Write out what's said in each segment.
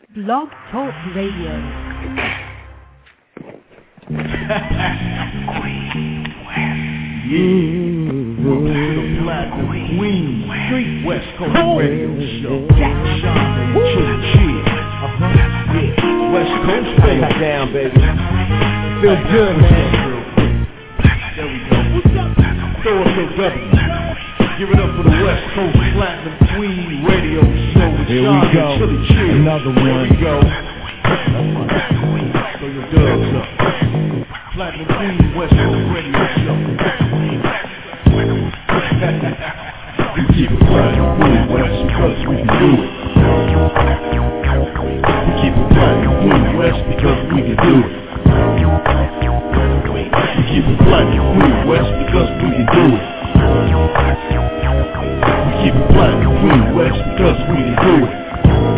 Blog Talk Radio. Queen Street West Coast Radio Show. Sean and Chili. West Coast face down, baby. Feel good, man. There we go. Throw up your brother. Give it up for the West Coast Platinum Queen Radio Show with Here Sean we go. and Chili Chill. Another one. Here we go. Throw your dubs up. Platinum Queen West Coast Radio Show. We keep it Platinum Queen West because we can do it. We keep it Platinum Queen West because we can do it. We keep it Platinum Queen West because we can do it. We keep it Platinum Queen West because we can do it.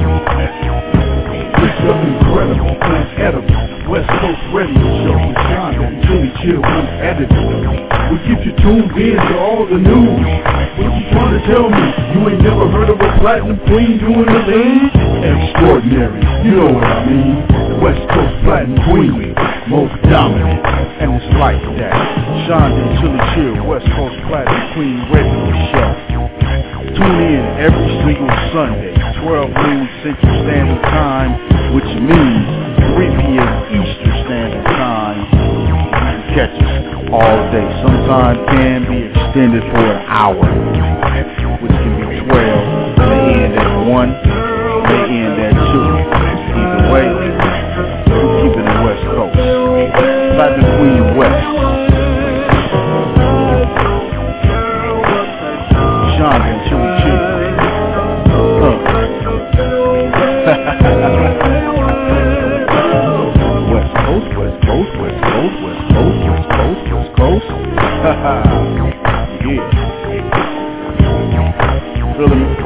It's an incredible, unedible West Coast Radio Show with Sean and Chili Chill unedited. We keep you tuned in to all the news. What you trying to tell me? You ain't never heard of a Platinum Queen doing the thing? Extraordinary, you know what I mean. West Coast Platinum Queen, most dominant, and it's like that. Sean and Chili Chill, West Coast Platinum Queen Radio Show. Tune in every single Sunday, 12 noon Central Standard Time, which means 3 p.m. Eastern Standard Time. Catch us all day. Sometimes can be extended for an hour, which can be 12. They end at 1. They end at 2. Either way, we keep it in the West Coast. Platinum Queen West. Sean and Chili Chill. West Coast, West Coast, West Coast, West Coast, West Coast, West Coast. Yeah. Feel me?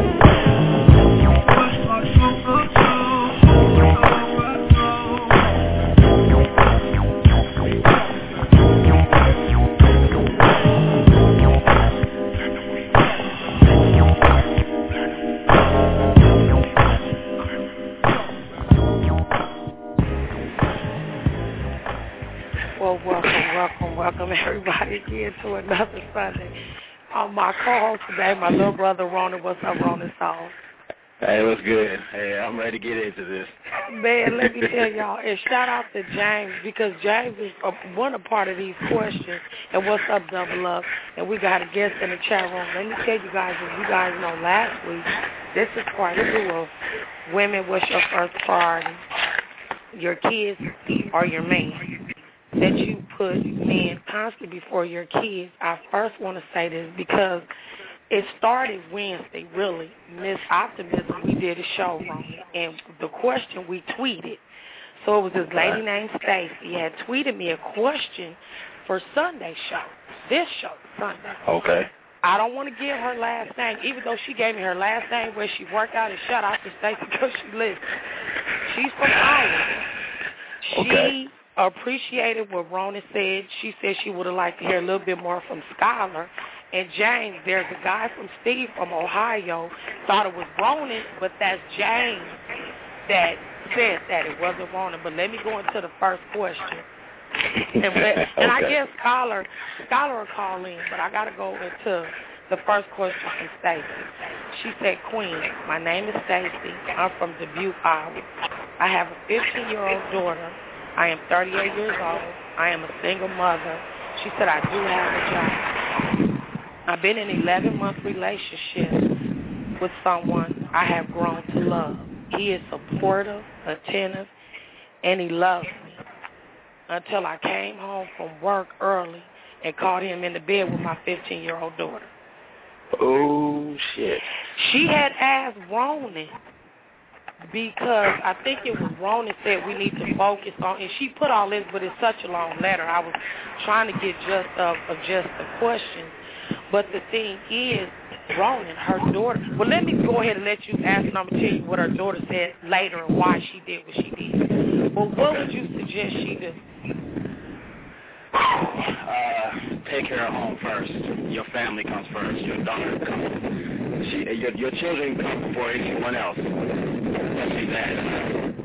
Welcome everybody again to another Sunday. My co-host today, my little brother Ronan. What's up, Ronan Saul? Hey, what's good? Hey, I'm ready to get into this. Man, let me tell y'all, and shout out to James, because James is one part of these questions. And what's up, Double Up? And we got a guest in the chat room. Let me tell you guys, as you guys know, last week, this is part of the women, what's your first priority? Your kids or your man? That you put men constantly before your kids. I first want to say this because it started Wednesday, really. Miss Optimism, we did a show wrong, and the question we tweeted. So it was this lady named Stacy had tweeted me a question for Sunday show, this show, Sunday. Okay. I don't want to give her last name, even though she gave me her last name where she worked out, and shout out to Stacy because she listened. She's from Iowa. Okay. She appreciated what Rona said. She said she would have liked to hear a little bit more from Skylar. And James, there's a guy from Steve from Ohio, thought it was Ronan, but that's James that said that it wasn't Ronan. But let me go into the first question. And I guess Skylar will call in, but I got to go into the first question from Stacy. She said, Queen, my name is Stacy. I'm from Dubuque, Iowa. I have a 15-year-old daughter. I am 38 years old. I am a single mother. She said, I do have a job. I've been in an 11-month relationship with someone I have grown to love. He is supportive, attentive, and he loves me. Until I came home from work early and caught him in the bed with my 15-year-old daughter. Oh, shit. She had asked Ronan, because I think it was Ronan said we need to focus on, and she put all this, but it's such a long letter. I was trying to get just the question. But the thing is, Ronan, her daughter, well, let me go ahead and let you ask, and I'm going to tell you what her daughter said later and why she did what she did. But what would you suggest she do? Take care of home first. Your family comes first. Your daughter comes. Your children come before anyone else. Especially that.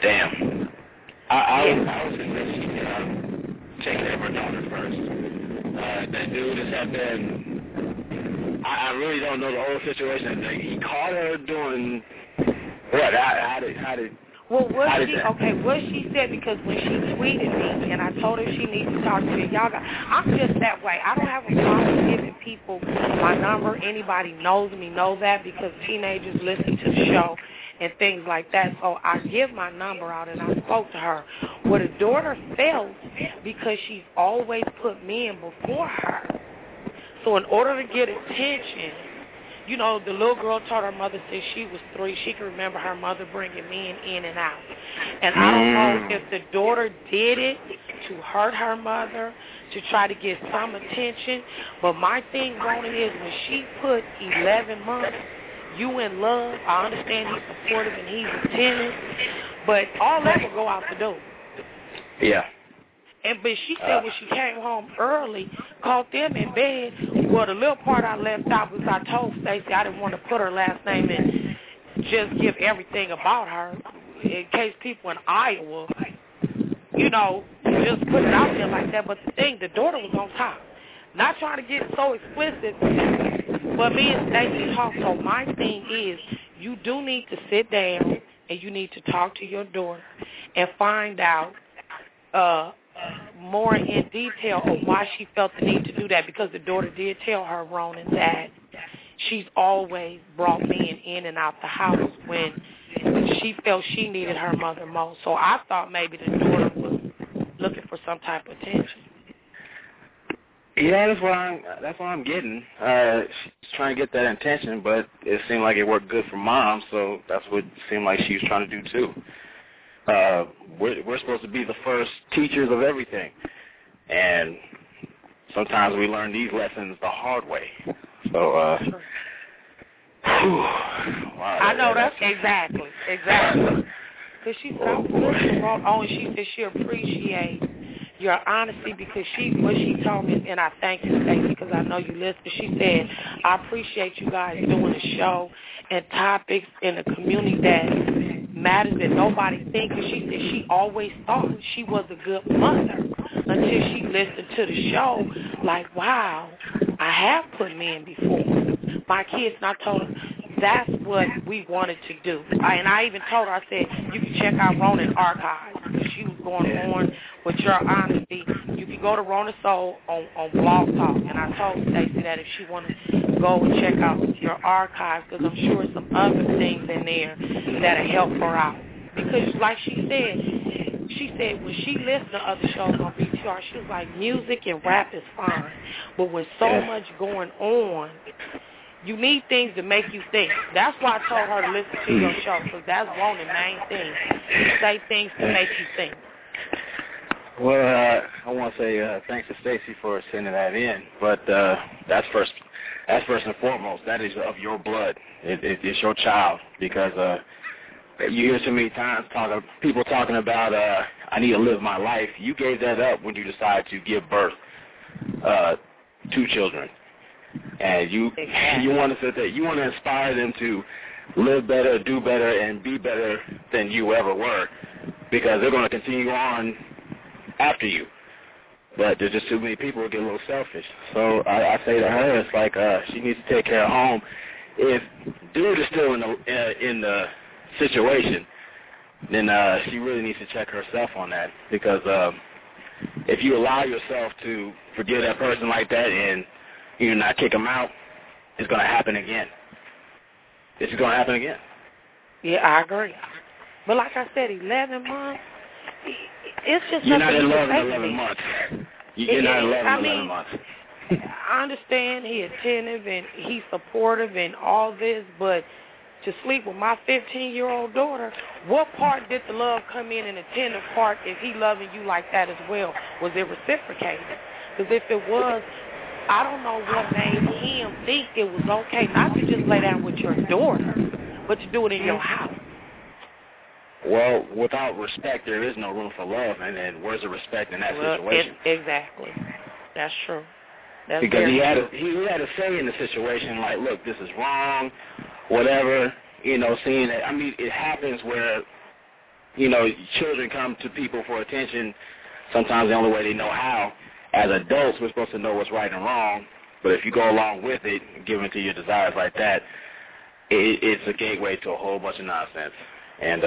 Damn. I was convinced she could take care of her daughter first. That dude has had been. I really don't know the whole situation. He caught her doing what? How did? Well, what she said, because when she tweeted me and I told her she needs to talk to me, I'm just that way. I don't have a problem giving people my number. Anybody knows me know that, because teenagers listen to the show and things like that. So I give my number out, and I spoke to her. Well, the daughter felt, because she's always put men before her. So in order to get attention, you know, the little girl told her mother since she was 3, she could remember her mother bringing men in and out. And I don't know if the daughter did it to hurt her mother, to try to get some attention. But my thing, Rona, is when she put 11 months, you in love, I understand he's supportive and he's attentive, but all that will go out the door. Yeah. But she said when she came home early, caught them in bed. Well, the little part I left out was I told Stacey I didn't want to put her last name and just give everything about her in case people in Iowa, you know, just put it out there like that. But the thing, the daughter was on top. Not trying to get so explicit, but me and Stacey talked. So my thing is, you do need to sit down and you need to talk to your daughter and find out more in detail of why she felt the need to do that, because the daughter did tell her, Ronan, that she's always brought men in and out the house when she felt she needed her mother most. So I thought maybe the daughter was looking for some type of attention. Yeah, that's what I'm getting. She's trying to get that attention, but it seemed like it worked good for Mom, so that's what it seemed like she was trying to do too. We're supposed to be the first teachers of everything, and sometimes we learn these lessons the hard way. So, wow, I know that's exactly. Because she said, and she said she appreciates your honesty, because what she told me, and I thank you, Stacey, because I know you listen. She said, I appreciate you guys doing a show and topics in the community that matters that nobody thinks. She said she always thought she was a good mother until she listened to the show. Like, wow, I have put men before my kids, and I told her that's what we wanted to do. And I even told her, I said, you can check out Ronan Archives, because she was going on with your honesty. You can go to Rona Soul on Blog Talk, and I told Stacey that if she wanted to go and check out your archives, because I'm sure some other things in there that'll help her out. Because like she said when she listened to other shows on BTR, she was like, music and rap is fine, but with so much going on, you need things to make you think. That's why I told her to listen to your show, because that's one of the main things. Say things to make you think. Well, I want to say thanks to Stacey for sending that in, but that's first and foremost. That is of your blood. It's your child, because you hear so many times people talking about I need to live my life. You gave that up when you decided to give birth to children. And you want to sit there. You want to inspire them to live better, do better, and be better than you ever were, because they're going to continue on after you. But there's just too many people who get a little selfish. So I say to her, it's like she needs to take care of home. If dude is still in the situation, then she really needs to check herself on that, because if you allow yourself to forgive that person like that and you not kick them out, it's going to happen again. It's going to happen again. Yeah, I agree. But like I said, 11 months, it's just you're not in love in 11 months. You're not in love in 11 months. I understand he's attentive and he's supportive and all this, but to sleep with my 15-year-old daughter, what part did the love come in the tender part if he loving you like that as well? Was it reciprocated? Because if it was, I don't know what made him think it was okay not to just lay down with your daughter, but to do it in your house. Well, without respect, there is no room for love, and then where's the respect in that situation? Exactly. That's true. That's because he had a say in the situation, like, look, this is wrong, whatever, seeing that. I mean, it happens where children come to people for attention. Sometimes the only way they know how. As adults, we're supposed to know what's right and wrong. But if you go along with it, give into your desires like that, it's a gateway to a whole bunch of nonsense. And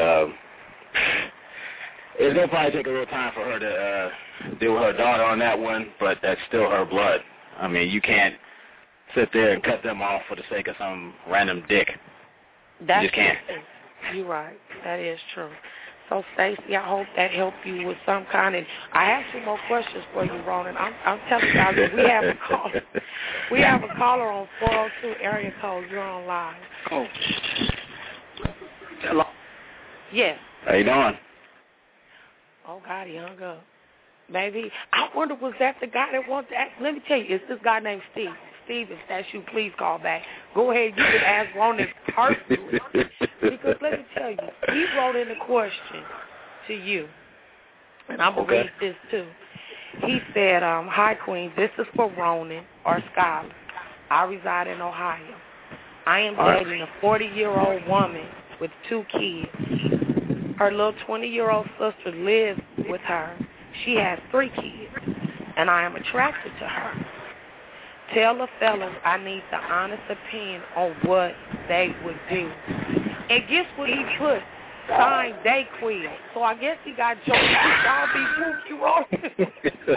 it's going to probably take a little time for her to deal with her daughter on that one, but that's still her blood. I mean, you can't sit there and cut them off for the sake of some random dick. You just can't. You're right. That is true. So, Stacey, I hope that helped you with some kind of... I have some more questions for you, Ronan. I'm telling you, that we have a caller. We have a caller on 402 area code. You're on live. Oh. Hello? Yes. How you doing? Oh, God, he hung up. Maybe. I wonder, was that the guy that wanted to ask? Let me tell you, it's this guy named Steve. Steve, if that's you, please call back. Go ahead, you can ask Ronan personally. Because let me tell you, he wrote in a question to you, and I'm going to read this too. He said, hi, Queen, this is for Ronan or Skylar. I reside in Ohio. I am dating a 40-year-old woman with 2 kids. Her little 20-year-old sister lives with her. She has 3 kids, and I am attracted to her. Tell the fellas I need the honest opinion on what they would do. And guess what he put? Signed Dayquil. So I guess he got joked. Y'all be pookie rolling.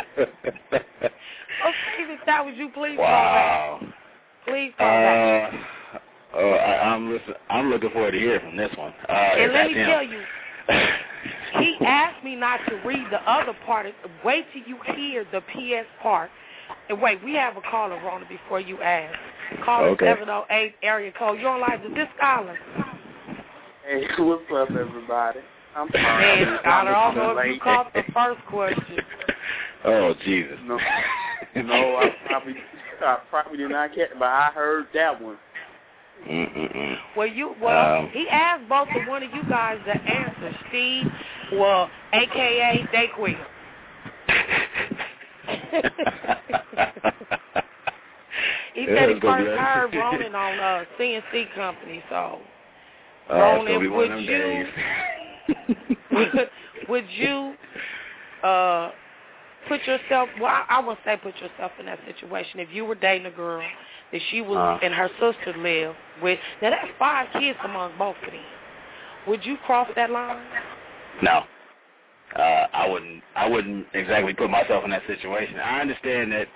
Okay, if that was you, please call back. Please call back. I'm looking forward to hearing from this one. And let me tell you, he asked me not to read the other part. Wait till you hear the PS part. And wait, we have a caller, Rona, before you ask. Caller 708 area code. You're on live. Is this Skylar? Hey, what's up, everybody? I'm sorry. Hey, Skylar, I don't know if you caught the first question. Oh, Jesus. No, I probably did not catch it, but I heard that one. Well, he asked both of one of you guys to answer. Steve, a.k.a. Dayquil. He said he first heard Ronan on CNC Company, so Ronan, would you put yourself, well, I wouldn't say put yourself in that situation. If you were dating a girl that she was and her sister lived with, now that's 5 kids among both of them, would you cross that line? No. I wouldn't exactly put myself in that situation. I understand that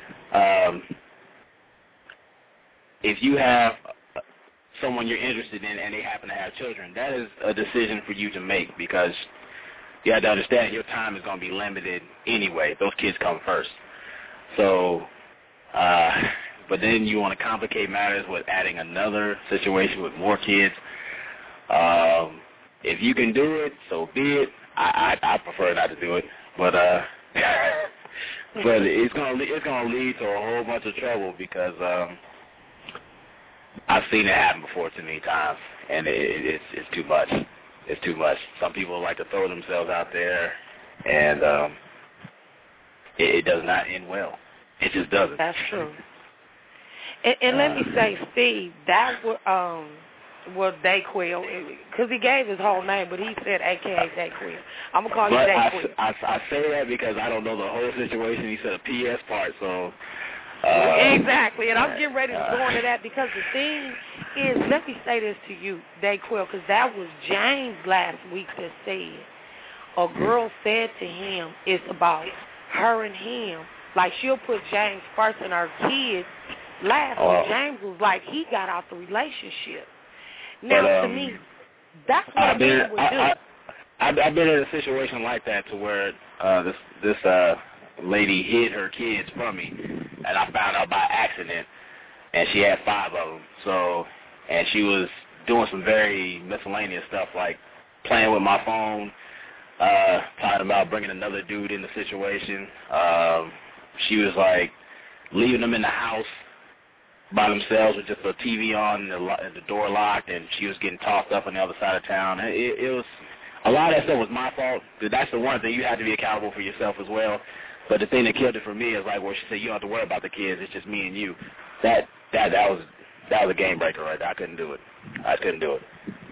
if you have someone you're interested in and they happen to have children, that is a decision for you to make, because you have to understand your time is going to be limited anyway. Those kids come first. So, but then you want to complicate matters with adding another situation with more kids. If you can do it, so be it. I prefer not to do it, but it's gonna lead to a whole bunch of trouble, because I've seen it happen before too many times, and it's too much. It's too much. Some people like to throw themselves out there, and it does not end well. It just doesn't. That's true. And let me say, Steve, that was Dayquil, because he gave his whole name, but he said a.k.a. Dayquil. I'm going to call you Dayquil. I say that because I don't know the whole situation. He said a PS part, so... exactly, and I'm getting ready to go into that, because the thing is, let me say this to you, Dayquil, because that was James last week that said, a girl said to him, it's about her and him. Like, she'll put James first and her kids last, and James was like, he got out the relationship. Now, to me, that's what a man would do. I've been in a situation like that, to where this lady hid her kids from me, and I found out by accident, and she had 5 of them. So, and she was doing some very miscellaneous stuff, like playing with my phone, talking about bringing another dude in the situation. She was like leaving them in the house by themselves with just a TV on and the door locked, and she was getting tossed up on the other side of town. It was, a lot of that stuff was my fault. That's the one thing you have to be accountable for yourself as well. But the thing that killed it for me is like where she said, you don't have to worry about the kids, it's just me and you. That was a game breaker right there. I couldn't do it.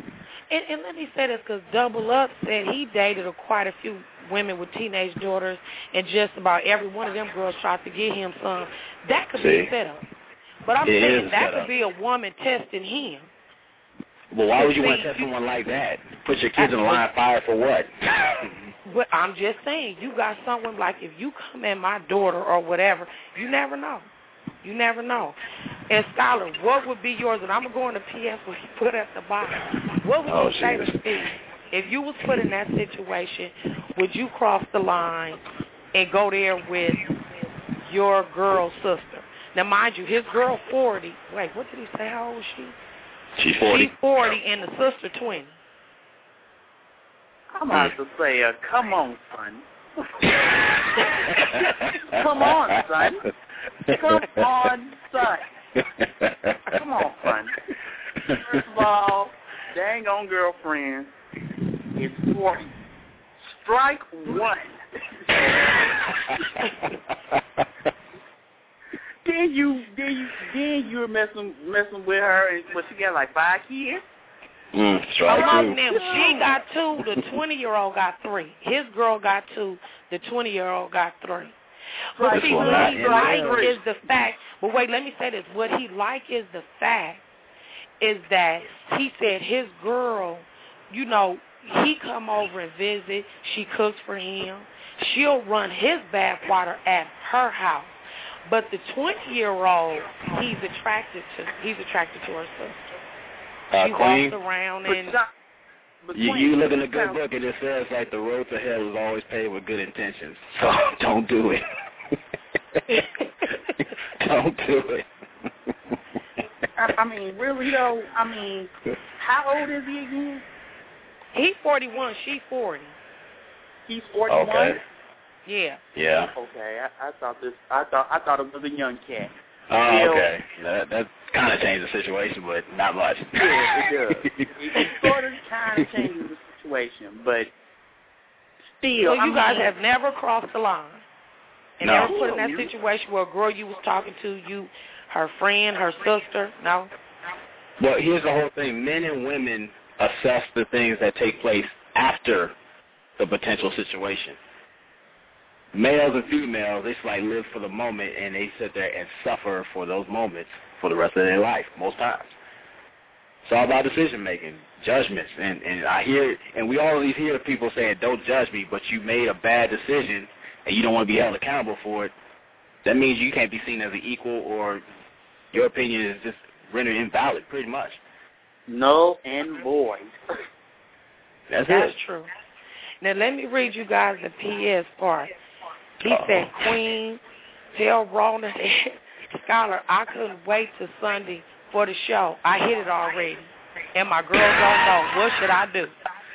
And let me say this, because Double Up said he dated quite a few women with teenage daughters, and just about every one of them girls tried to get him some. That could be a setup. But I'm saying that could be a woman testing him. Well, why would you want to test someone like that? Put your kids in the line of fire for what? But I'm just saying, you got someone like, if you come at my daughter or whatever, you never know. You never know. And Scholar, what would be yours? And I'm going to go on the PS what you put at the bottom. What would you say to Steve? If you was put in that situation, would you cross the line and go there with your girl's sister? Now, mind you, his girl 40. Wait, what did he say? How old is she? She's 40. She's 40 and the sister 20. I'm about to say, come on, son. Come on, son. Come on, son. Come on, son. First of all, dang on girlfriend is 40. Strike one. Then you're messing with her, and she got like 5 kids. Among them, she got 2. The 20-year-old got 3. His girl got 2. The 20-year-old got 3. But see, what he like is the fact. But wait, let me say this. What he like is the fact is that he said his girl, you know, he come over and visit. She cooks for him. She'll run his bath water at her house. But the 20-year-old, he's attracted to her sister. She Queen, walks around and you look in a good book and it says like the road to hell is always paved with good intentions. So don't do it. Don't do it. I mean, really though. I mean, how old is he again? He's 41. She's 40. He's 41. Okay. Yeah. Yeah. Okay. I thought it was a young cat. Oh, okay. That kind of changed the situation, but not much. Yeah, it does. It sort of kind of changes the situation, but still. So you guys have never crossed the line and never put in that situation where a girl you was talking to, her friend, her sister, no? Well, here's the whole thing. Men and women assess the things that take place after the potential situation. Males and females, they just like live for the moment and they sit there and suffer for those moments for the rest of their life, most times. It's all about decision making, judgments, and I hear, and we always hear people saying, "Don't judge me," but you made a bad decision and you don't want to be held accountable for it. That means you can't be seen as an equal, or your opinion is just rendered invalid, pretty much. Null and void. That's true. Now let me read you guys the PS part. He said, "Queen, tell Rona Scholar I couldn't wait till Sunday for the show. I hit it already, and my girl don't know. What should I do?"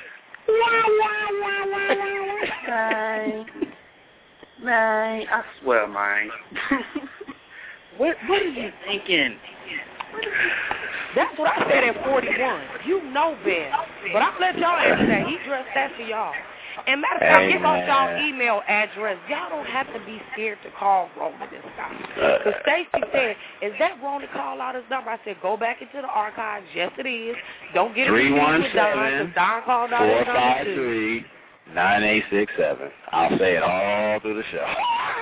Man, I swear, man. What are you thinking? That's what I said at 41. You know better. But I'm let y'all answer that. He dressed that for y'all. And matter of fact, get on y'all email address. Y'all don't have to be scared to call Rona this time. Because Stacey said, "Is that Rona call out his number?" I said, "Go back into the archives." Yes, it is. Don't get it confused with Don, because Don called out his number too. 453-9867. I'll say it all through the show.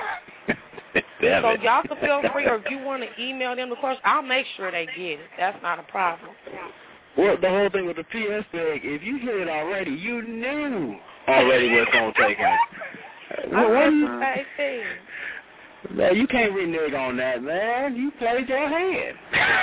So y'all can feel free, or if you want to email them the question, I'll make sure they get it. That's not a problem. Well, the whole thing with the PS thing, if you hear it already, you knew already what's going to take him. Man, you can't renege on that, man. You played your hand.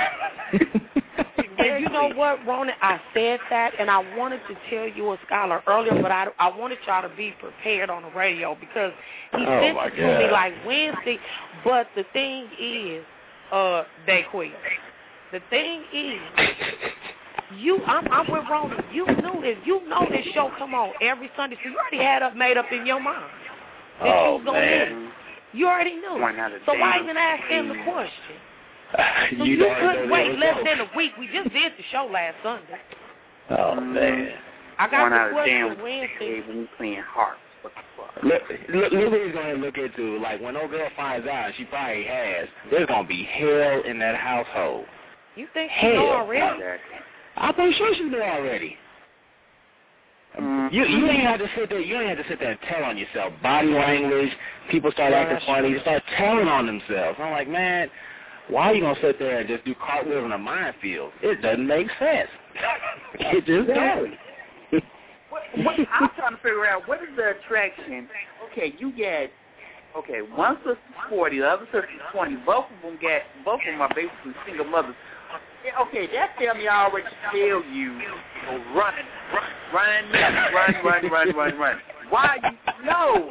And you know what, Rona? I said that, and I wanted to tell you a Scholar earlier, but I wanted y'all to be prepared on the radio because he sent it to me like Wednesday. But the thing is, Daquil, the thing is, I'm with Rona. You knew this. You know this show come on every Sunday, so you already had up made up in your mind that you was going to miss. You already knew. So why even ask him the question? So you couldn't wait less than a week. We just did the show last Sunday. Oh, man. I got the question Wednesday. When you playing harps. What the fuck? Look what he's going to look into. Like, when old girl finds out, she probably has, there's going to be hell in that household. You think she know already? I'm pretty sure she knew already. You ain't have to sit there. You ain't have to sit there and tell on yourself. Body language. People start acting funny. They start telling on themselves. I'm like, man, why are you gonna sit there and just do cartwheels in a minefield? It doesn't make sense. It just doesn't. I'm trying to figure out what is the attraction. Okay, you get one sister's 40, the other sister's 20. Both of them are basically single mothers. Okay, that tell me I already tell you run. Why you no.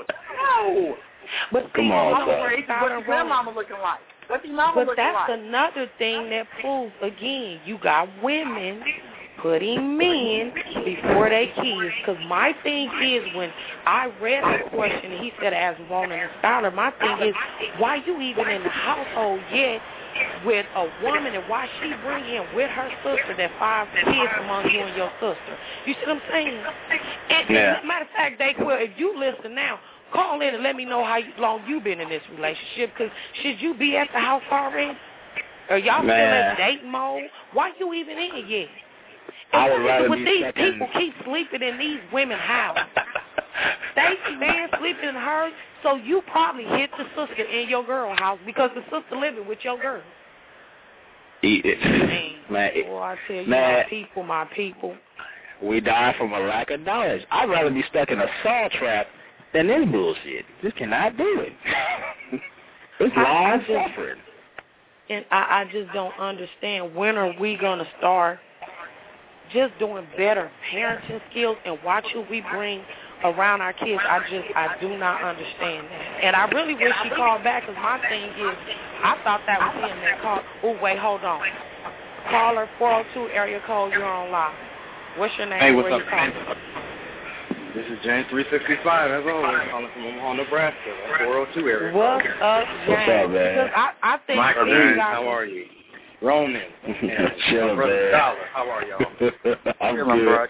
But come on, what's your grandmama looking like? What's your mama looking like? But that's another thing that proves again, you got women putting men before they kids. Because my thing is, when I read the question, he said, as Rona and Scholar, my thing is, why you even in the household yet with a woman, and why she bring in with her sister that 5 kids among you and your sister? You see what I'm saying? And matter of fact, Dayquil, if you listen now, call in and let me know how long you been in this relationship, because should you be at the house already? Are y'all still in date mode? Why you even in yet? I would rather with be these second. people keep sleeping in these women's houses. Stacy, man, sleeping in hers, so you probably hit the sister in your girl house because the sister living with your girl. Eat it. Man, I tell you, man, my people. We die from a lack of knowledge. I'd rather be stuck in a saw trap than any bullshit. Just cannot do it. It's long suffering. And I just don't understand, when are we going to start just doing better parenting skills and watch who we bring around our kids? I do not understand that. And I really wish he called back, because my thing is, I thought that was him that called. Oh, wait, hold on. Caller 402 area code, you're on live. What's your name? Hey, what's up, man? This is James 365, as always, calling from Omaha, Nebraska, 402 area. What's up, James? What's up, man? Because I think Michael, man, how are you? Ronan. Chill, brother Dollar, how are y'all? I'm good.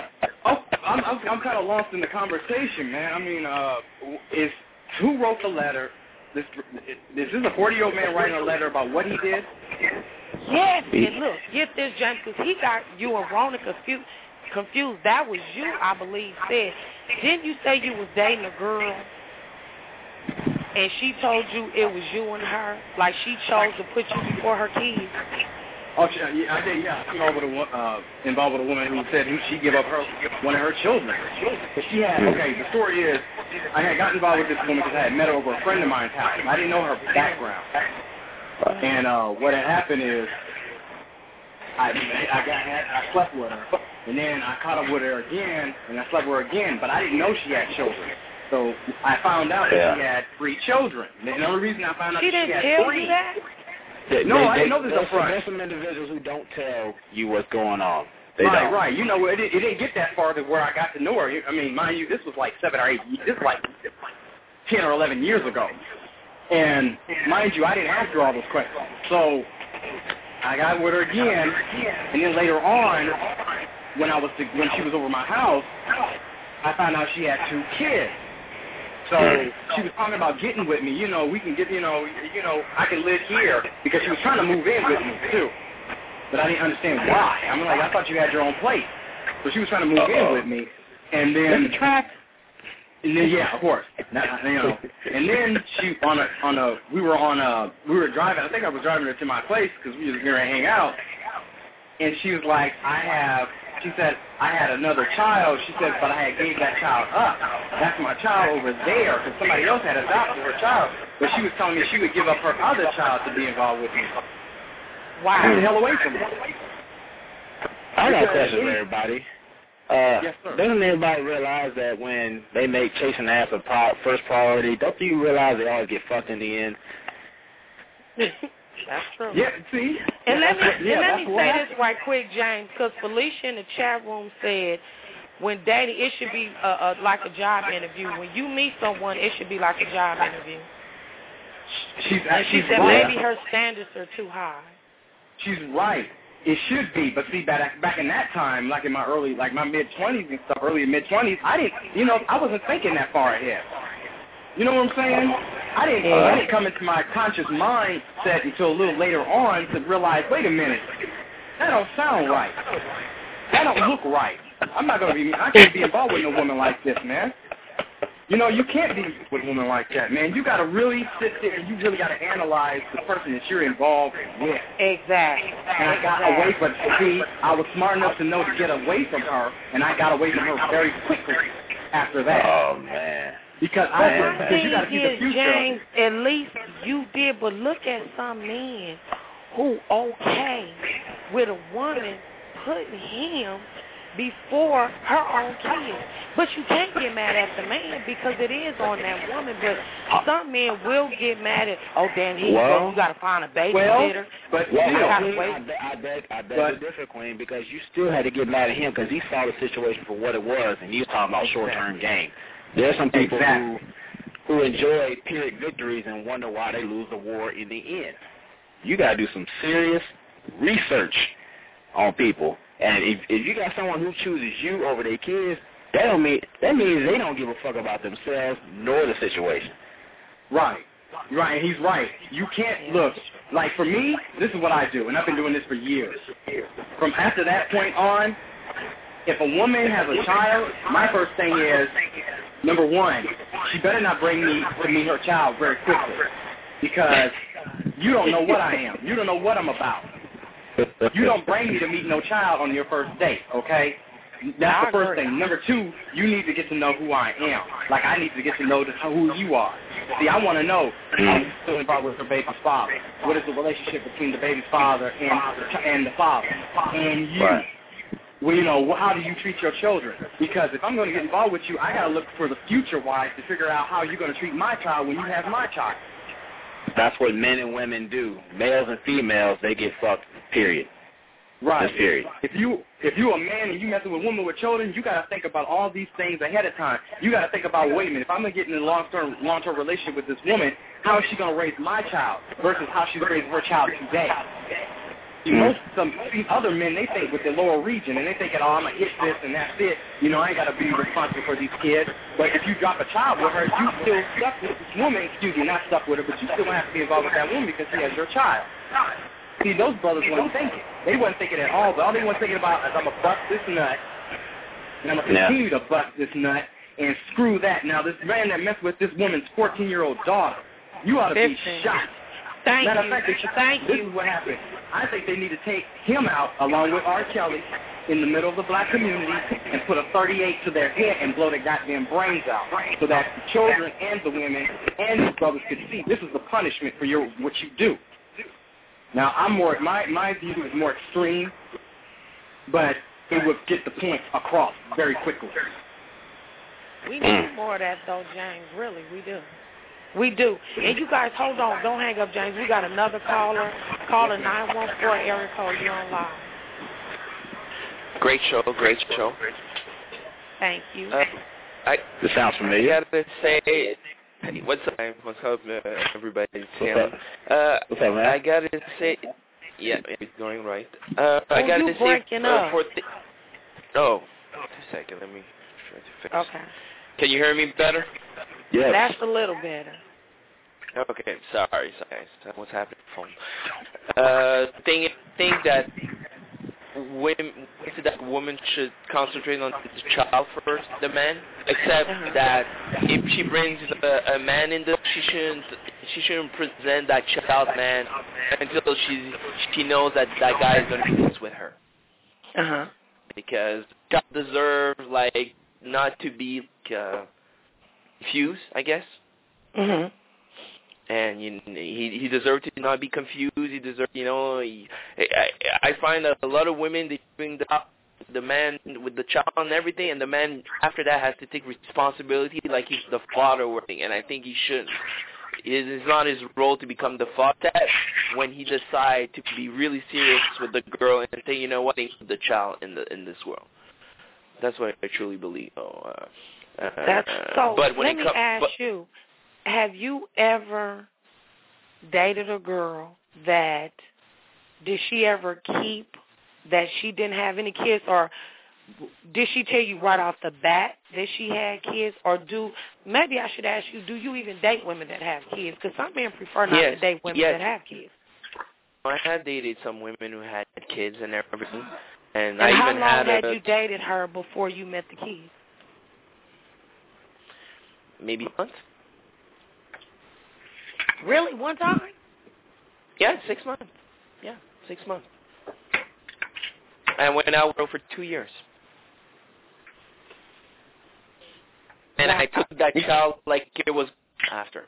I'm kind of lost in the conversation, man. I mean, who wrote the letter? Is this a 40-year-old man writing a letter about what he did? Yes, and look, get this, James, because he got you and Rona confused. That was you, I believe, said. Didn't you say you was dating a girl and she told you it was you and her? Like she chose to put you before her kids? Oh, yeah, I did, yeah. Involved with a woman who said she gave up one of her children. But she had, the story is, I had gotten involved with this woman because I had met her over a friend of mine's house. I didn't know her background. And what had happened is, I slept with her, and then I caught up with her again, and I slept with her again, but I didn't know she had children. So I found out that she had 3 children. And the only reason I found out she that didn't she had tell 3. You that? I didn't know this up front. There's some individuals who don't tell you what's going on. They right, don't. right. You know, it didn't get that far to where I got to know her. I mean, mind you, this was like 7 or 8 years. This was like 10 or 11 years ago. And mind you, I didn't ask her all those questions. So I got with her again, and then later on, when she was over my house, I found out she had 2 kids. So she was talking about getting with me. You know, we can get, I can live here, because she was trying to move in with me too. But I didn't understand why. I mean, I thought you had your own place. So she was trying to move in with me, and then And then, yeah, of course. And then we were driving. I think I was driving her to my place because we were going to hang out. And she was like, she said, I had another child. She said, but I had gave that child up. That's my child over there because somebody else had adopted her child. But she was telling me she would give up her other child to be involved with me. Wow. Get the hell away from me. I got a question for everybody. Yes, sir. Doesn't everybody realize that when they make chasing ass a first priority, don't you realize they always get fucked in the end? That's true. Yeah, see? And let me say this right quick, James, because Felicia in the chat room said when dating, it should be like a job interview. When you meet someone, it should be like a job interview. She said right. Maybe her standards are too high. She's right. It should be, but see, back in that time, like in my mid-20s and stuff, early mid-20s, I wasn't thinking that far ahead. You know what I'm saying? I didn't come into my conscious mindset until a little later on to realize, wait a minute, that don't sound right. That don't look right. I can't be involved with no woman like this, man. You know, you can't be with a woman like that, man. You got to really sit there and you really got to analyze the person that you're involved with. Exactly. And I got away from I was smart enough to know to get away from her, and I got away from her very quickly after that. Oh, man. Because you got to see the future. James, at least you did, but look at some men who okay with a woman putting him before her own kids. But you can't get mad at the man because it is on that woman. But some men will get mad at, oh, damn, you got to find a babysitter. I beg to differ, Queen, because you still had to get mad at him because he saw the situation for what it was, and he was talking about short-term gain. There are some people who enjoy Pyrrhic victories and wonder why they lose the war in the end. You got to do some serious research on people. And if you got someone who chooses you over their kids, that means they don't give a fuck about themselves nor the situation. Right, and he's right. You can't, look, like for me, this is what I do, and I've been doing this for years. From after that point on, if a woman has a child, my first thing is, number one, she better not bring me to meet her child very quickly because you don't know what I am. You don't know what I'm about. You don't bring me to meet no child on your first date, okay? That's the first thing. Number two, you need to get to know who I am. Like, I need to get to know who you are. See, I want to know how you still involved with her baby's father. What is the relationship between the baby's father and the father? And you. Right. Well, you know, how do you treat your children? Because if I'm going to get involved with you, I got to look for the future-wise to figure out how you're going to treat my child when you have my child. That's what men and women do. Males and females, they get fucked, period. Right. Just period. If you a man and you messing with a woman with children, you got to think about all these things ahead of time. You got to think about, wait a minute, if I'm going to get in a long-term relationship with this woman, how is she going to raise my child versus how she's raising her child today? You know, some other men, they think with their lower region, and they think, oh, I'm going to hit this and that's it. You know, I ain't got to be responsible for these kids. But if you drop a child with her, you still stuck with this woman. Excuse me, not stuck with her, but you still have to be involved with that woman because she has your child. See, those brothers weren't thinking. They weren't thinking at all. But all they were thinking about is I'm going to bust this nut, and I'm going to continue to bust this nut, and screw that. Now, this man that messed with this woman's 14-year-old daughter, you ought to be shot. Matter of fact, this is what happened. I think they need to take him out along with R. Kelly in the middle of the black community and put a 38 to their head and blow their goddamn brains out so that the children and the women and the brothers could see this is the punishment for what you do. Now, my view is more extreme, but it would get the point across very quickly. We need more of that, though, James. Really, we do. We do. And you guys, hold on. Don't hang up, James. We got another caller. Caller 914 area code. You're on live. Great show. Thank you. This sounds familiar. I got to say, hey, what's up, everybody? What's up, man? I got to say, yeah, it's going right. I got to say, breaking up. just a second. Let me try to fix. Okay. Can you hear me better? Yes. That's a little better. Okay, sorry. What's happening to the phone? Think that women should concentrate on the child first, the man. Except that if she brings a man in she shouldn't present that child man until she knows that guy is going to be this with her. Because child deserves not to be confused, I guess. And he deserves to not be confused. He deserves, I find that a lot of women, they bring the man with the child and everything, and the man after that has to take responsibility like he's the father working, and I think he shouldn't. It is not his role to become the father when he decides to be really serious with the girl and say, you know what, I need the child in this world. That's what I truly believe. That's so. But let me ask you: have you ever dated a girl that did she ever keep that she didn't have any kids, or did she tell you right off the bat that she had kids, or maybe I should ask you: do you even date women that have kids? Because some men prefer not to date women that have kids. I had dated some women who had kids and everything. And I even how long had you dated her before you met the kids? Maybe a month. Really? One time? Yeah, 6 months. Yeah, 6 months. And went out for 2 years. And I took that child like it was after.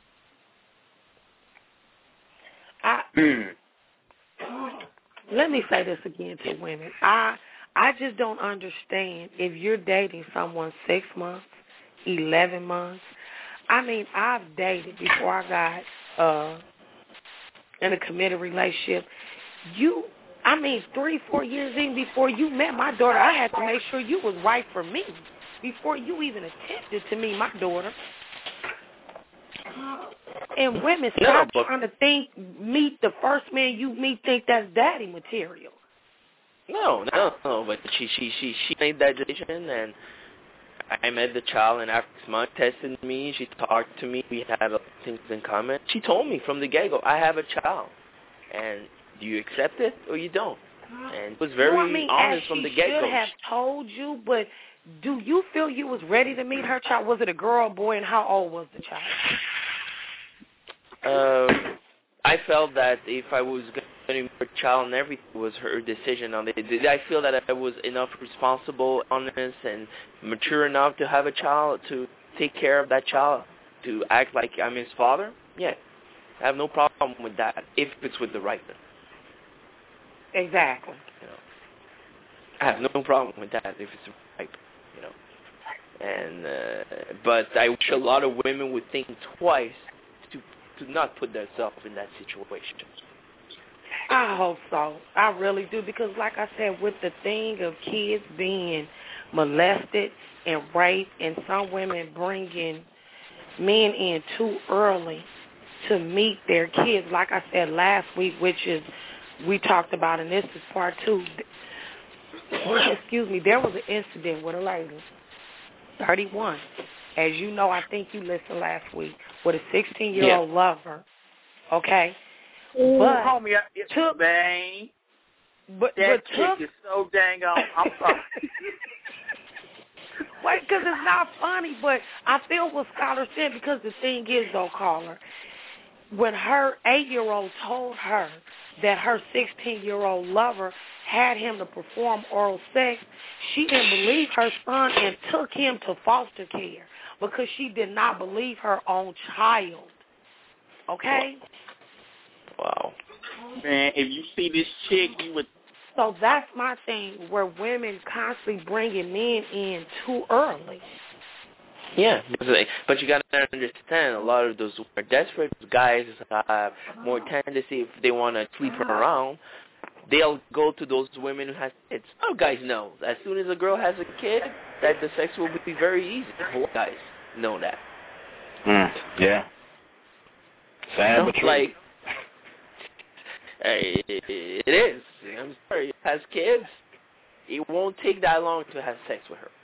Let me say this again to women. I just don't understand if you're dating someone 6 months, 11 months. I mean, I've dated before I got in a committed relationship. 3, 4 years in before you met my daughter, I had to make sure you was right for me before you even attempted to meet my daughter. And women stop trying to meet the first man you meet, think that's daddy material. No, but she made that decision, and I met the child, and after 6 months, tested me. She talked to me. We had things in common. She told me from the get-go, I have a child, and do you accept it or you don't? And it was very honest from the get-go. She should have told you, but do you feel you was ready to meet her child? Was it a girl or boy, and how old was the child? I felt that if I was going to meet her child and everything was her decision on it. I feel that I was enough responsible, honest, and mature enough to have a child, to take care of that child, to act like I'm his father. Yeah, I have no problem with that if it's with the right one. Exactly. I have no problem with that if it's right, And but I wish a lot of women would think twice to not put themselves in that situation. I hope so. I really do, because like I said, with the thing of kids being molested and raped, and some women bringing men in too early to meet their kids, like I said last week, which is we talked about, and this is part 2. Excuse me, there was an incident with a lady, 31. As you know, I think you listened last week, with a 16-year-old lover, okay? Ooh, but homie, took, bang. But that chick is so dang on. I'm sorry. Wait, because it's not funny, but I feel what Scholar said, because the thing is, though, caller, when her 8-year-old told her that her 16-year-old lover had him to perform oral sex, she didn't believe her son and took him to foster care because she did not believe her own child. Okay? Wow. Man, if you see this chick, you would... So that's my thing, where women constantly bringing men in too early. Yeah, but you got to understand, a lot of those who are desperate guys have more tendency, if they want to sleep around, they'll go to those women who have kids. Oh, guys know, as soon as a girl has a kid, that the sex will be very easy. All guys know that. Yeah. Sad but true. Like, it is. I'm sorry. Has kids, it won't take that long to have sex with her.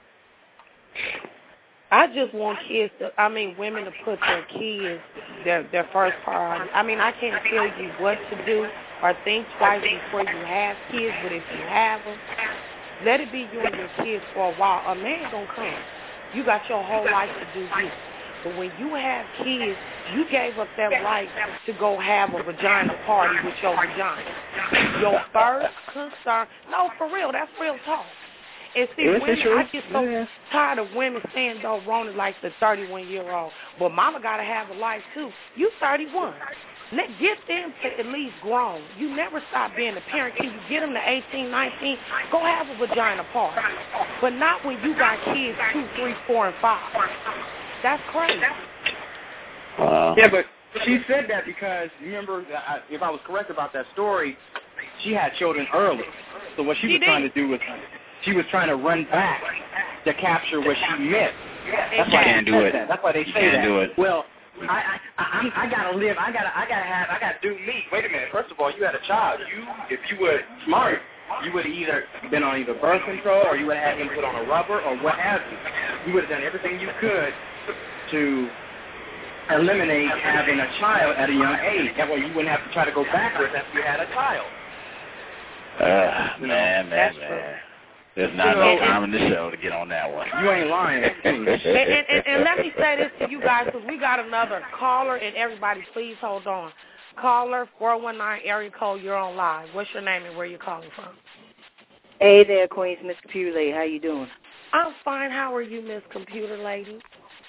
I just want women to put their kids, their first priority. I mean, I can't tell you what to do or think twice before you have kids, but if you have them, let it be you and your kids for a while. A man gonna come. You got your whole life to do this. But when you have kids, you gave up that right to go have a vagina party with your vagina. Your first concern, no, for real, that's real talk. And see, women, I get so tired of women saying, though, Rona like the 31-year-old. But mama got to have a life, too. You 31. Get them to at least grown. You never stop being a parent. Can you get them to 18, 19? Go have a vagina party. But not when you got kids 2, 3, 4, and 5. That's crazy. Yeah, but she said that because, remember, if I was correct about that story, she had children early. So what she was trying to do was... she was trying to run back to capture what she missed. That's why can't do it. That's why they say can't that. Do it. Well, I gotta live. I gotta do me. Wait a minute. First of all, you had a child. If you were smart, you would have either been on either birth control or you would have had him put on a rubber or what have you. You would have done everything you could to eliminate having a child at a young age. That way, you wouldn't have to try to go backwards after you had a child. Man. There's not enough time in the show to get on that one. You ain't lying. and let me say this to you guys, because we got another caller, and everybody, please hold on. Caller, 419 area code, you're on live. What's your name and where you calling from? Hey there, Queens, Miss Computer Lady. How you doing? I'm fine. How are you, Miss Computer Lady?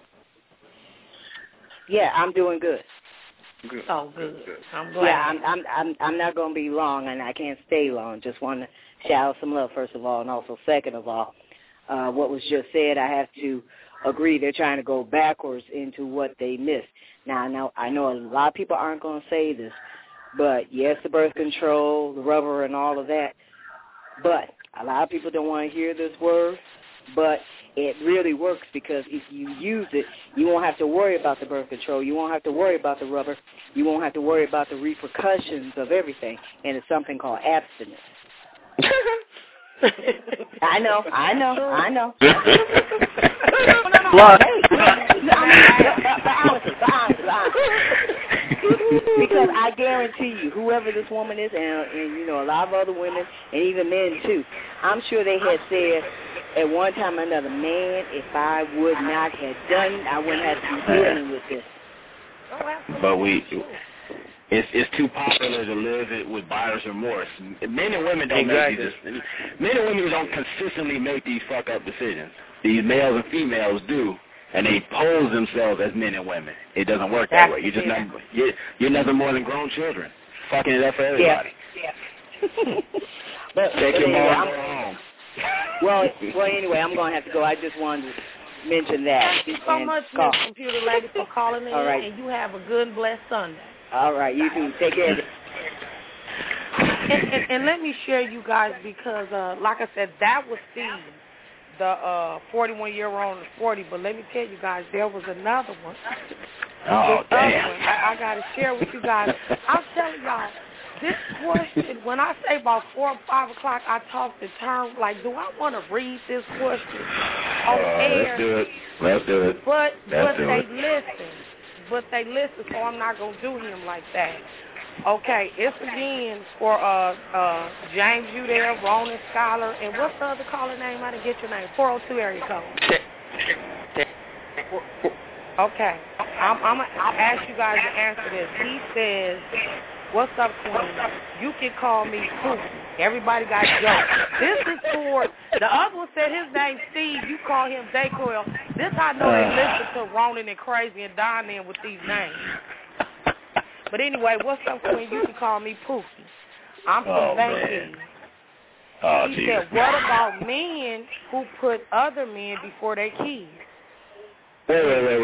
Yeah, I'm doing good. Good. Oh, good. I'm glad. Yeah, I'm not going to be long, and I can't stay long. Just want to shout out some love, first of all, and also second of all, what was just said, I have to agree. They're trying to go backwards into what they missed. Now, I know a lot of people aren't going to say this, but yes, the birth control, the rubber, and all of that, but a lot of people don't want to hear this word, but it really works because if you use it, you won't have to worry about the birth control. You won't have to worry about the rubber. You won't have to worry about the repercussions of everything, and it's something called abstinence. I know. Because I guarantee you, whoever this woman is, and you know, a lot of other women, and even men too, I'm sure they had said at one time or another, man, if I would not have done it, I wouldn't have to be dealing with this. But it's too popular to live it with buyer's remorse. Men and women don't make these. Men and women don't consistently make these fuck up decisions. These males and females do, and they pose themselves as men and women. It doesn't work that way. You're nothing more than grown children, fucking it up for everybody. Yeah. But take your ball and go home. Well, anyway, I'm going to have to go. I just wanted to mention that. Thank you so much, Miss Computer Lady, for calling in, all right. And you have a good and blessed Sunday. All right, you too. Take care of it. And let me share you guys because, like I said, that was Steve, the 41-year-old and 40. But let me tell you guys, there was another one. Oh, damn. I got to share with you guys. I'm telling y'all, this question, when I say about 4 or 5 o'clock, I talk the term, like, do I want to read this question on air? Let's do it. But they listen, so I'm not going to do him like that. Okay, it's again for James, you there, Ronan, Scholar, and what's the other caller name? I didn't get your name. 402 area code. Okay, I'm going to ask you guys to answer this. He says, what's up, Queen? You can call me Pooh. Everybody got jokes. This is for, the other one said his name's Steve. You call him Dayquil. This I know they listen to Ronan and Crazy and Don in with these names. But anyway, what's up, Queen? You can call me Pookie. I'm from Bankhead. He said, what about men who put other men before their kids? Wait.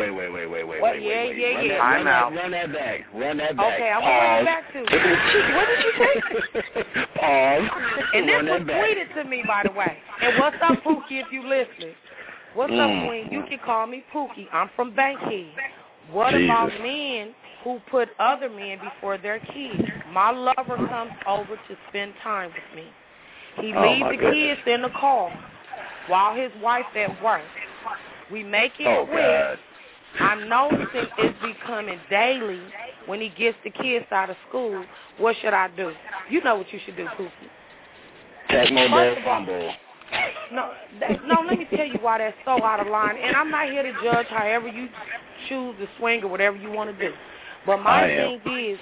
Yeah. Run that back. Okay, I'm going to run it back too. What did you say? Pause. And this was tweeted to me, by the way. And what's up, Pookie, if you listening? What's up, Queen? You can call me Pookie. I'm from Bankhead. What about men who put other men before their kids? My lover comes over to spend time with me. He leaves the kids in the car while his wife's at work. We make it quick. I'm noticing it's becoming daily when he gets the kids out of school. What should I do? You know what you should do, Pookie. Tecmo Fumble. No, let me tell you why that's so out of line. And I'm not here to judge however you choose to swing or whatever you want to do. But my thing is,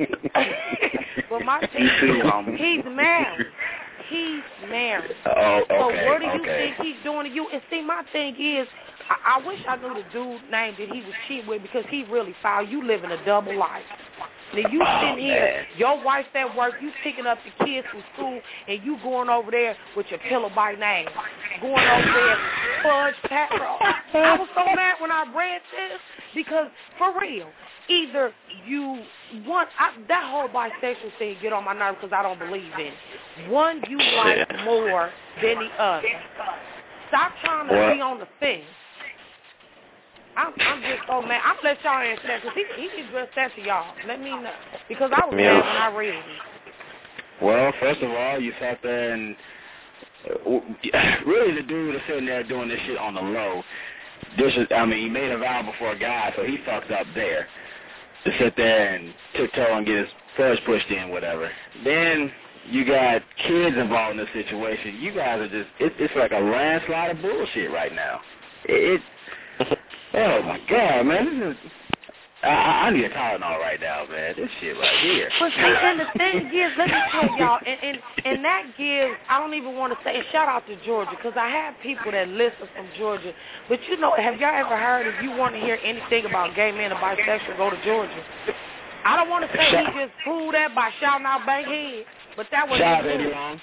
he's married. He's married. So what do you think he's doing to you? And see, my thing is, I wish I knew the dude's name that he was cheating with because he really foul. You living a double life. Now you sitting here, your wife's at work, you picking up the kids from school, and you going over there with your pillow by name, going over there, fudge, pat. I was so mad when I read this because, for real, either you want, that whole bisexual thing get on my nerves because I don't believe in it. One you like more than the other. Stop trying to be on the fence. I'm just so mad. I'm going to let y'all answer that because he addressed that to y'all. Let me know. Because I was mad when I read it. Well, first of all, you sat there and really the dude is sitting there doing this shit on the low. He made a vow before God, so he fucked up there. To sit there and tiptoe and get his fudge pushed in, whatever. Then You got kids involved in this situation. You guys are just, it's like a landslide of bullshit right now. Oh, my God, man. This is, I need a Tylenol right now, man. This shit right here. But see, and the thing is, let me tell y'all, and that gives, I don't even want to say, and shout out to Georgia, because I have people that listen from Georgia. But, you know, have y'all ever heard, if you want to hear anything about gay men or bisexual, go to Georgia? I don't want to say he just proved that by shouting out Bankhead, but that was shout out, Baby Long.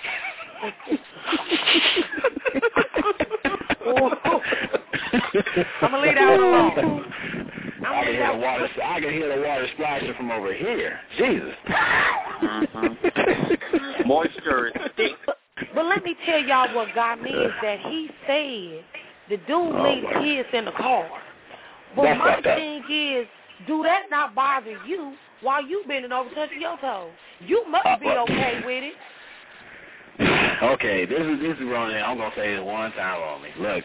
I'm going to leave that one alone. I can hear the water splashing from over here. Jesus. Moisture is thick. But let me tell y'all what got me is that he said the dude leaves kids in the car. But my thing is, do that not bother you while you bending over touching your toes? You must be okay with it. Okay, this is wrong. I'm gonna say this one time only. Look,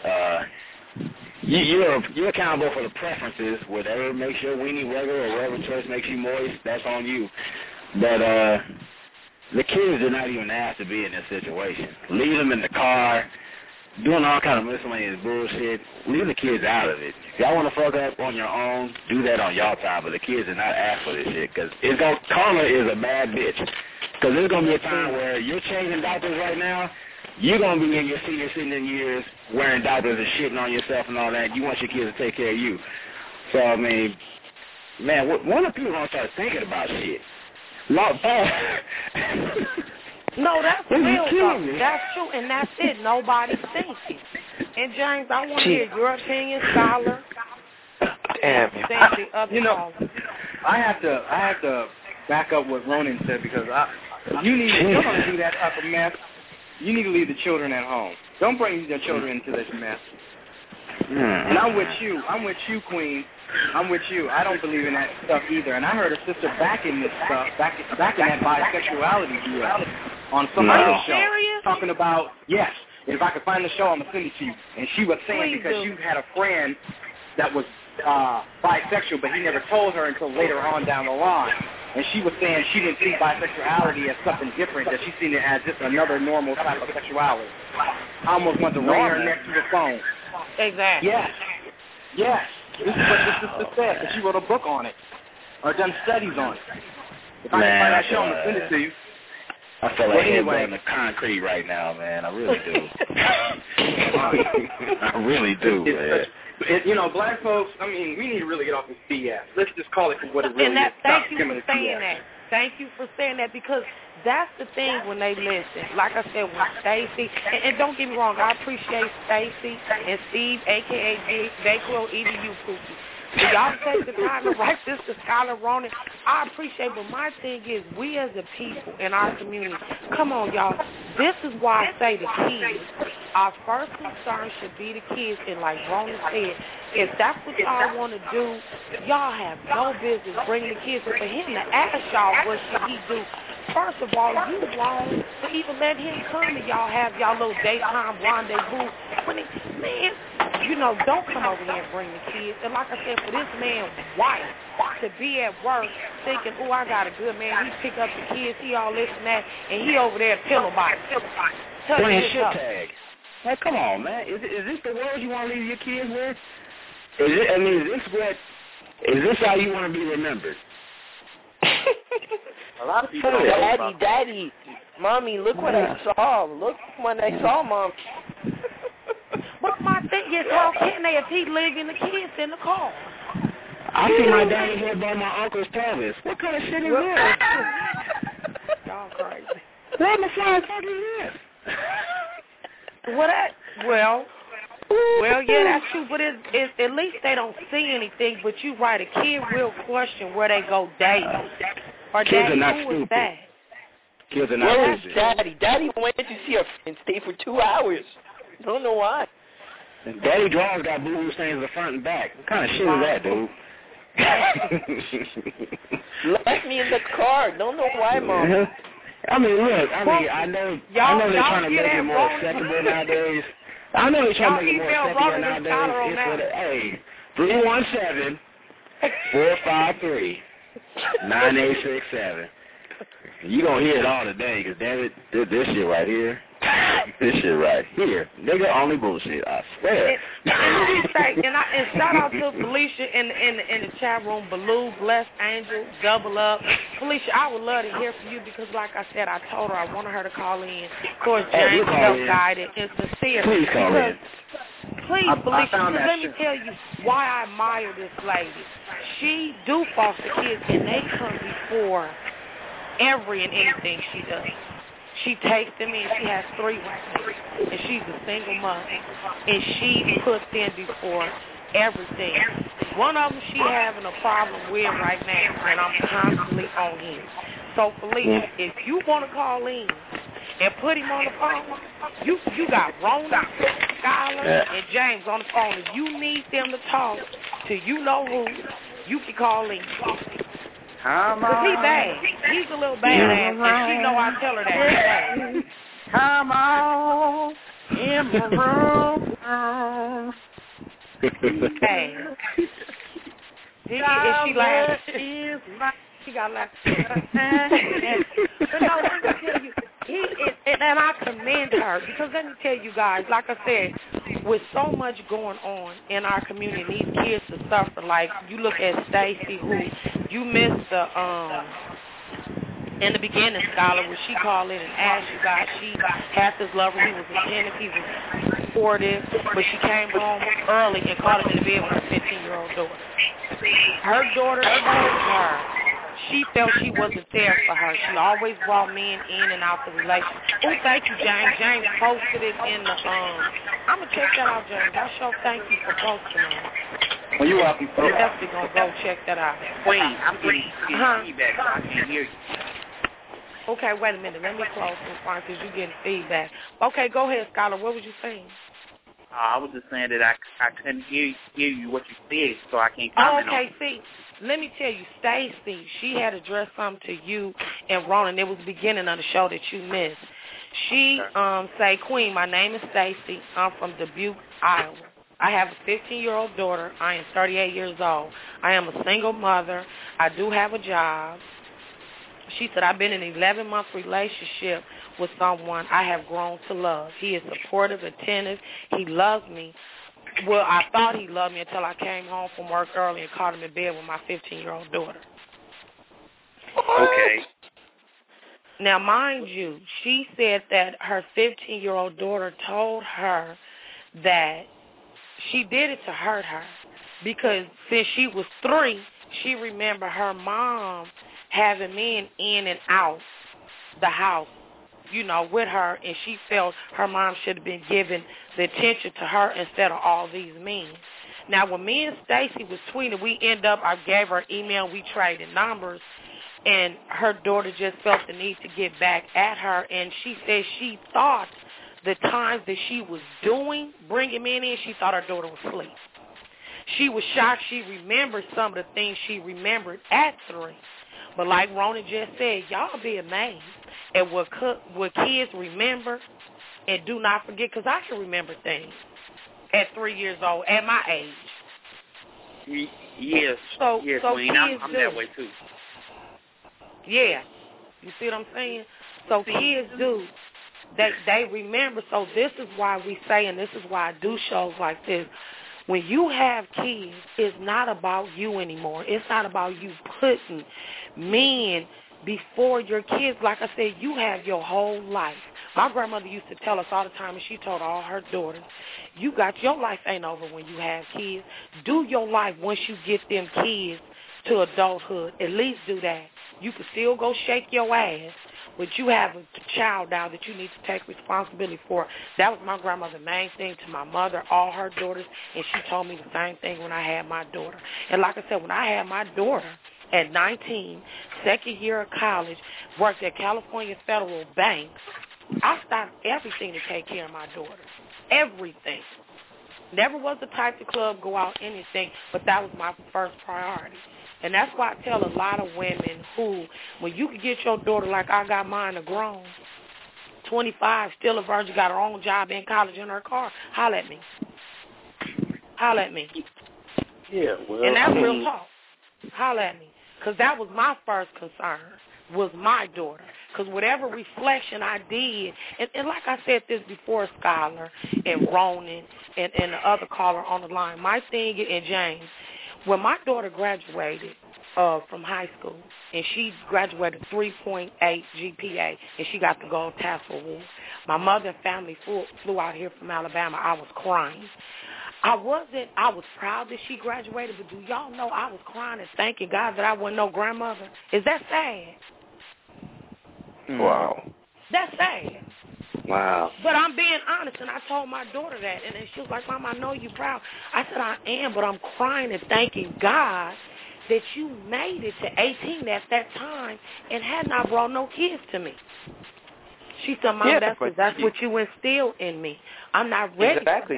you're accountable for the preferences. Whatever makes your weenie regular or whatever choice makes you moist, that's on you. But the kids did not even ask to be in this situation. Leave them in the car, doing all kind of miscellaneous bullshit. Leave the kids out of it. If y'all want to fuck up on your own, do that on y'all time. But the kids did not ask for this shit because karma is a bad bitch. Because there's going to be a time where you're changing diapers right now. You're going to be in your senior citizen years wearing diapers and shitting on yourself and all that. You want your kids to take care of you. So, I mean, man, when are people going to start thinking about shit? No, that's real though. That's true, and that's it. Nobody's thinking. And James, I want to hear your opinion, scholar. Damn. You know, I have to back up what Ronan said because if you're going to do that type of mess, you need to leave the children at home. Don't bring the children into this mess. And I'm with you, Queen. I'm with you. I don't believe in that stuff either. And I heard a sister backing this stuff, backing that bisexuality deal on some other show. Talking about, yes, if I could find the show, I'm going to send it to you. And she was saying because you had a friend that was bisexual, but he never told her until later on down the line. And she was saying she didn't see bisexuality as something different, that she seen it as just another normal type of sexuality. I almost want to ring her next to the phone. Exactly. Yes. This is what this sister said, because she wrote a book on it, or done studies on it. If I can find that show, I'm going to send it to you. I feel like anyway, in the concrete right now, man. I really do. I really do, man. You know, black folks, I mean, we need to really get off this BS. Let's just call it for what it really is. Thank you for saying that. Thank you for saying that, because that's the thing when they listen. Like I said, when Stacy, and don't get me wrong, I appreciate Stacy and Steve, a.k.a. Dayquil, EDU Pookie. So y'all take the time to write this to Scholar Ronan. I appreciate, but my thing is, we as a people in our community, come on, y'all. This is why I say the kids. Our first concern should be the kids, and like Ronan said, if that's what y'all want to do, y'all have no business bringing the kids. But for him to ask y'all what should he do, first of all, you wrong to even let him come and y'all have y'all little daytime rendezvous. Man, you know, don't come over here and bring the kids. And like I said, for this man's wife to be at work thinking, oh, I got a good man, he pick up the kids, he all this and that, and he over there pillow biting. Playing shit tag. Like, come on, man. Is this the world you want to leave your kids with? Is this how you want to be remembered? A lot of people Daddy, Mommy, look what I saw. Look when I saw Mom. But my thing is, how can they if he leaving the kids in the car? I see my daddy here by my uncle's pelvis. What kind of shit is this? Y'all crazy. What the fuck is this? Well, yeah, that's true, but it's at least they don't see anything, but you right, a kid will question where they go dating. Or kids Daddy, are not who stupid. is that? Kids are not Where's stupid. Daddy? Daddy went to see her and stayed for 2 hours. Don't know why. And Daddy Draws got boo-boo stains in the front and back. What kind of shit is that, dude? Left me in the car. Don't know why, Mom. I mean, look. I know they're trying to make it more acceptable nowadays. I know they're trying to make it more acceptable nowadays. Hey, 317-453-9867. You gonna hear it all today, because damn it, this shit right here. This shit right here. Nigga only bullshit, I swear. And shout out to Felicia in the chat room, Baloo, Blessed Angel, Double Up. Felicia, I would love to hear from you because, like I said, I told her I wanted her to call in. Of course, James, self-guided and sincere. Please call in. Please, Felicia, let me tell you why I admire this lady. She do foster kids, and they come before every and anything she does. She takes them in. She has 3 women, and she's a single mother, and she puts in before everything. One of them she having a problem with right now, and I'm constantly on him. So, Felicia, if you want to call in and put him on the phone, you got Rona, Skylar, and James on the phone. If you need them to talk to you know who, you can call in. Because he bad. He's a little badass, and she know I tell her that. He's bad. Come on in the room. Hey. And she laughs. She got laugh. But no, let me tell you, and I commend her, because let me tell you guys, like I said, with so much going on in our community, these kids to suffer. Like you look at Stacy, who you missed in the beginning, Scholar, when she called in and asked you guys, she had this lover, he was attentive, he was supportive, but she came home early and caught him in the bed with her 15-year-old daughter. Her daughter told her she felt she wasn't there for her. She always brought men in and out the relationship. Oh, thank you, James. James posted it in the, I'm going to check that out, James. I sure thank you for posting it. Well, you're welcome. I'm definitely going to go check that out. Queen, I'm getting feedback, so I can't hear you. Okay, wait a minute. Let me close this phone because you're getting feedback. Okay, go ahead, Scholar. What was you saying? I was just saying that I couldn't hear you what you said, so I can't comment on it. Okay, see, let me tell you, Stacy, she had addressed something to you and Ronan. It was the beginning of the show that you missed. She say, Queen, my name is Stacy. I'm from Dubuque, Iowa. I have a 15-year-old daughter. I am 38 years old. I am a single mother. I do have a job. She said, I've been in an 11-month relationship with someone I have grown to love. He is supportive, attentive. He loves me. Well, I thought he loved me until I came home from work early and caught him in bed with my 15-year-old daughter. Okay. Now, mind you, she said that her 15-year-old daughter told her that she did it to hurt her because since she was 3, she remembered her mom having men in and out the house, you know, with her, and she felt her mom should have been giving the attention to her instead of all these men. Now, when me and Stacy was tweeting, I gave her email, we traded numbers, and her daughter just felt the need to get back at her, and she said she thought the times that she was bringing men in, she thought her daughter was asleep. She was shocked she remembered some of the things she remembered at 3. But like Rona just said, y'all be amazed at what kids remember and do not forget, because I can remember things at 3 years old at my age. Yes. So Queen, I'm that way too. Yeah. You see what I'm saying? So kids do. They remember. So this is why we say, and this is why I do shows like this, when you have kids, it's not about you anymore. It's not about you putting men before your kids. Like I said, you have your whole life. My grandmother used to tell us all the time, and she told all her daughters, your life ain't over when you have kids. Do your life once you get them kids to adulthood. At least do that. You can still go shake your ass, but you have a child now that you need to take responsibility for. That was my grandmother's main thing to my mother, all her daughters, and she told me the same thing when I had my daughter. And like I said, when I had my daughter at 19, second year of college, worked at California Federal Bank, I stopped everything to take care of my daughter. Everything. Never was the type to club, go out, anything, but that was my first priority. And that's why I tell a lot of women who, when you can get your daughter like I got mine, a grown, 25, still a virgin, got her own job in college in her car, holler at me. Holler at me. Yeah, well, and that's real talk. Holler at me. Because that was my first concern. was my daughter. Because whatever reflection I did, and like I said this before, Skylar and Ronan and the other caller on the line, my thing, and James, when my daughter graduated from high school, and she graduated 3.8 GPA, and she got the gold tassel award, my mother and family flew out here from Alabama. I was crying. I was proud that she graduated, but do y'all know I was crying and thanking God that I wasn't no grandmother? Is that sad? Wow. That's sad. Wow. But I'm being honest, and I told my daughter that, and then she was like, Mom, I know you're proud. I said, I am, but I'm crying and thanking God that you made it to 18 at that time and had not brought no kids to me. She said, Mom, that's what you instilled in me. I'm not ready. Exactly.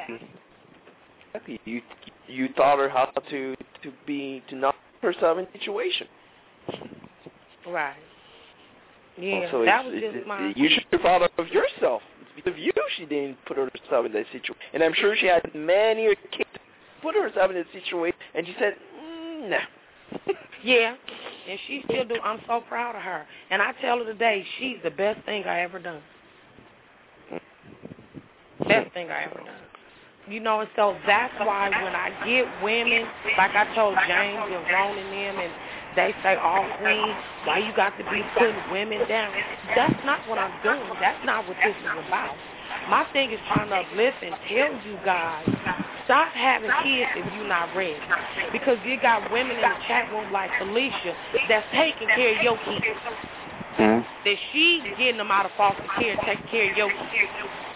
You taught her how to not put herself in situation. Right. Yeah, so that was just my... You should be proud of yourself. It's because of you she didn't put herself in that situation. And I'm sure she had many kids put herself in that situation, and she said, nah. Yeah, and she still do. I'm so proud of her. And I tell her today, she's the best thing I ever done. Best thing I ever done. You know, and so that's why when I get women, like I told James and Ron and them, and they say, oh, Queen, why you got to be putting women down? That's not what I'm doing. That's not what this is about. My thing is trying to uplift and tell you guys, stop having kids if you're not ready. Because you got women in the chat room like Felicia that's taking care of your kids. That she's getting them out of foster care and taking care of your kids.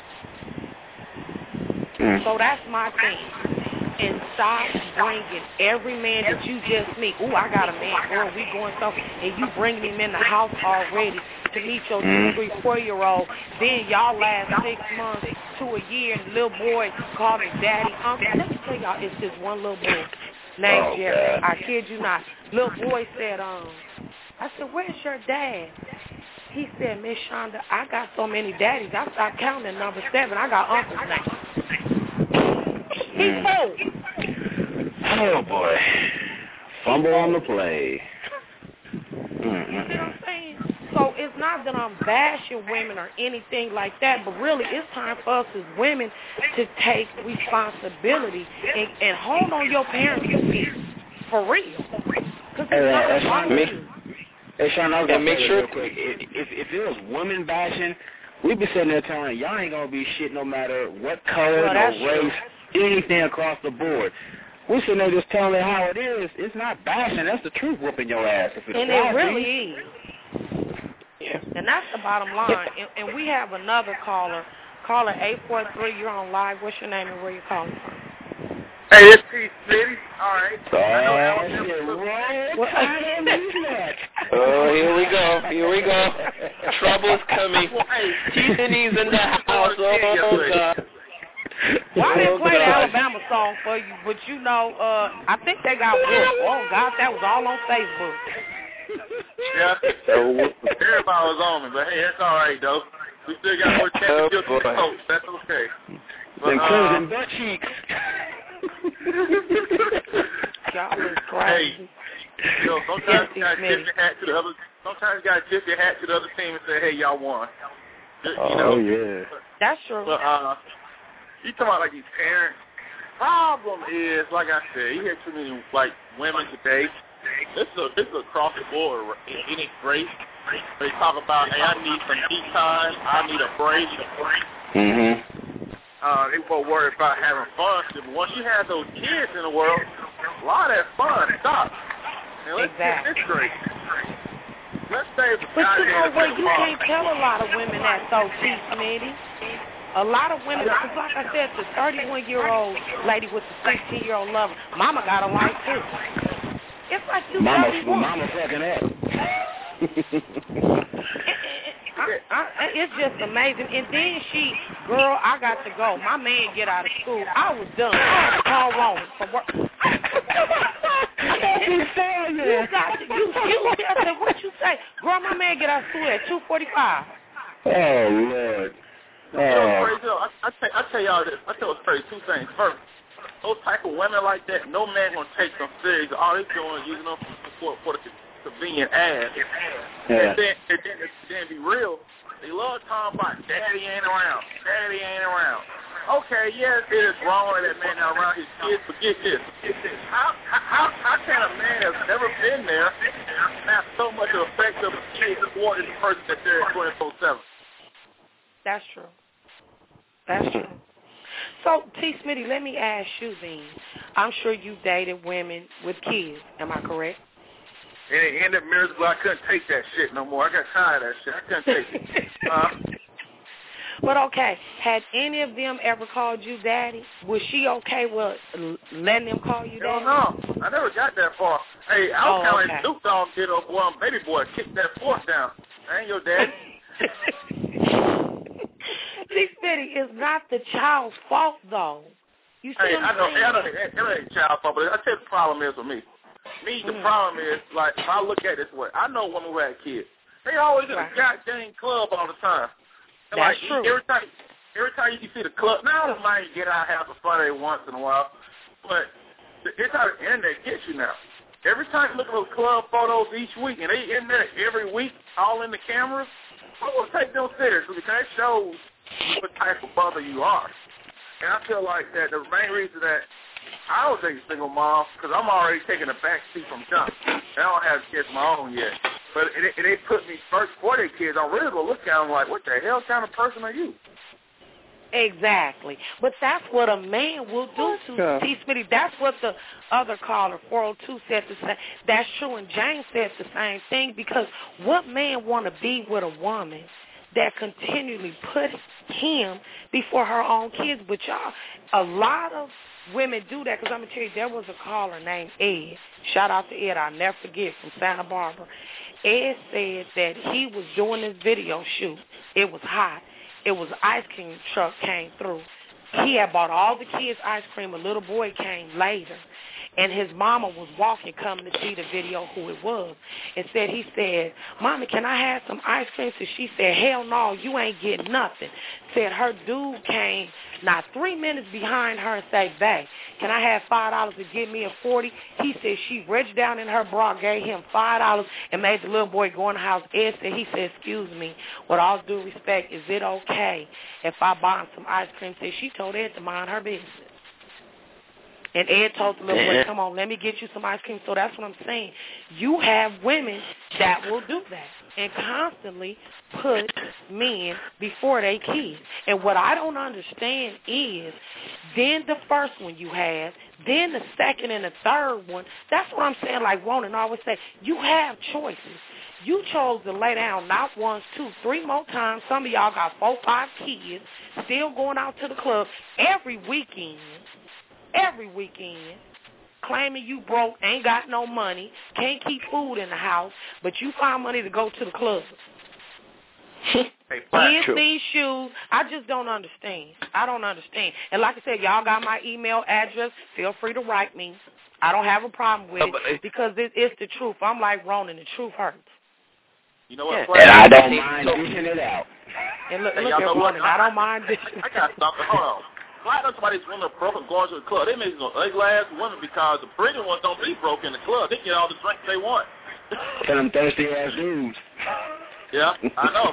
So that's my thing. And stop bringing every man that you just meet. Ooh, I got a man, girl, we going so, and you bring him in the house already to meet your 2, 3, 4-year-old. Then y'all last 6 months to a year, and the little boy called me daddy, uncle. Let me tell y'all, it's just one little boy named Jerry. I kid you not. Little boy said, I said, where's your dad? He said, Miss Shonda, I got so many daddies. I stopped counting at number 7. I got uncles now. He's old. Oh, boy. Fumble on the play. You see what I'm saying? So it's not that I'm bashing women or anything like that, but really it's time for us as women to take responsibility and hold on your parents' feet for real. Because it's not about you. Hey, Sean, I was going to make sure, if it was women bashing, we'd be sitting there telling y'all ain't going to be shit no matter what color, race, anything across the board. We're sitting there just telling it how it is. It's not bashing. That's the truth, whooping your ass. If and it really is. Yeah. And that's the bottom line. And we have another caller. Caller 843, you're on live. What's your name and where you calling from? Hey, it's Peace City. All right. Oh, here we go. Here we go. Trouble's coming. Tiffany's in the house. Oh, God. Well, I didn't play the Alabama song for you, but you know, I think they got whooped. Oh, God, that was all on Facebook. Yeah. Everybody was on me, but hey, that's all right, though. We still got more championship to coach. That's okay. Them crimson butt cheeks. Y'all is crazy. Hey, you know, sometimes you gotta tip your hat to the other. Sometimes you gotta tip your hat to the other team and say, "Hey, y'all won." Yeah. That's true. But you talking about like these parents? Problem is, like I said, you hear too many like women today. It's across the board. Any race, they talk about, "Hey, I need some deep time. I need a break." They were worried about having fun. But once you have those kids in the world, a lot of that fun stops. And let's get this straight. Let's say, but you know what? You can't tell a lot of women that, though, Chief Smitty. A lot of women, because like I said, the 31-year-old lady with the 16-year-old lover, mama got a life, too. It's like you Mama fucking up. It's just amazing. And then girl, I got to go. My man get out of school. I was done. I had to call Roman from work. You got to, I said, what you say? Girl, my man get out of school at 2:45. Oh, Lord. I tell y'all this. I tell us crazy 2 things. First, those type of women like that, no man gonna take them serious. All they doing is using them for convenient ass. Yeah. And then be real. They love talking about daddy ain't around. Daddy ain't around. Okay, yes, it is wrong that man not around his kids, but get this. How can a man that's never been there have so much of effect of a kid toward the person that's there 24/7? That's true. That's true. So, T. Smitty, let me ask you then. I'm sure you've dated women with kids. Am I correct? And it ended up miserable. I couldn't take that shit no more. I got tired of that shit. I couldn't take it. But okay, had any of them ever called you daddy? Was she okay with letting them call you daddy? Hell no. I never got that far. Hey, I was kind of like Snoop Dogg did up one baby boy, kicked that fork down. I ain't your daddy. See, Smitty, it's not the child's fault, though. You see what I'm saying? I know it ain't child's fault, but I tell you the problem is with me. The problem is, like, if I look at it this way, I know women who had kids. They always in a goddamn club all the time. And that's like, true. Every time you can see the club, now I don't mind you get out and have some fun every once in a while, but it's how the internet gets you now. Every time you look at those club photos each week, and they in there every week, all in the cameras, I want to take them seriously because it shows what type of mother you are. And I feel like that the main reason that I was a single mom, because I'm already taking a back seat from jump. I don't have kids of my own yet. But they put me first for their kids. I'm really going to look at them like, what the hell kind of person are you? Exactly. But that's what a man will do to T. Smitty. That's what the other caller, 402, said the same. That's true, and James said the same thing, because what man want to be with a woman that continually put him before her own kids? But y'all, a lot of women do that, because I'm going to tell you, there was a caller named Ed. Shout out to Ed, I'll never forget, from Santa Barbara. Ed said that he was doing this video shoot. It was hot. It was an ice cream truck came through. He had bought all the kids ice cream. A little boy came later, and his mama was walking, coming to see the video who it was, and he said, Mommy, can I have some ice cream? So she said, hell no, you ain't getting nothing. Said her dude came not 3 minutes behind her and said, babe, can I have $5 to get me a 40? He said she reached down in her bra, gave him $5, and made the little boy go in the house. Ed said, he said, excuse me, with all due respect, is it okay if I buy him some ice cream? Said she told Ed to mind her business. And Ed told the little boy, come on, let me get you some ice cream. So that's what I'm saying. You have women that will do that and constantly put men before they kids. And what I don't understand is then the first one you have, then the second and the third one. That's what I'm saying, like Ronan always say, you have choices. You chose to lay down not once, 2, 3 more times. Some of y'all got 4, 5 kids, still going out to the club every weekend, claiming you broke, ain't got no money, can't keep food in the house, but you find money to go to the club. These shoes, I just don't understand. I don't understand. And like I said, y'all got my email address. Feel free to write me. I don't have a problem with it because it's the truth. I'm like Ronan, the truth hurts. You know what? And I don't mind dishing it out. And look at Ronan, I don't mind dishing. I got to stop it. Hold on. Why don't somebody's women broke and going to the club? They make some ugly-ass women because the pretty ones don't be broke in the club. They get all the drinks they want. Tell them thirsty-ass dudes. Yeah, I know.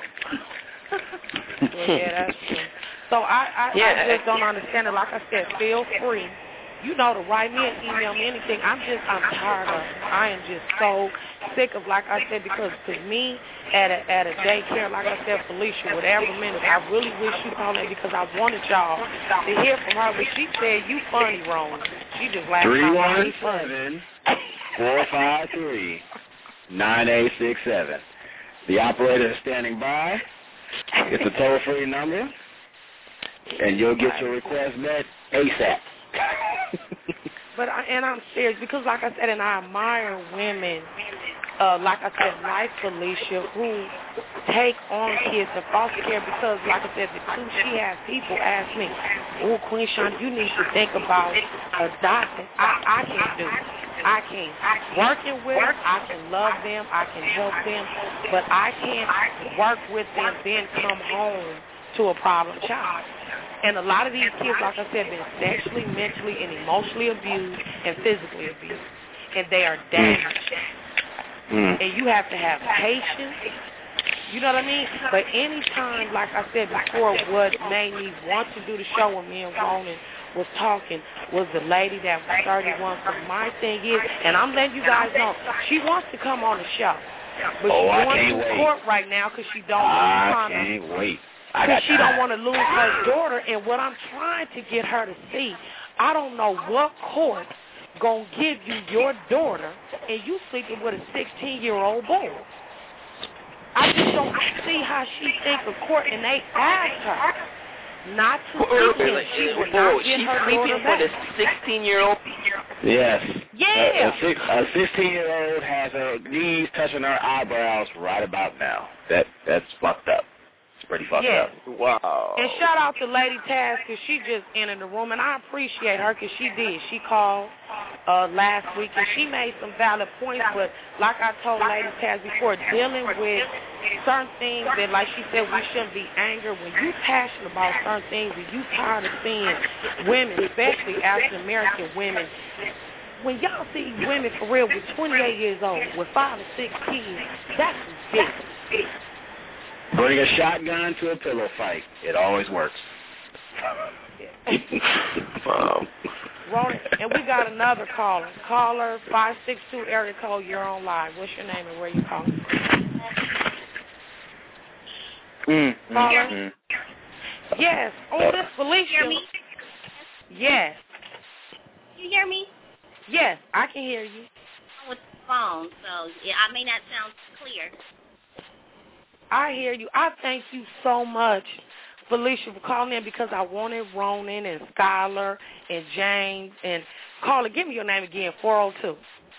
Yeah, that's true. So I just don't understand it. Like I said, feel free. You know to write me and email me anything. I'm tired of it. I am just so sick of, like I said, because to me, at a daycare, like I said, Felicia, whatever minute, I really wish you called me because I wanted y'all to hear from her. But she said, you funny, Ronan. She just laughed out. 317-453-9867. The operator is standing by. It's a toll-free number, and you'll get your request met ASAP. But I'm serious because, like I said, and I admire women, like I said, like Felicia, who take on kids in foster care because, like I said, she has people ask me, oh, Queen Shonda, you need to think about adopting. I can't do it. I can't. Working with them, I can love them, I can help them, but I can't work with them, then come home to a problem child. And a lot of these kids, like I said, have been sexually, mentally, and emotionally abused and physically abused. And they are damaged. and you have to have patience. You know what I mean? But anytime, like I said before, what made me want to do the show when me and Ronan was talking was the lady that was 31. So my thing is, and I'm letting you guys know, she wants to come on the show. But she's going to court right now because she don't want to. I can't wait. Because she don't want to lose her daughter. And what I'm trying to get her to see, I don't know what court going to give you your daughter and you sleeping with a 16-year-old boy. I just don't see how she thinks of court, and they asked her not to sleep in. She would not get her daughter back. With a 16-year-old? Yes. Yeah. A 16-year-old has her knees touching her eyebrows right about now. That's fucked up. It's pretty fucked up. Wow. And shout out to Lady Taz because she just entered the room, and I appreciate her because she did. She called last week, and she made some valid points, but like I told Lady Taz before, dealing with certain things that, like she said, we shouldn't be angry. When you're passionate about certain things and you tired of seeing women, especially African-American women, when y'all see women for real with 28 years old, with 5 or 6 kids, that's ridiculous. Bring a shotgun to a pillow fight. It always works. Wow. Ronan, and we got another caller. Caller 562 area code. You're on live. What's your name and where you calling from? Caller. Yes. Oh, this Felicia. You hear me? Yes. You hear me? Yes, I can hear you. I'm with the phone, so yeah, I may not sound clear. I hear you. I thank you so much, Felicia, for calling in because I wanted Ronan and Skylar and James and caller. Give me your name again. 402.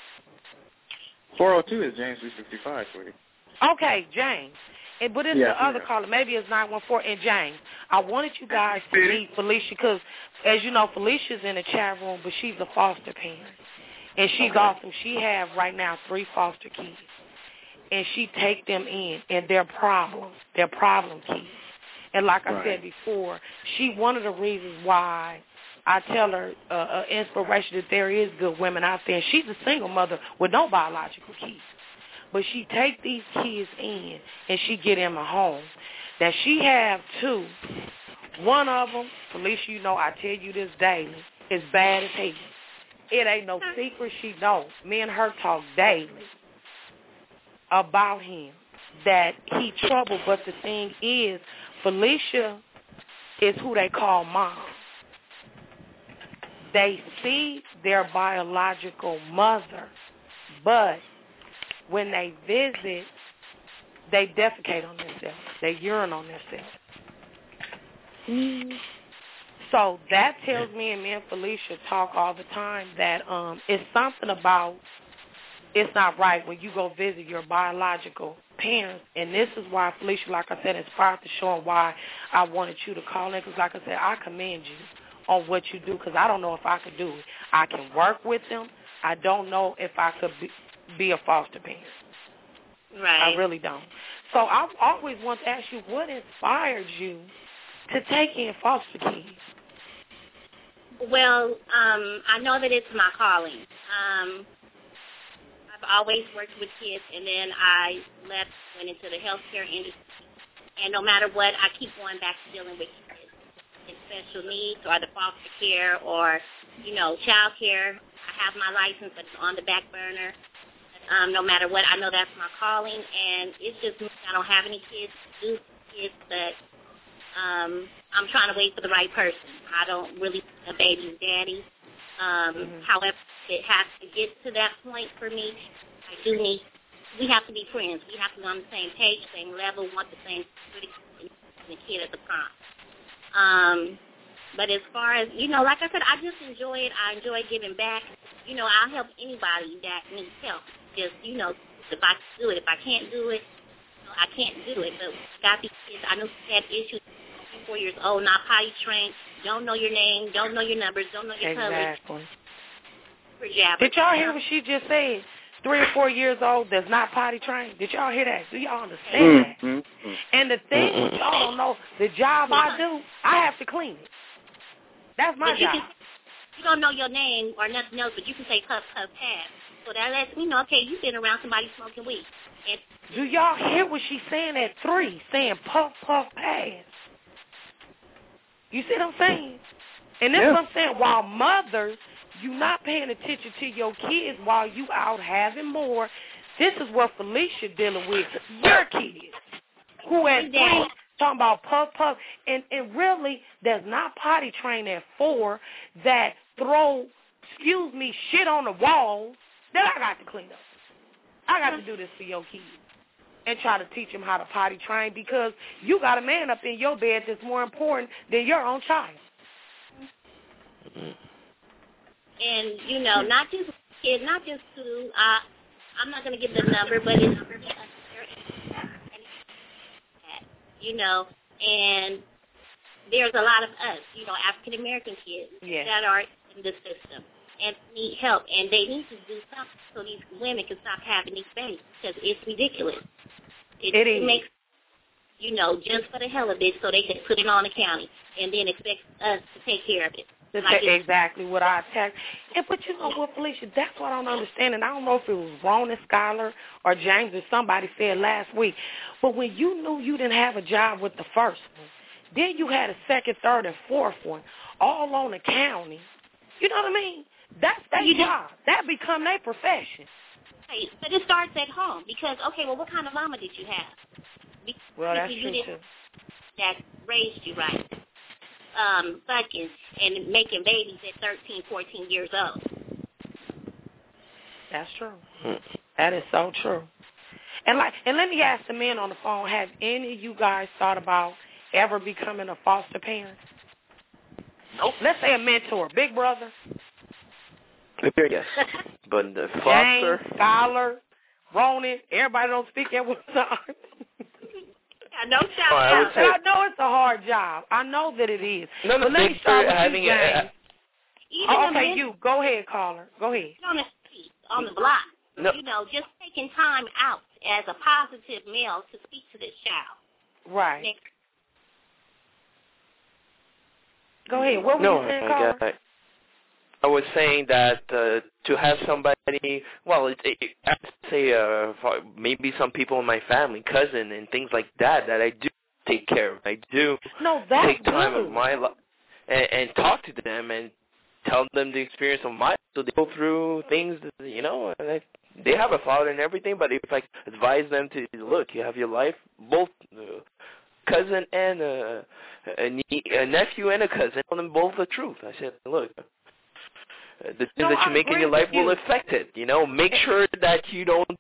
402 is James 365, sweetie. Okay, James. But it's the other caller. Maybe it's 914 and James. I wanted you guys to meet Felicia because, as you know, Felicia's in the chat room, but she's a foster parent. And she's awesome. She have right now 3 foster kids. And she take them in, and they're problem kids. And like I said before, she one of the reasons why I tell her inspiration that there is good women out there. And she's a single mother with no biological kids. But she take these kids in, and she get them a home. Now, she have 2. One of them, Felicia, you know, I tell you this daily, is bad as hell. It ain't no secret she knows. Me and her talk daily about him, that he trouble. But the thing is, Felicia is who they call mom. They see their biological mother, but when they visit, they defecate on themselves. They urine on themselves. So that tells me and Felicia talk all the time that it's something about it's not right when you go visit your biological parents. And this is why, Felicia, like I said, inspired the show and why I wanted you to call in. Because, like I said, I commend you on what you do because I don't know if I could do it. I can work with them. I don't know if I could be a foster parent. Right. I really don't. So I've always wanted to ask you, what inspired you to take in foster kids? Well, I know that it's my calling. I've always worked with kids, and then I went into the healthcare industry. And no matter what, I keep going back to dealing with kids in special needs or the foster care or, child care. I have my license, but it's on the back burner. No matter what, I know that's my calling, and it's just I don't have any kids to do kids, but I'm trying to wait for the right person. I don't really a baby's daddy. However, it has to get to that point for me. We have to be friends. We have to be on the same page, same level, want the same the kid at the time. But as far as, like I said, I just enjoy it. I enjoy giving back. I'll help anybody that needs help. Just, if I can do it. If I can't do it, I can't do it. But got these kids. I know they had issues. 4 years old, not potty trained, don't know your name, don't know your numbers, don't know your colors. Did y'all hear what she just said? 3 or 4 years old that's not potty trained. Did y'all hear that? Do y'all understand that? And the thing y'all don't know, the job I do, I have to clean it. That's my job. you don't know your name or nothing else, but you can say puff, puff, pass. So that lets me know, okay, you've been around somebody smoking weed. And do y'all hear what she's saying at 3, saying puff, puff, pass? You see what I'm saying? And that's what I'm saying. While mothers, you not paying attention to your kids while you out having more. This is what Felicia dealing with. Your kids, who at 3 talking about puff, puff, and really that's not potty trained at 4 that throw, shit on the wall that I got to clean up. I got to do this for your kids and try to teach them how to potty train because you got a man up in your bed that's more important than your own child. And, you know, not just kids, not just Sue. I'm not going to give the number, but it's, you know, and there's a lot of us, you know, African-American kids that are in the system and need help, and they need to do something so these women can stop having these babies because it's ridiculous. It makes, you know, just for the hell of it so they can put it on the county and then expect us to take care of it. That's exactly what I attacked. But you know what, Felicia, that's what I don't understand. And I don't know if it was Rona, Skylar, or James or somebody said last week. But when you knew you didn't have a job with the first one, then you had a second, third, and fourth one, all on the county. You know what I mean? That's their job. That become their profession. Right. But it starts at home because, okay, well, what kind of mama did you have? Well, that's true, too. That raised you right. Fucking and making babies at 13, 14 years old. That's true. That is so true. And let me ask the men on the phone, have any of you guys thought about ever becoming a foster parent? Nope. Let's say a mentor, big brother. Yes. But the foster. James, Scholar, Ronan, everybody don't speak at one time. No shout out. I know it's a hard job. I know that it is. No, but let me start with having you, James. Okay, you. Go ahead, caller. Go ahead. On the street, on the block. No. You know, just taking time out as a positive male to speak to this child. Right. Go ahead. What were you saying, caller? I was saying that to have somebody, well, I say maybe some people in my family, cousin, and things like that I do take care of. I do take time of my life and talk to them and tell them the experience of my life. So they go through things, you know, and they have a father and everything, but if I advise them to, look, you have your life, both cousin and a nephew and a cousin, tell them both the truth. I said, look, the things that you make in your life will affect it. You know, make sure that you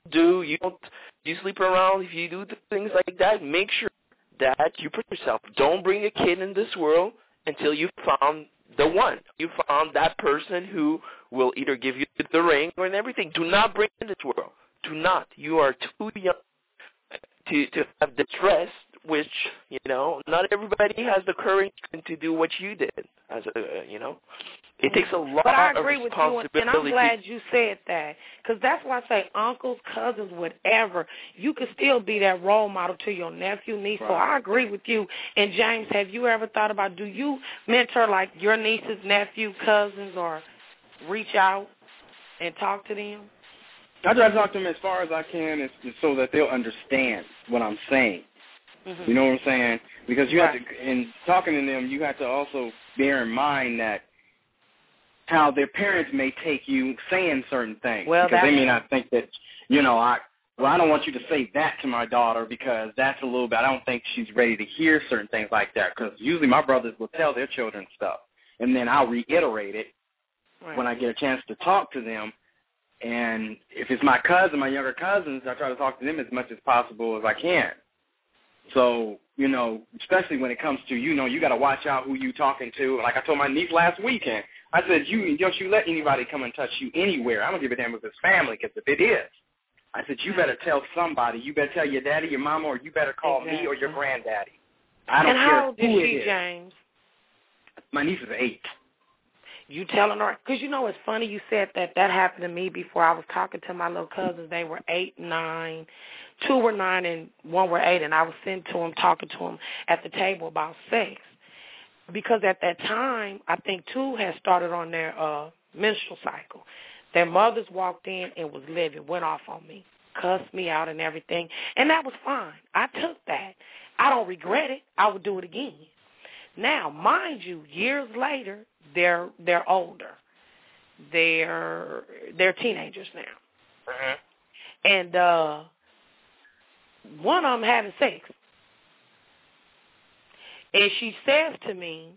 sleep around. If you do things like that, make sure that you put yourself. Don't bring a kid in this world until you found the one. You found that person who will either give you the ring or everything. Do not bring in this world. Do not. You are too young to have the stress, which, you know, not everybody has the courage to do what you did. As a, you know. It takes a lot of responsibility. But I agree with you, and I'm glad you said that, because that's why I say uncles, cousins, whatever, you can still be that role model to your nephew, niece. Right. So I agree with you. And, James, have you ever thought about, do you mentor, like, your nieces, nephew, cousins, or reach out and talk to them? I try to talk to them as far as I can so that they'll understand what I'm saying. Mm-hmm. You know what I'm saying? Because you have to, in talking to them, you have to also bear in mind that how their parents may take you saying certain things. Well, because they may not think that, you know, I don't want you to say that to my daughter because that's a little bit, I don't think she's ready to hear certain things like that, because usually my brothers will tell their children stuff, and then I'll reiterate it when I get a chance to talk to them. And if it's my cousin, my younger cousins, I try to talk to them as much as possible as I can. So, you know, especially when it comes to, you know, you got to watch out who you talking to. Like I told my niece last weekend, I said, don't you let anybody come and touch you anywhere. I don't give a damn if it's family, because if it is, I said, you better tell somebody. You better tell your daddy, your mama, or you better call me or your granddaddy. I don't care how old is she, James? My niece is 8. You telling her? Because, you know, it's funny you said that. That happened to me before. I was talking to my little cousins. They were 8, 9. 2 were 9 and 1 were 8, and I was sitting to them, talking to them at the table about sex. because at that time, I think two had started on their menstrual cycle. Their mothers walked in and was livid, went off on me, cussed me out and everything, and that was fine. I took that. I don't regret it. I would do it again. Now, mind you, years later, they're older. They're teenagers now. And one of them having sex. And she says to me,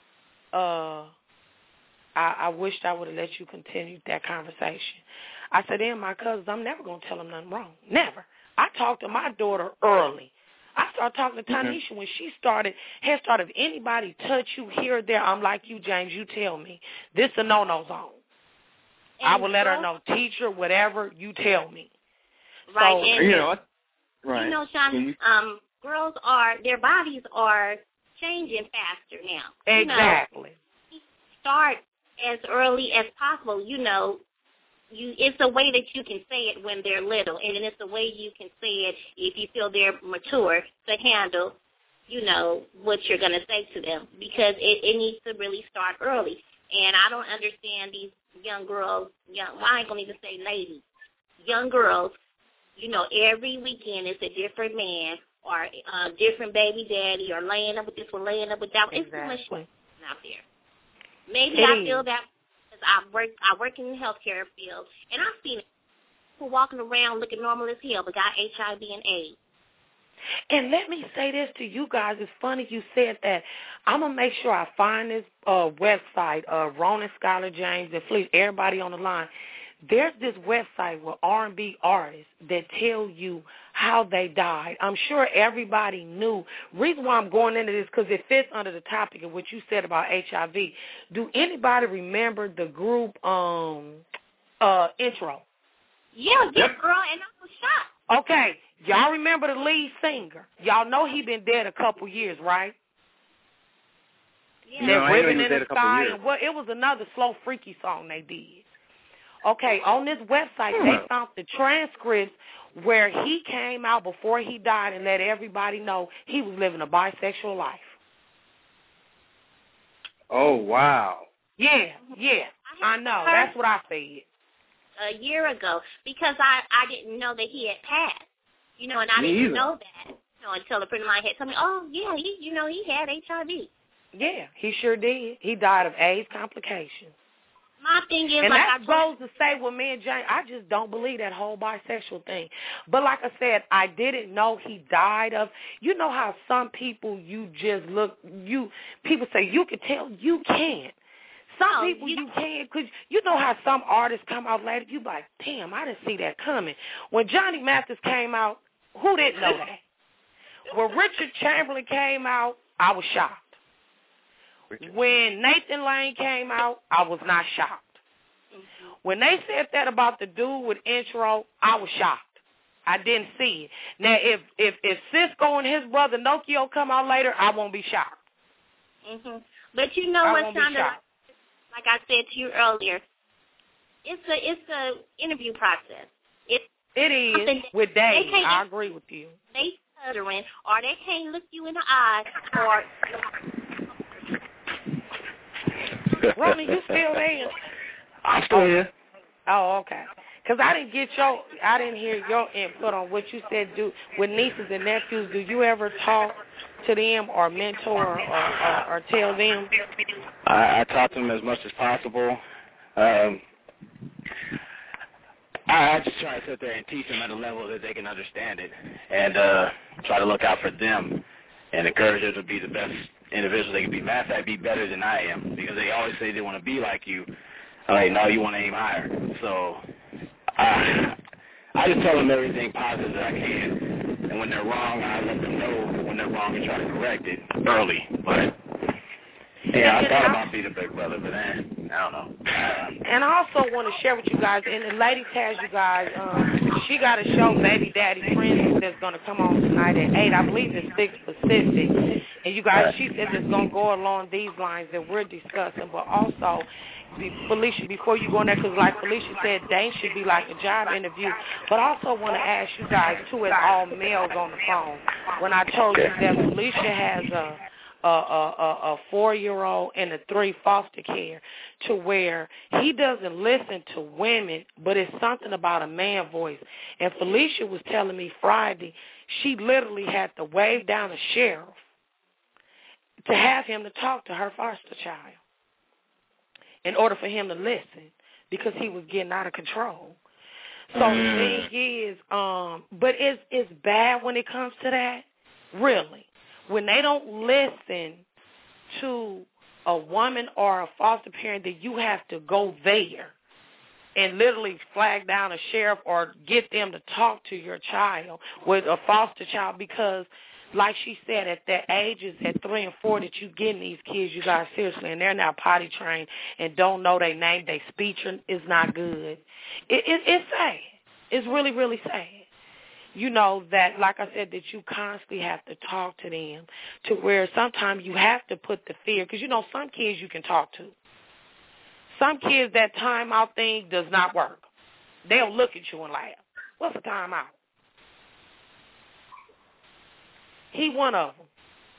I wished I would have let you continue that conversation. I said, my cousins, I'm never going to tell them nothing wrong. Never. I talked to my daughter early. I started talking to Tanisha when she started. If anybody touch you here or there, I'm like you, James, you tell me. This a no-no zone. And I will let her know. Teacher, whatever, you tell me. Right. So, and right. You know, Sean, girls their bodies are changing faster now. Exactly. Start as early as possible. It's a way that you can say it when they're little, and it's a way you can say it if you feel they're mature to handle, what you're going to say to them, because it needs to really start early. And I don't understand these young girls, I ain't going to even say ladies, young girls, every weekend it's a different man or a different baby daddy or laying up with this one, laying up with that one. It's too much out there. Maybe I feel that because I work in the healthcare field, and I've seen people walking around looking normal as hell but got HIV and AIDS. And let me say this to you guys. It's funny you said that. I'm going to make sure I find this website, Ronan, Skylar, James, and Fleet, everybody on the line. There's this website with R&B artists that tell you how they died. I'm sure everybody knew. Reason why I'm going into this because it fits under the topic of what you said about HIV. Do anybody remember the group Intro? Yeah, this girl, and I was shocked. Okay, y'all remember the lead singer? Y'all know he been dead a couple years, right? Yeah. They're Ribbon in the Sky. And it was another slow, freaky song they did. Okay, on this website, they found the transcripts where he came out before he died and let everybody know he was living a bisexual life. Oh, wow. Yeah, I know. That's what I said. A year ago, because I didn't know that he had passed, and I didn't know that, until a friend of mine had told me, oh, yeah, he had HIV. Yeah, he sure did. He died of AIDS complications. My thing is, and that goes to say, well, me and Jane, I just don't believe that whole bisexual thing. But like I said, I didn't know he died of, how some people you just look, people say you can tell, you can't. Some people you can't, because you know how some artists come out later, you like, damn, I didn't see that coming. When Johnny Mathis came out, who didn't know that? When Richard Chamberlain came out, I was shocked. When Nathan Lane came out, I was not shocked. When they said that about the dude with Intro, I was shocked. I didn't see it. Now, if Cisco and his brother Nokio come out later, I won't be shocked. But you know what, Shonda, like I said to you earlier, it's a interview process. It is with Dave. I agree with you. They stuttering, or they can't look you in the eye, or. Roman, you still there? I'm still here. Oh, okay. Because I didn't hear your input on what you said. With nieces and nephews, do you ever talk to them or mentor or tell them? I talk to them as much as possible. I just try to sit there and teach them at a level that they can understand it, and try to look out for them and encourage them to be the best individuals they can be. Matter of fact, be better than I am, because they always say they want to be like you. I'm like, no, you want to aim higher. So I just tell them everything positive that I can, and when they're wrong, I let them know when they're wrong and try to correct it early. But yeah, I thought about being a big brother, but I don't know. And I also want to share with you guys, and the lady tells you guys, she got a show, Baby Daddy Friends, that's going to come on tonight at 8. I believe it's 6 Pacific. And you guys, she said it's going to go along these lines that we're discussing. But also, Felicia, before you go in there, because like Felicia said, they should be like a job interview. But I also want to ask you guys, too, as all males on the phone, when I told you that Felicia has a 4-year-old and a 3 foster care, to where he doesn't listen to women, but it's something about a man voice. And Felicia was telling me Friday she literally had to wave down a sheriff to have him to talk to her foster child in order for him to listen, because he was getting out of control. So the thing is, but it's bad when it comes to that, really. When they don't listen to a woman or a foster parent, that you have to go there and literally flag down a sheriff or get them to talk to your child with a foster child, because like she said, at their ages, at 3 and 4, that you getting these kids, you guys, seriously, and they're now potty trained and don't know their name, their speech is not good. It's sad. It's really, really sad. You know, that, like I said, that you constantly have to talk to them, to where sometimes you have to put the fear, because, you know, some kids you can talk to. Some kids, that timeout thing does not work. They'll look at you and laugh. What's a timeout? He one of them.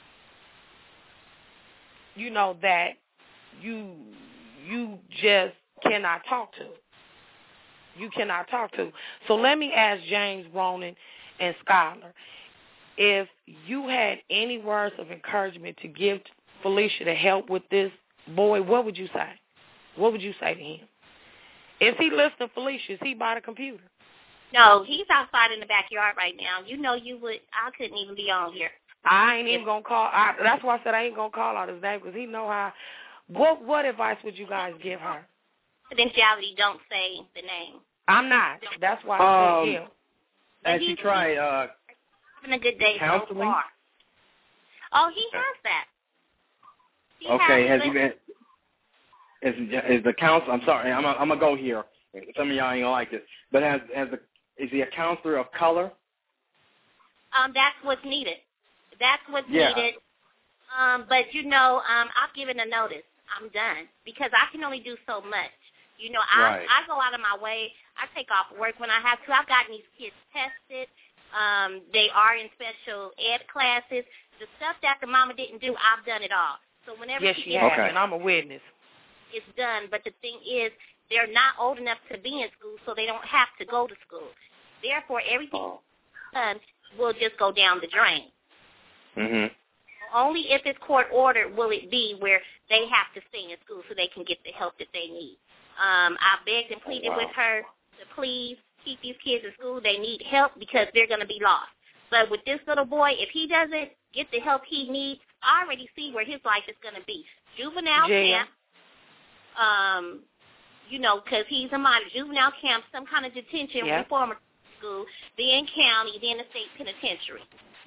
You know, that you just cannot talk to. You cannot talk to. So let me ask James, Ronan, and Skylar, if you had any words of encouragement to give Felicia to help with this boy, what would you say? What would you say to him? If he listens to Felicia, is he by the computer? No, he's outside in the backyard right now. You know you would. I couldn't even be on here. I ain't even going to call. That's why I said I ain't going to call out his name, because he know how. What advice would you guys give her? Confidentiality, don't say the name. I'm not. That's why I said him. Has he tried having a good day counseling? so far. Oh, he has that. Has he been? Is the counsel? I'm sorry, I'm gonna go here. Some of y'all ain't gonna like this, but is he a counselor of color? That's what's needed. That's what's needed. But you know, I've given a notice. I'm done, because I can only do so much. You know, I go out of my way. I take off work when I have to. I've gotten these kids tested. They are in special ed classes. The stuff that the mama didn't do, I've done it all. So whenever she has, and I'm a witness. It's done. But the thing is, they're not old enough to be in school, so they don't have to go to school. Therefore, everything done will just go down the drain. Mm-hmm. Only if it's court ordered will it be where they have to stay in school so they can get the help that they need. I begged and pleaded with her to please keep these kids in school. They need help because they're going to be lost. But with this little boy, if he doesn't get the help he needs, I already see where his life is going to be. Juvenile camp, you know, because he's a minor. Juvenile camp, some kind of detention, reformer school, then county, then the state penitentiary.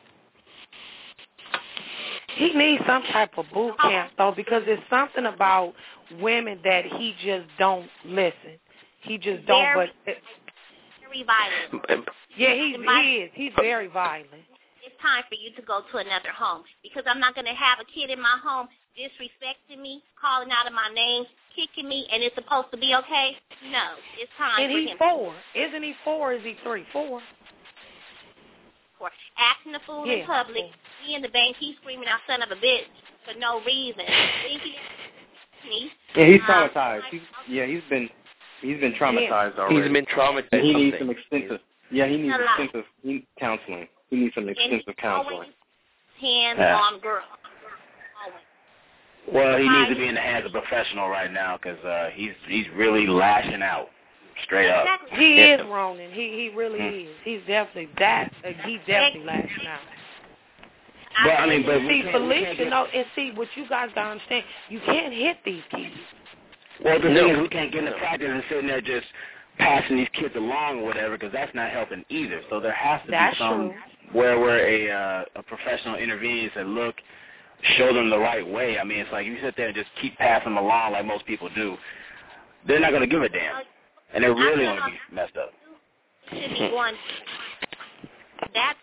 He needs some type of boot camp, though, because there's something about women that he just don't listen. He just don't. Very violent. Yeah, he is. He's very violent. It's time for you to go to another home, because I'm not going to have a kid in my home disrespecting me, calling out of my name, kicking me, and it's supposed to be okay. No, it's time for him. And he's 4. Isn't he 4 or is he 3? 4. Acting a fool in public. Me in the bank, he's screaming out son of a bitch for no reason. Yeah, he's traumatized. He's been traumatized already. He's been traumatized. He needs some extensive. Yeah, he needs extensive counseling. He needs some extensive counseling. Hands-on girl. Well, he needs to be in the hands of a professional right now, because he's really lashing out. Straight up. He is, Ronan. He really is. He's definitely he's definitely lashing out. Well, I mean, but see, Felicia, and see, what you guys got to understand, you can't hit these kids. Well, the thing is, we can't get in the practice and sitting there just passing these kids along or whatever, because that's not helping either. So there has to be some where a professional intervenes and look, show them the right way. I mean, it's like you sit there and just keep passing them along like most people do. They're not going to give a damn. And they're really going to be messed up. Should be one. That's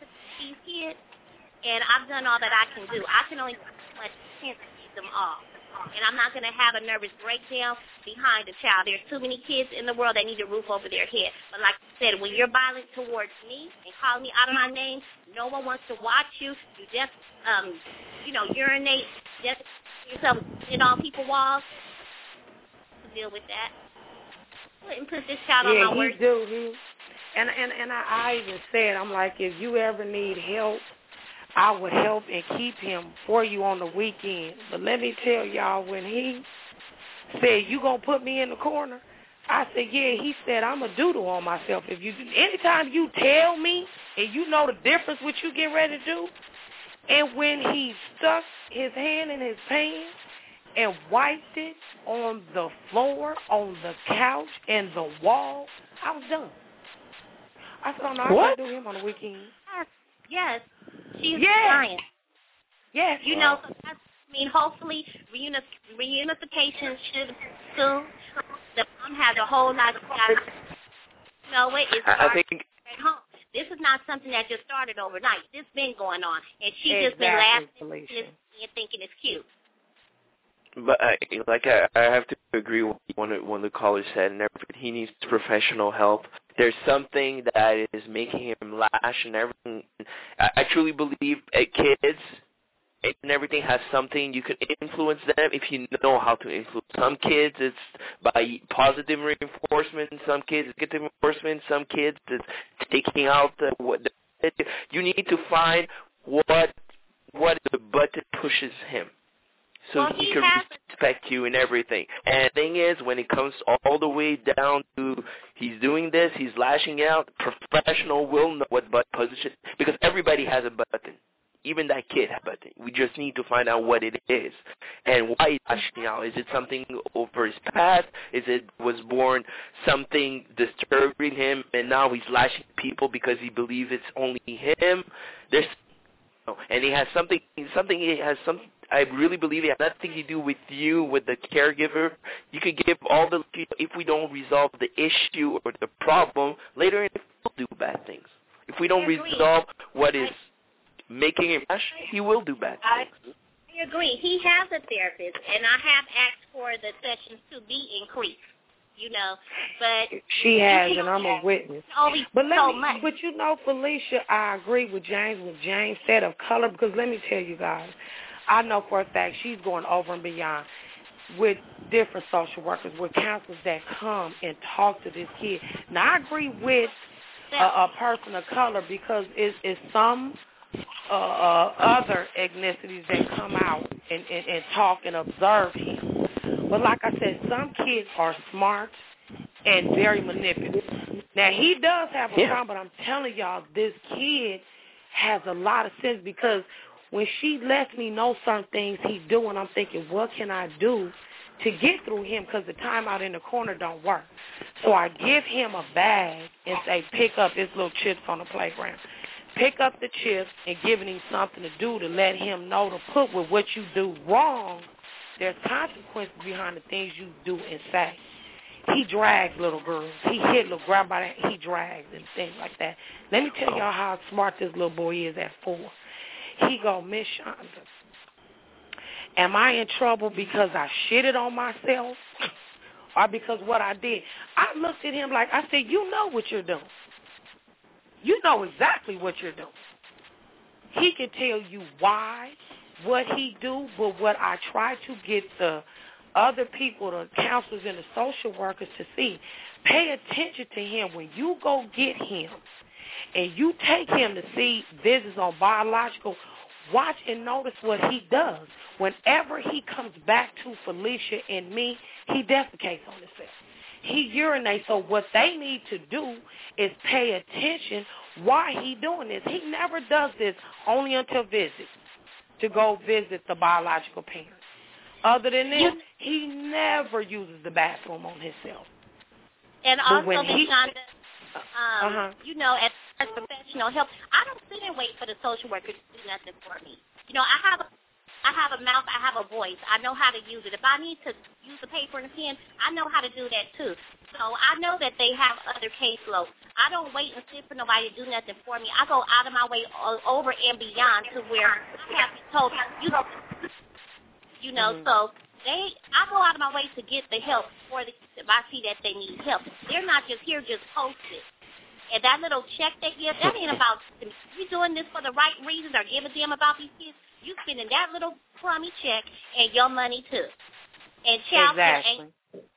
these kids, and I've done all that I can do. I can only do much. I can't feed them all. And I'm not going to have a nervous breakdown behind a child. There's too many kids in the world that need a roof over their head. But like I said, when you're violent towards me and calling me out of my name, no one wants to watch you. You just, urinate, just yourself on people's walls. To deal with that. Wouldn't put this child on my worst. Yeah, he do. And I even said, I'm like, if you ever need help, I would help and keep him for you on the weekend. But let me tell y'all, when he said, you going to put me in the corner, I said, yeah. He said, I'm a doodle on myself. Anytime you tell me and you know the difference what you get ready to do, and when he stuck his hand in his pants and wiped it on the floor, on the couch, and the wall, I was done. I said, oh, no, I can't do him on the weekend. Yes. She's lying. Yes. Hopefully reunification should soon. The mom has a whole lot of it's I think at home. This is not something that just started overnight. This has been going on, and she's just been laughing and thinking it's cute. But I have to agree with one of the callers said, and he needs professional help. There's something that is making him lash and everything. I truly believe kids and everything has something. You can influence them if you know how to influence. Some kids, it's by positive reinforcement. Some kids, it's negative reinforcement. Some kids, it's taking out you need to find what the button pushes him. So he can respect you and everything. And the thing is, when it comes all the way down to he's doing this, he's lashing out, professional will know what button position, because everybody has a button. Even that kid has a button. We just need to find out what it is and why he's lashing out. Is it something over his past? Is it was born something disturbing him, and now he's lashing people because he believes it's only him? And he has something he has some. I really believe it has nothing to do with you, with the caregiver. You could give all the people, if we don't resolve the issue or the problem, later he'll do bad things. If we don't resolve what is making him rash, he will do bad things. I agree. He has a therapist, and I have asked for the sessions to be increased. But she has, and I'm a witness. But Felicia, I agree with James when James said of color, because let me tell you guys, I know for a fact she's going over and beyond with different social workers, with counselors that come and talk to this kid. Now, I agree with a person of color because it's some other ethnicities that come out and talk and observe him. But like I said, some kids are smart and very manipulative. Now, he does have a problem, but I'm telling y'all, this kid has a lot of sense, because when she lets me know certain things he's doing, I'm thinking, what can I do to get through him, because the time out in the corner don't work. So I give him a bag and say, pick up his little chips on the playground. Pick up the chips and giving him something to do to let him know to put with what you do wrong. There's consequences behind the things you do and say. He drags little girls. He hit little grab by that. He drags and things like that. Let me tell y'all how smart this little boy is at 4. He go, Miss Shonda, am I in trouble because I shitted on myself or because what I did? I looked at him like, I said, you know what you're doing. You know exactly what you're doing. He can tell you why, what he do, but what I try to get the other people, the counselors and the social workers to see, pay attention to him. When you go get him and you take him to see visits on biological, watch and notice what he does. Whenever he comes back to Felicia and me, he defecates on himself. He urinates. So what they need to do is pay attention why he doing this. He never does this only until visits, to go visit the biological parents. Other than this, he never uses the bathroom on himself. And also, Ms. Shonda, as professional help, I don't sit and wait for the social worker to do nothing for me. I have a mouth, I have a voice. I know how to use it. If I need to use a paper and a pen, I know how to do that too. So I know that they have other caseloads. I don't wait and sit for nobody to do nothing for me. I go out of my way over and beyond to where I have to be told, so I go out of my way to get the help for the kids if I see that they need help. They're not just here just posted. And that little check they give, that ain't about you doing this for the right reasons or giving them about these kids. You spending that little crummy check and your money too. And child care ain't.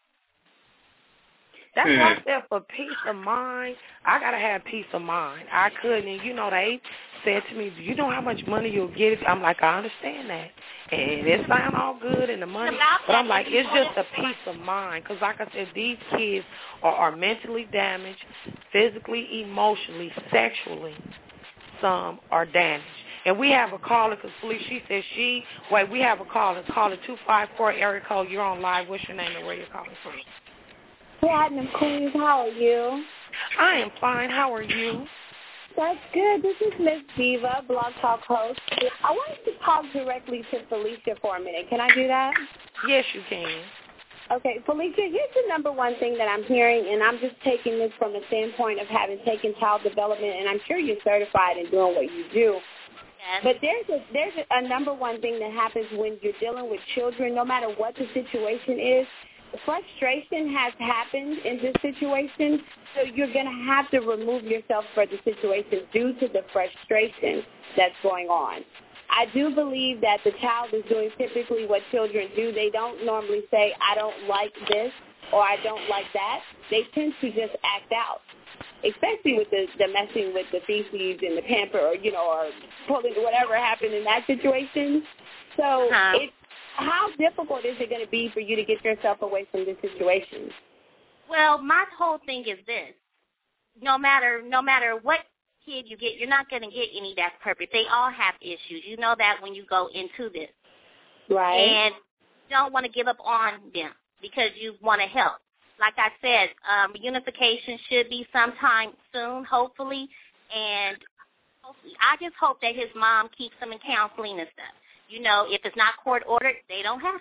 That's why I said for peace of mind, I got to have peace of mind. I couldn't, and they said to me, do you know how much money you'll get? If I'm like, I understand that. And it sound all good and the money, but I'm like, it's just a peace of mind. Because like I said, these kids are mentally damaged, physically, emotionally, sexually. Some are damaged. And we have a caller, because Felicia, she said we have a caller. Caller 254 area code. You're on live. What's your name and where you're calling from? Platinum Queens, how are you? I am fine. How are you? That's good. This is Miss Diva, Blog Talk host. I wanted to talk directly to Felicia for a minute. Can I do that? Yes, you can. Okay, Felicia, here's the number one thing that I'm hearing, and I'm just taking this from the standpoint of having taken child development, and I'm sure you're certified in doing what you do. But there's a number one thing that happens when you're dealing with children, no matter what the situation is. Frustration has happened in this situation, so you're going to have to remove yourself from the situation due to the frustration that's going on. I do believe that the child is doing typically what children do. They don't normally say, I don't like this or I don't like that. They tend to just act out, especially with the messing with the feces and the pamper or pulling whatever happened in that situation. So how difficult is it going to be for you to get yourself away from this situation? Well, my whole thing is this. No matter what kid you get, you're not going to get any that's perfect. They all have issues. You know that when you go into this. Right. And you don't want to give up on them because you want to help. Like I said, reunification should be sometime soon, hopefully. And hopefully, I just hope that his mom keeps him in counseling and stuff. If it's not court-ordered, they don't have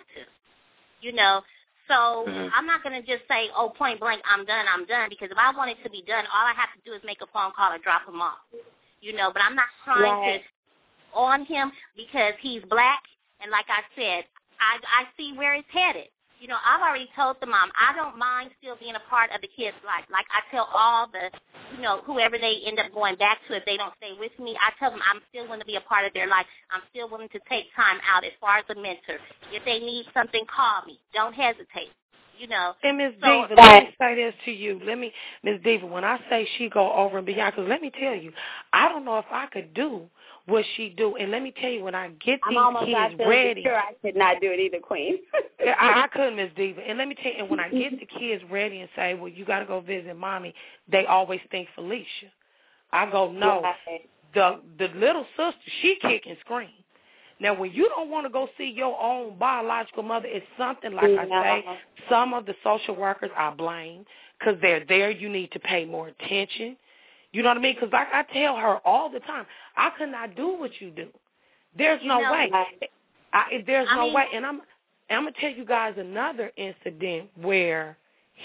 to. So I'm not going to just say, point blank, I'm done, because if I want it to be done, all I have to do is make a phone call or drop him off. But I'm not trying to on him because he's black, and like I said, I see where it's headed. I've already told the mom, I don't mind still being a part of the kids' life. Like I tell all the, whoever they end up going back to if they don't stay with me, I tell them I'm still willing to be a part of their life. I'm still willing to take time out as far as a mentor. If they need something, call me. Don't hesitate. And Ms. Diva, let me say this to you. Ms. Diva, when I say she go over and beyond, because let me tell you, I don't know if I could do what she do. And let me tell you, when I get these kids ready. Sure I could not do it either, Queen. I couldn't, Ms. Diva. And let me tell you, and when I get the kids ready and say, well, you got to go visit Mommy, they always think Felicia. I go, no. The little sister, she kick and scream. Now, when you don't want to go see your own biological mother, it's something like I say, some of the social workers I blame because they're there. You need to pay more attention. You know what I mean? Because like I tell her all the time, I could not do what you do. There's no way. There's no way. And I'm going to tell you guys another incident where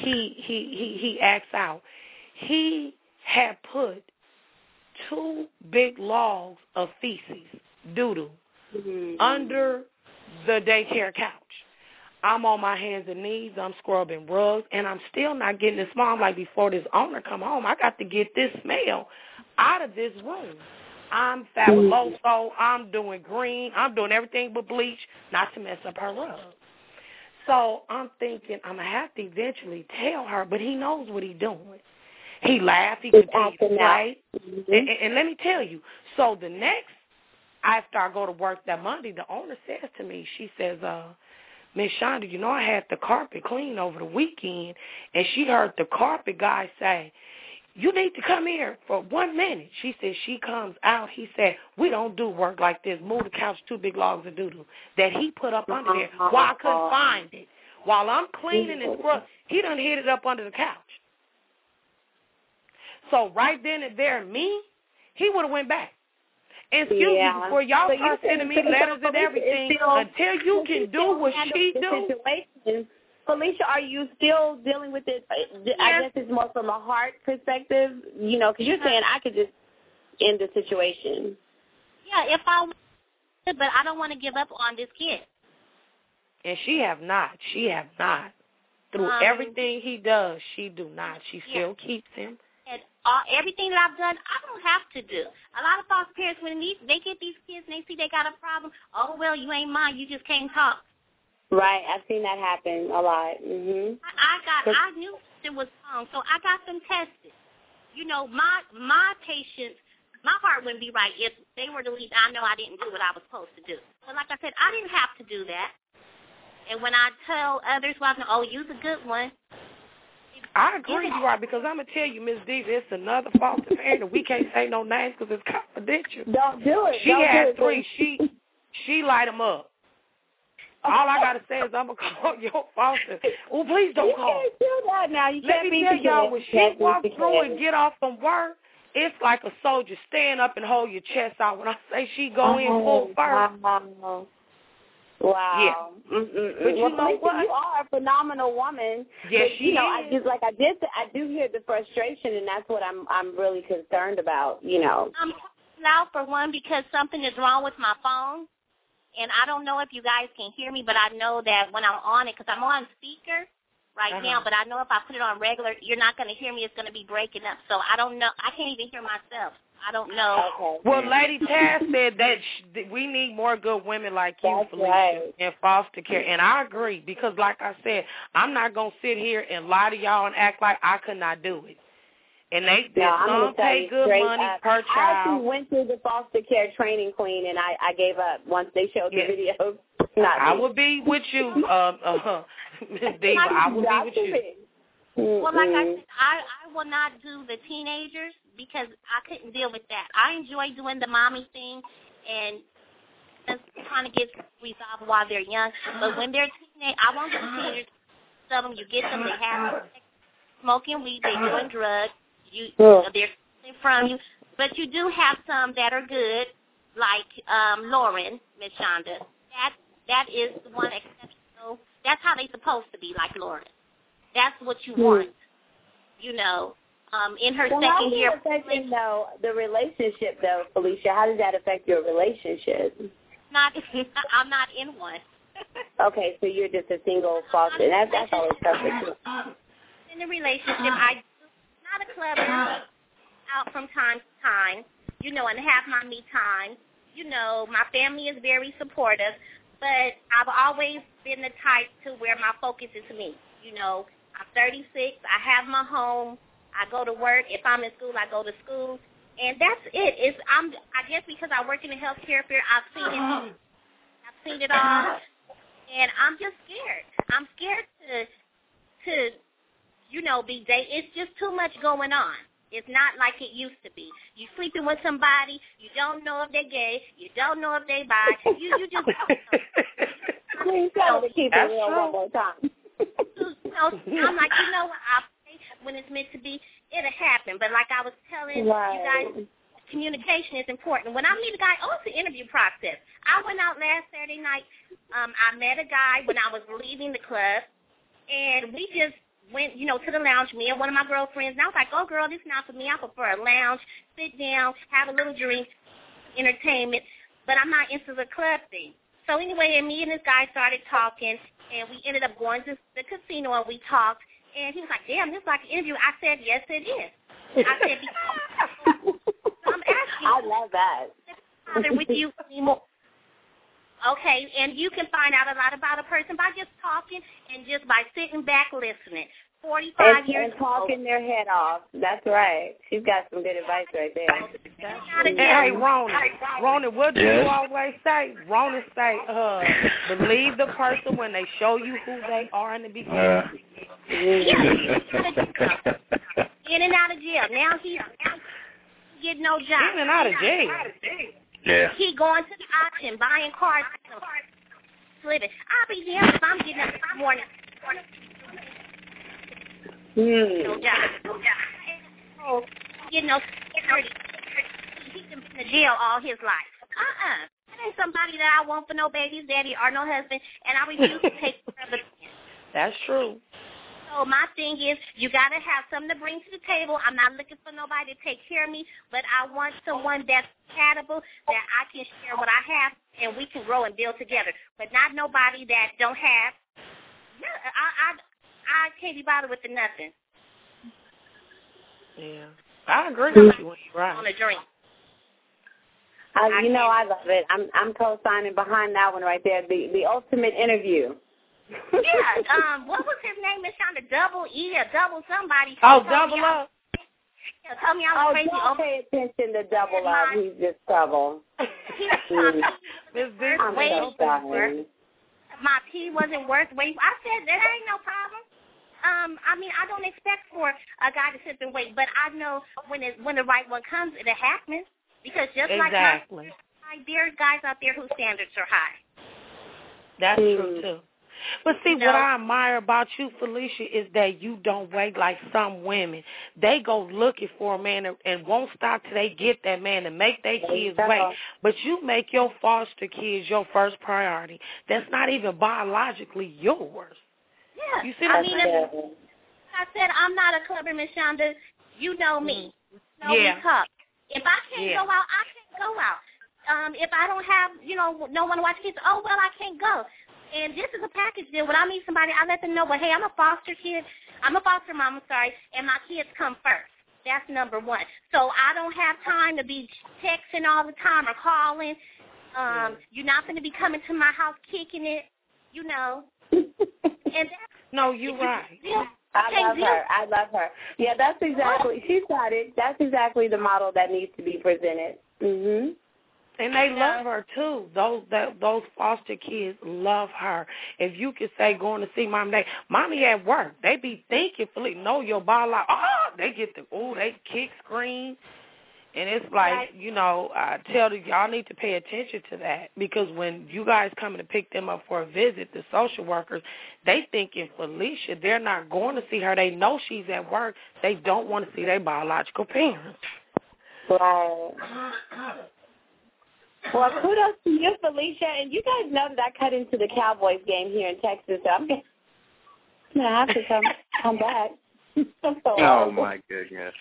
he acts out. He had put 2 big logs of feces, doo-doo, under the daycare couch. I'm on my hands and knees. I'm scrubbing rugs, and I'm still not getting this smell. I'm like, before this owner come home, I got to get this smell out of this room. I'm fabuloso. I'm doing green. I'm doing everything but bleach, not to mess up her rug. So I'm thinking I'm going to have to eventually tell her, but he knows what he's doing. He laughed. He continued to play. And let me tell you, so the next, after I go to work that Monday, the owner says to me, she says, Miss Shonda, I had the carpet clean over the weekend, and she heard the carpet guy say, you need to come here for 1 minute. She said she comes out. He said, we don't do work like this. Move the couch, 2 big logs of doo-doo that he put up under there while I couldn't find it. While I'm cleaning and scrubbing, he done hid it up under the couch. So right then and there, he would have went back. Excuse me, before y'all start sending me letters and everything, until you can do what she do. Felicia, are you still dealing with it? I guess it's more from a heart perspective, because you're saying I could just end the situation. Yeah, if I wanted, but I don't want to give up on this kid. And she have not. Through everything he does, she do not. She still keeps him. And everything that I've done, I don't have to do. A lot of foster parents, when they get these kids and they see they got a problem, oh, well, you ain't mine. You just can't talk. Right. I've seen that happen a lot. Mm-hmm. I knew it was wrong, so I got them tested. You know, my patients, my heart wouldn't be right if they were to leave. I know I didn't do what I was supposed to do. But like I said, I didn't have to do that. And when I tell others, well, oh, you're the good one. I agree you are, because I'm going to tell you, Miss Diva, it's another foster parent, and we can't say no names because it's confidential. Don't do it. She had 3. She light them up. All I got to say is I'm going to call your foster. Oh, please don't call. You can't do that now. You Let can't me tell y'all, when she walks through and get off from work, it's like a soldier stand up and hold your chest out. When I say she go in full first. Wow. Yeah. But you know what? You are a phenomenal woman. Yes, she is. I do hear the frustration, and that's what I'm really concerned about. You know. I'm out for one because something is wrong with my phone, and I don't know if you guys can hear me, but I know that when I'm on it, because I'm on speaker right now, but I know if I put it on regular, you're not going to hear me. It's going to be breaking up. So I don't know. I can't even hear myself. I don't know. Okay. Well, Lady Taz said that we need more good women like you, Felicia, in foster care. And I agree, because like I said, I'm not going to sit here and lie to y'all and act like I could not do it. And some pay good money per child. I actually went through the foster care training, Queen, and I gave up once they showed the video. I will be with you, Ms. Diva. I will be with you. Well, like I said, I will not do the teenagers because I couldn't deal with that. I enjoy doing the mommy thing and just trying to get resolved while they're young. But when they're teenagers, I won't do teenagers. Some of them, you get them, they have smoking weed, they're doing drugs, they're stealing from you. But you do have some that are good, like Lauren, Miss Shonda. That is the one exceptional. That's how they're supposed to be, like Lauren. That's what you want, you know. In her second year. How does it affect, the relationship, though, Felicia? How does that affect your relationship? I'm not in one. Okay, so you're just a single foster. That's always perfect. In a relationship, I do not a clubber, out from time to time, you know, and have my me time. You know, my family is very supportive, but I've always been the type to where my focus is me. You know, I'm 36. I have my home. I go to work. If I'm in school, I go to school, and that's it. I guess because I work in the healthcare field, I've seen it all, and I'm just scared. I'm scared to you know, be dating. It's just too much going on. It's not like it used to be. You sleeping with somebody, you don't know if they're gay, you don't know if they bi. You just Please tell me to keep it real one more time. I'm like, you know what, I'll pray when it's meant to be, it'll happen. But like I was telling you guys, communication is important. When I meet a guy, it's the interview process. I went out last Saturday night. I met a guy when I was leaving the club, and we just went, you know, to the lounge, me and one of my girlfriends. And I was like, oh, girl, this is not for me. I prefer a lounge, sit down, have a little drink, entertainment. But I'm not into the club thing. So anyway, and me and this guy started talking, and we ended up going to the casino, and we talked. And he was like, damn, this is like an interview. I said, yes, it is. I said, I'm asking. I love that. With you anymore. Okay, and you can find out a lot about a person by just talking and just by sitting back listening. 45 years and talking their head off. That's right. She's got some good advice right there. Hey, Ronan, what do you always say? Ronan say, believe the person when they show you who they are in the beginning. In and out of jail. Now he's getting no job. In and out of jail. Yeah. He going to the auction, buying cars, living. I'll be damned if I'm getting up this morning. No job. Oh, you know, he's been in the jail all his life. That ain't somebody that I want for no baby's daddy or no husband, and I refuse to take care of it. That's true. So my thing is, you got to have something to bring to the table. I'm not looking for nobody to take care of me, but I want someone that's compatible, that I can share what I have, and we can grow and build together. But not nobody that don't have. No, I can't be bothered with the nothing. Yeah, I agree with you when you're right. On a dream. I love it. I'm co-signing behind that one right there. The ultimate interview. Yeah. What was his name? Miss Shonda, Double E or Double somebody. Double Up. Tell me I was crazy. Don't pay attention to Double Up. He's just trouble. My pee wasn't worth waiting. I said that ain't no problem. I mean, I don't expect for a guy to sit and wait, but I know when the right one comes, it'll happen. Because just exactly. like there's guys out there whose standards are high. That's true too. But see, what I admire about you, Felicia, is that you don't wait like some women. They go looking for a man and won't stop till they get that man and make their kids wait. But you make your foster kids your first priority. That's not even biologically yours. Yeah. You see what I'm saying? I said I'm not a clubber, Miss Shonda. You know me. We talk. If I can't go out, I can't go out. If I don't have, no one to watch kids, I can't go. And this is a package deal. When I meet somebody, I let them know, hey, I'm a foster kid. I'm a foster mom, and my kids come first. That's number one. So I don't have time to be texting all the time or calling. You're not going to be coming to my house kicking it, And no, you're right. I love her. Yeah, that's exactly. She got it. That's exactly the model that needs to be presented. Mhm. And they love her too. Those foster kids love her. If you could say going to see mommy at work, they be thinking, no, your ball like, they get they kick, scream. And it's like, I tell you, y'all need to pay attention to that, because when you guys coming to pick them up for a visit, the social workers, they thinking Felicia, they're not going to see her. They know she's at work. They don't want to see their biological parents. Right. Well, kudos to you, Felicia. And you guys know that I cut into the Cowboys game here in Texas, so I'm going to have to come back. Oh, my goodness.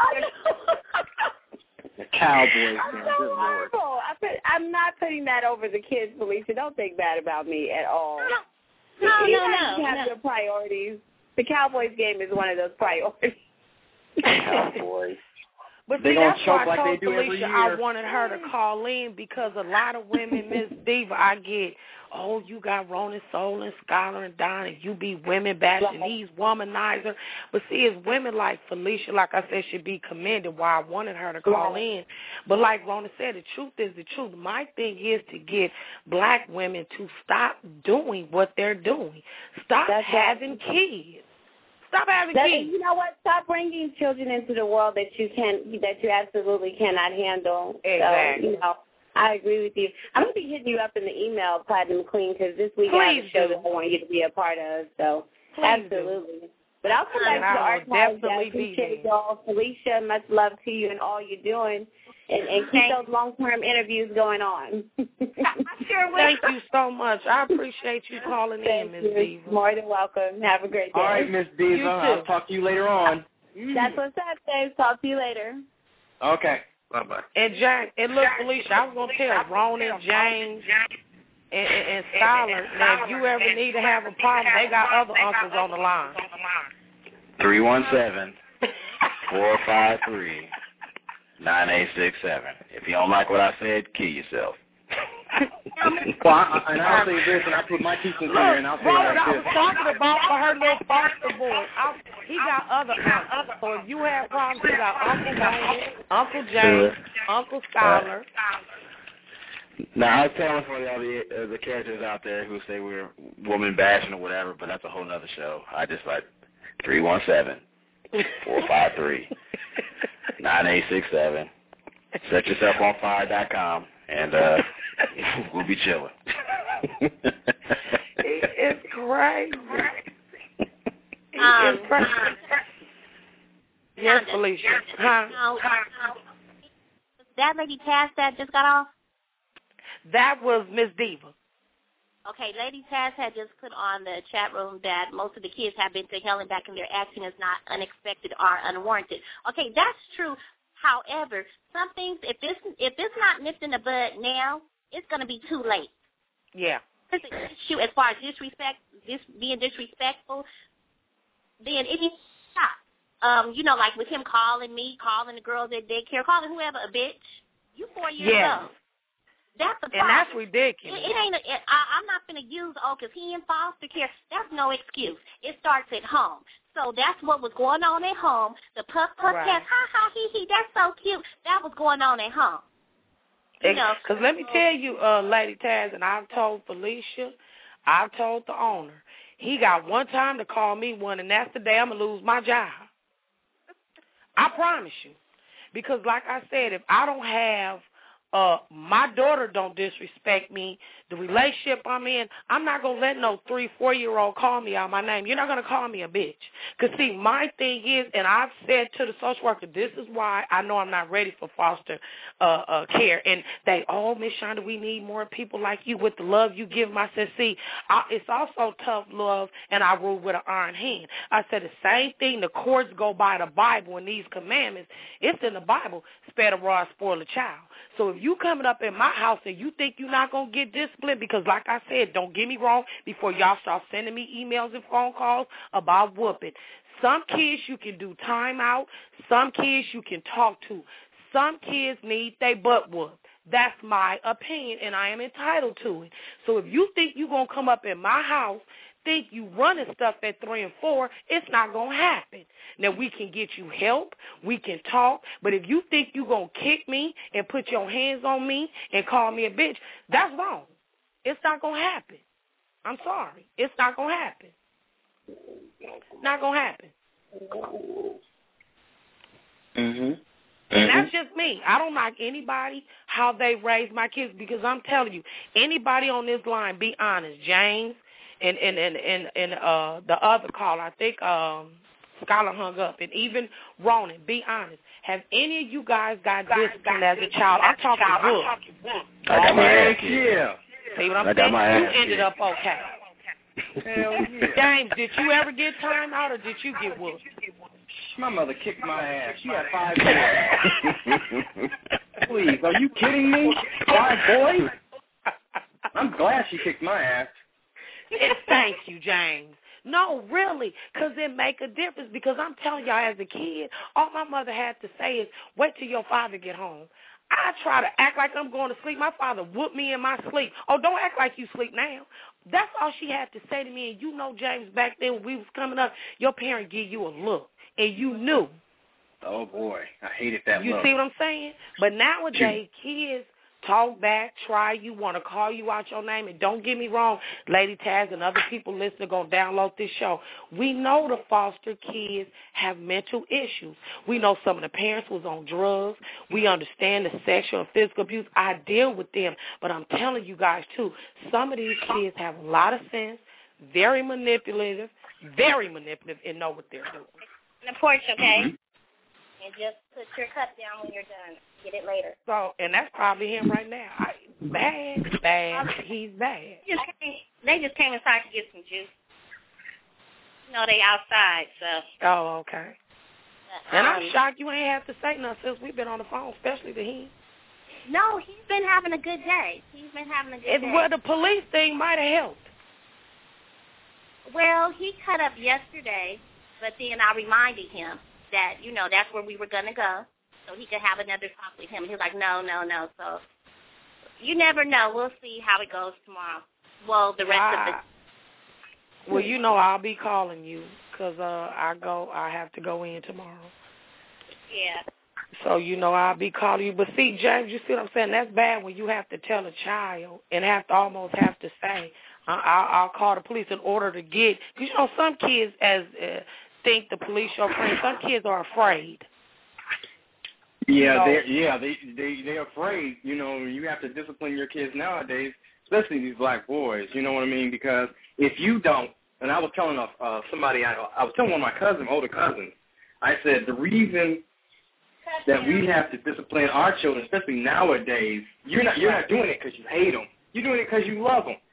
The Cowboys game, good Lord. I'm not putting that over the kids, Felicia. Don't think bad about me at all. No. You have your priorities. The Cowboys game is one of those priorities. Cowboys. But see, that's why I told Felicia I wanted her to call in, because a lot of women, Miss Diva, I get, you got Ronan Soul and Skylar and Don, and you be women bashing these womanizer. But see, it's women like Felicia, like I said, should be commended, why I wanted her to call in. But like Ronan said, the truth is the truth. My thing is to get black women to stop doing what they're doing. Stop having kids. Stop having kids. You know what? Stop bringing children into the world that you absolutely cannot handle. Exactly. So, I agree with you. I'm going to be hitting you up in the email, Platinum Queen, because this week I have a show that I want you to be a part of. So, absolutely. But I'll come back to the archives. I appreciate y'all. Felicia, much love to you and all you're doing. And keep those long-term interviews going on. Sure will. Thank you so much. I appreciate you calling in, Miss Diva. More than welcome. Have a great day. All right, Miss Diva. I'll talk to you later on. That's what's up, Dave. Talk to you later. Okay. Bye-bye. And James, and look, Felicia, I was going to tell Ronan, James, and Skylar, now if you ever need to have a problem, they got other uncles on the line. 317-453-9867. If you don't like what I said, kill yourself. Well, I'll say this, and I'll put my teeth in here, and I'll say Robert, like I this. was talking about for her little foster boy. He got other uncles. So if you have problems, you got Uncle Wayne, Uncle James, Uncle Skylar. Now, I was telling for all the characters out there who say we're woman bashing or whatever, but that's a whole nother show. I just like 317-453-9867. Set yourself on fire.com, and we'll be chilling. It's crazy. It's crazy. Yes, Felicia. That lady past that just got off? That was Miss Diva. Okay, Lady Taz had just put on the chat room that most of the kids have been to hell and back and their action is not unexpected or unwarranted. Okay, that's true. However, some things, if it's not nipped in the bud now, it's going to be too late. Yeah. There's an issue as far as being disrespectful, then it needs to stop. Like with him calling me, calling the girls at daycare, calling whoever a bitch. You 4 years old. That's a problem. And that's ridiculous. It ain't. I'm not going to use, because he in foster care. That's no excuse. It starts at home. So that's what was going on at home. The puff right. test, ha ha he he. That's so cute. That was going on at home. Because let me tell you, Lady Taz, and I've told Felicia, I've told the owner, he got one time to call me one, and that's the day I'm going to lose my job. I promise you. Because like I said, if I don't have, my daughter don't disrespect me, the relationship I'm in, I'm not going to let no 3-4-year-old call me out my name. You're not going to call me a bitch. Because, see, my thing is, and I've said to the social worker, this is why I know I'm not ready for foster care. And they, Miss Shonda, we need more people like you with the love you give them. I said, see, it's also tough love, and I rule with an iron hand. I said the same thing. The courts go by the Bible and these commandments. It's in the Bible, spare the rod, spoil the child. So if you coming up in my house and you think you're not going to get disciplined, because like I said, don't get me wrong, before y'all start sending me emails and phone calls about whooping. Some kids you can do time out. Some kids you can talk to. Some kids need their butt whooped. That's my opinion, and I am entitled to it. So if you think you're going to come up in my house, think you running stuff at 3 and 4, it's not going to happen. Now, we can get you help. We can talk. But if you think you're going to kick me and put your hands on me and call me a bitch, that's wrong. It's not going to happen. I'm sorry. It's not going to happen. Not going to happen. Mm-hmm. And that's just me. I don't like anybody, how they raise my kids, because I'm telling you, anybody on this line, be honest, James, and the other caller, I think Skylar hung up, and even Ronan, be honest. Have any of you guys got disciplined as a child? I'm talking good. I got my ass kicked. Yeah. See what I'm saying? You ended up okay. Hell yeah. James, did you ever get time out, or did you get whooped? My mother kicked my ass. She had 5 boys. Please, are you kidding me? 5 boys? I'm glad she kicked my ass. Thank you, James. No, really, because it make a difference. Because I'm telling y'all, as a kid, all my mother had to say is, wait till your father get home. I try to act like I'm going to sleep. My father whooped me in my sleep. Oh, don't act like you sleep now. That's all she had to say to me. And you know, James, back then when we was coming up, your parent give you a look, and you knew. Oh, boy. I hated that You look. see what I'm saying? But nowadays, kids talk back, try you, want to call you out your name. And don't get me wrong, Lady Taz and other people listening are going to download this show. We know the foster kids have mental issues. We know some of the parents was on drugs. We understand the sexual and physical abuse. I deal with them. But I'm telling you guys, too, some of these kids have a lot of sense, very manipulative, and know what they're doing. On the porch, okay? Mm-hmm. And just put your cup down when you're done. Get it later. So, and that's probably him right now. Bad. He's bad. They just came inside to get some juice. You know, they outside, so. Oh, okay. And I'm shocked you ain't have to say nothing since we've been on the phone, especially to him. No, he's been having a good day. Well, the police thing might have helped. Well, he cut up yesterday, but then I reminded him that, you know, that's where we were going to go, so he could have another talk with him. He was like, no. So you never know. We'll see how it goes tomorrow. Well, the rest of the... Well, you know I'll be calling you because I have to go in tomorrow. Yeah. So, you know, I'll be calling you. But see, James, you see what I'm saying? That's bad when you have to tell a child and almost have to say, I'll call the police in order to get... Because, you know, some kids think the police your friend. Some kids are afraid. Yeah, they're afraid. You know, you have to discipline your kids nowadays, especially these black boys. You know what I mean? Because if you don't, and I was telling somebody, I was telling one of my older cousins, I said the reason that we have to discipline our children, especially nowadays, you're not doing it because you hate them. You're doing it because you love them.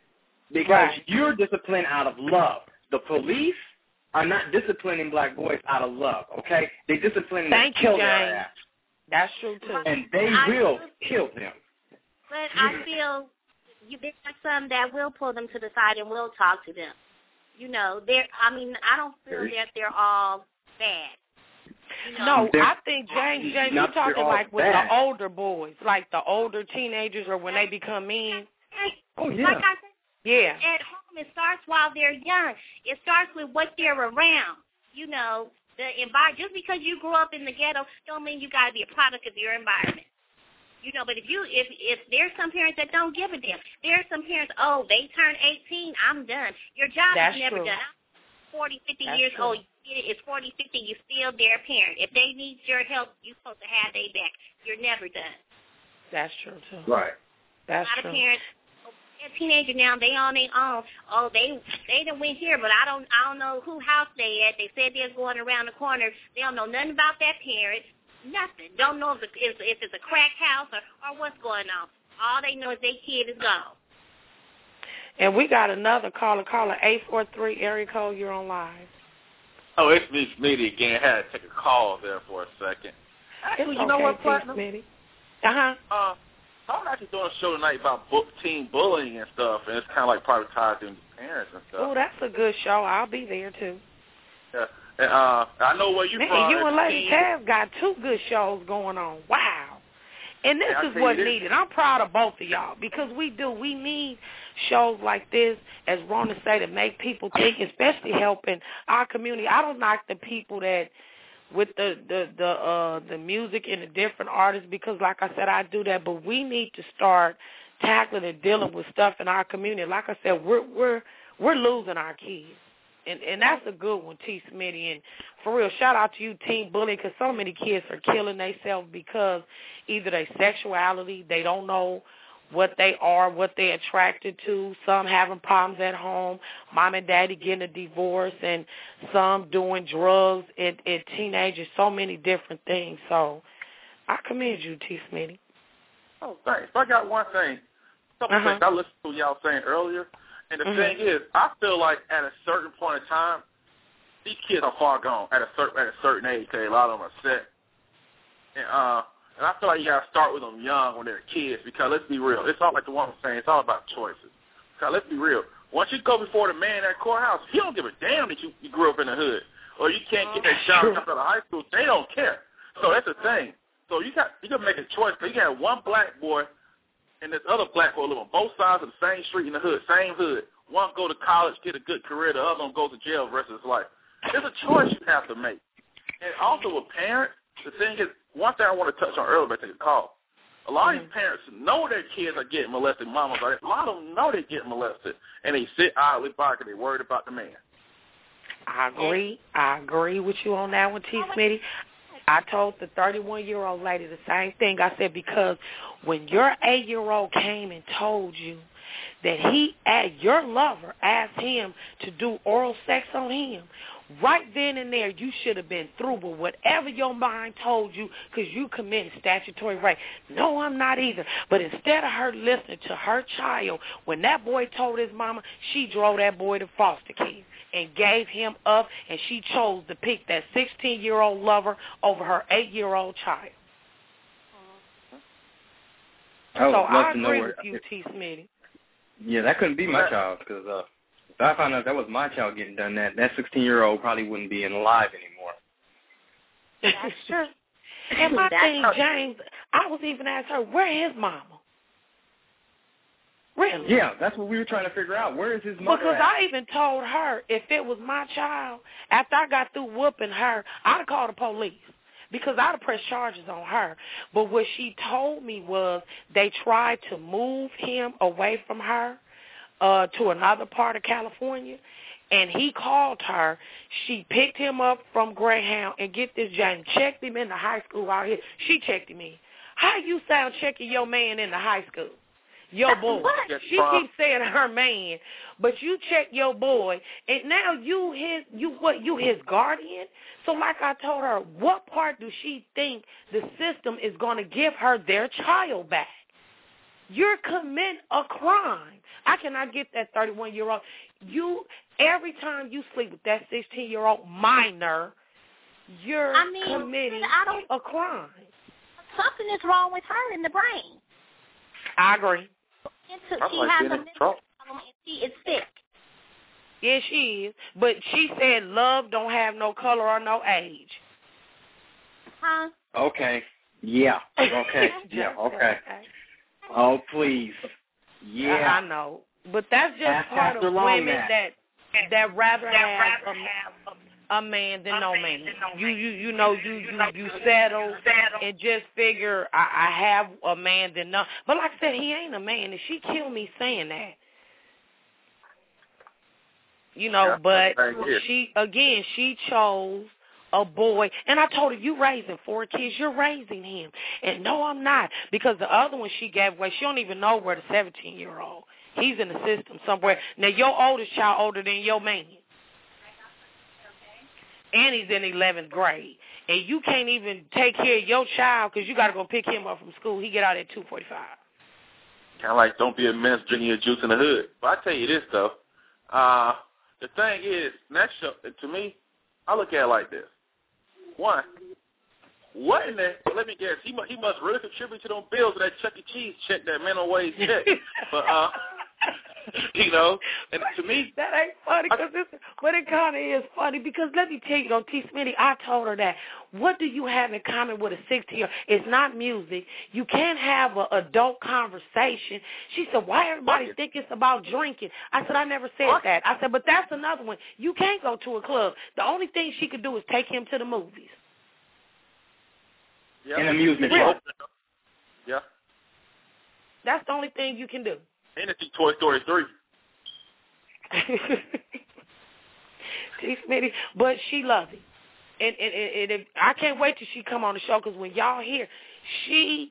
because you're disciplined out of love. The police are not disciplining black boys out of love, okay? They discipline them to kill their ass. That's true, too. And they will kill them. But I feel there's some that will pull them to the side and will talk to them. You know, I don't feel that they're all bad. You know? No, I think, James, you're talking like with the older boys, like the older teenagers or when they become men. Oh, yeah. Like I said, yeah. At home, it starts while they're young. It starts with what they're around. You know, just because you grew up in the ghetto don't mean you got to be a product of your environment. You know, but if there's some parents that don't give a damn, there's some parents, they turn 18, I'm done. Your job is never done. I'm 40, 50 years old. It's 40, 50, you're still their parent. If they need your help, you're supposed to have their back. You're never done. That's true, too. Right. That's true. A lot of parents, they're a teenager now, they on their own. Oh, they done went here, but I don't know who house they at. They said they're going around the corner. They don't know nothing about that parent. Nothing. Don't know if it's a crack house or what's going on. All they know is their kid is gone. And we got another caller 843 area code. You're on live. Oh, it's me, Smitty again. I had to take a call there for a second. Actually, you know what, Platinum? Smitty. I'm actually doing a show tonight about teen bullying and stuff, and it's kind of like privatizing parents and stuff. Oh, that's a good show. I'll be there, too. Yeah. And, I know where you're from. You and Lady Tab got 2 good shows going on. Wow. And this is what's needed. I'm proud of both of y'all because we need shows like this, as Rona say, to make people think, especially helping our community. I don't knock the people that with the music and the different artists because, like I said, I do that. But we need to start tackling and dealing with stuff in our community. Like I said, we're losing our kids. And that's a good one, T. Smitty. And for real, shout out to you, teen bullying, because so many kids are killing themselves because either their sexuality, they don't know what they are, what they're attracted to. Some having problems at home, mom and daddy getting a divorce, and some doing drugs at teenagers, so many different things. So I commend you, T. Smitty. Oh, thanks. I got one thing. A couple things I listened to y'all saying earlier. And the thing is, I feel like at a certain point in time, these kids are far gone at a certain age. Okay, a lot of them are set. And I feel like you got to start with them young when they're kids because let's be real. It's all like the one was saying. It's all about choices. Because let's be real. Once you go before the man at courthouse, he don't give a damn that you grew up in the hood or you can't get that job out of high school. They don't care. So that's the thing. So you got to make a choice. Because you got one black boy and this other black boy live on both sides of the same street in the hood, same hood. One go to college, get a good career. The other one goes to jail the rest of his life. There's a choice you have to make. And also with parents, the thing is, one thing I want to touch on earlier, but I take a call. A lot of these parents know their kids are getting molested. Mamas are. A lot of them know they're getting molested, and they sit idly by because they're worried about the man. I agree with you on that one, T. Smitty. I told the 31-year-old lady the same thing. I said, because when your 8-year-old came and told you that your lover asked him to do oral sex on him, right then and there you should have been through with whatever your mind told you because you committed statutory rape. No, I'm not either. But instead of her listening to her child, when that boy told his mama, she drove that boy to foster care and gave him up, and she chose to pick that 16-year-old lover over her 8-year-old child. So I agree with you, T. Smitty. Yeah, that couldn't be my child because if I found out that was my child getting done that 16-year-old probably wouldn't be alive anymore. That's true. And my thing, James, I was even asking her, where is mama? Really? Yeah, that's what we were trying to figure out. Where is his mother Because at? I even told her if it was my child, after I got through whooping her, I'd have called the police because I'd have pressed charges on her. But what she told me was they tried to move him away from her to another part of California, and he called her. She picked him up from Greyhound and get this, Jane, checked him in the high school out here. She checked him in. How you sound checking your man in the high school? Your boy. She keeps saying her man, but you check your boy, and now you his guardian? So like I told her, what part does she think the system is going to give her their child back? You're committing a crime. I cannot get that 31-year-old. Every time you sleep with that 16-year-old minor, you're committing a crime. Something is wrong with her in the brain. I agree. She has a mental problem and she is sick. Yes, she is. But she said love don't have no color or no age. Huh? Okay. Yeah. Okay. Yeah. Okay. Oh, please. Yeah. I know. But that's just part of women that rather have a man than no man. You know, you settle and just figure I have a man than no. But like I said, he ain't a man, and she killed me saying that. You know, but she chose a boy, and I told her, you raising 4 kids, you're raising him. And no, I'm not, because the other one she gave away, she don't even know where the 17-year-old. He's in the system somewhere. Now, your oldest child older than your man. And he's in 11th grade. And you can't even take care of your child because you got to go pick him up from school. He get out at 2:45. Kind of like don't be a menace drinking your juice in the hood. But I tell you this, though. The thing is, next show, to me, I look at it like this. One, what in the, let me guess, he must really contribute to them bills of that Chuck E. Cheese check, that minimum wage check. But, you know, and to me. That ain't funny, but it kind of is funny because let me tell you, on T. Smitty, I told her that. What do you have in common with a 16-year-old? It's not music. You can't have an adult conversation. She said, why everybody think it's about drinking? I said, I never said that. I said, but that's another one. You can't go to a club. The only thing she could do is take him to the movies. Yeah. And amusement park. Yeah. Yeah. That's the only thing you can do. And it's Toy Story 3. T. Smitty, but she loves him. And I can't wait till she come on the show because when y'all hear, she,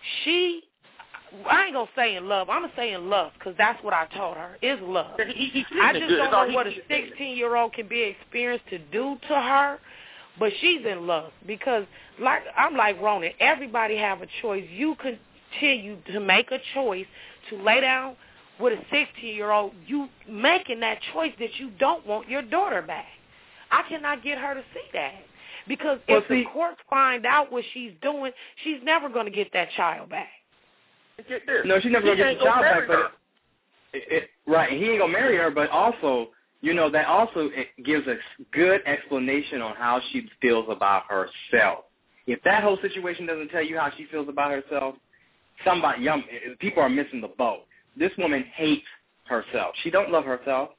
I ain't going to say in love. I'm going to say in love because that's what I told her, is love. I just don't know what a 16-year-old can be experienced to do to her, but she's in love because I'm like Ronan. Everybody have a choice. You continue to make a choice to lay down with a 16-year-old, you making that choice that you don't want your daughter back. I cannot get her to see that. Because if the courts find out what she's doing, she's never going to get that child back. No, she's never going to get the child back. But right, he ain't going to marry her, but also, you know, that also gives a good explanation on how she feels about herself. If that whole situation doesn't tell you how she feels about herself, people are missing the boat. This woman hates herself. She don't love herself.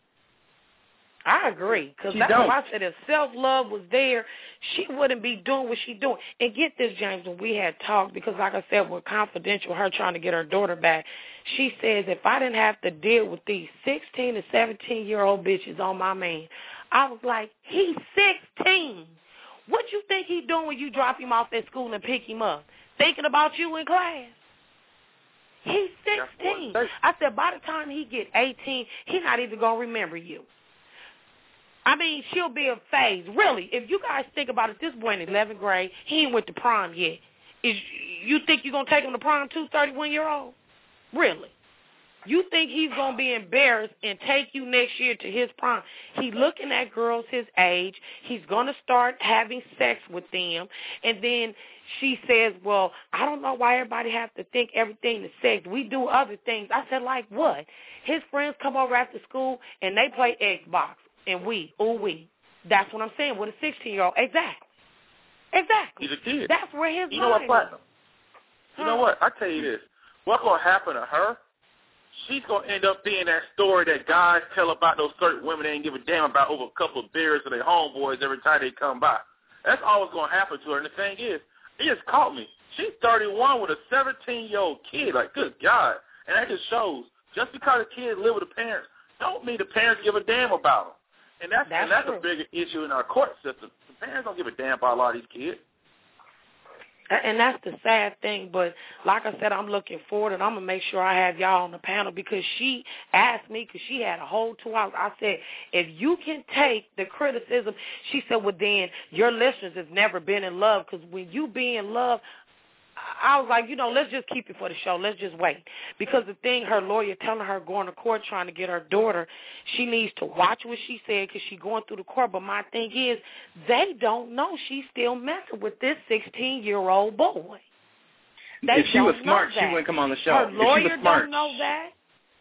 I agree, because that's why I said if self-love was there, she wouldn't be doing what she's doing. And get this, James, when we had talked, because like I said, we're confidential, her trying to get her daughter back, she says, if I didn't have to deal with these 16 to 17-year-old bitches on my man, I was like, he's 16. What you think he doing when you drop him off at school and pick him up? Thinking about you in class? He's 16. I said, by the time he get 18, he's not even going to remember you. I mean, she'll be a phase. Really, if you guys think about it, this boy in 11th grade, he ain't went to prom yet. You think you're going to take him to prom too, 31-year-old? Really? You think he's going to be embarrassed and take you next year to his prom? He's looking at girls his age. He's going to start having sex with them. And then she says, well, I don't know why everybody has to think everything is sex. We do other things. I said, like what? His friends come over after school and they play Xbox. And we. That's what I'm saying with a 16-year-old. Exactly. He's a kid. That's where his You know what, Platinum? You know what? I tell you this. What's going to happen to her, she's going to end up being that story that guys tell about those certain women they ain't give a damn about over a couple of beers to their homeboys every time they come by. That's always going to happen to her. And the thing is, it just caught me. She's 31 with a 17-year-old kid. Like, good God. And that just shows, just because the kids live with the parents, don't mean the parents give a damn about them. And that's a bigger issue in our court system. The parents don't give a damn about a lot of these kids. And that's the sad thing. But like I said, I'm looking forward, and I'm going to make sure I have y'all on the panel because she asked me because she had a whole 2 hours. I said, if you can take the criticism, she said, well, then your listeners have never been in love because when you be in love, I was like, let's just keep it for the show. Let's just wait. Because the thing, her lawyer telling her going to court trying to get her daughter, she needs to watch what she said because she's going through the court. But my thing is, they don't know she's still messing with this 16-year-old boy. If she was smart, she wouldn't come on the show. Her lawyer don't know that.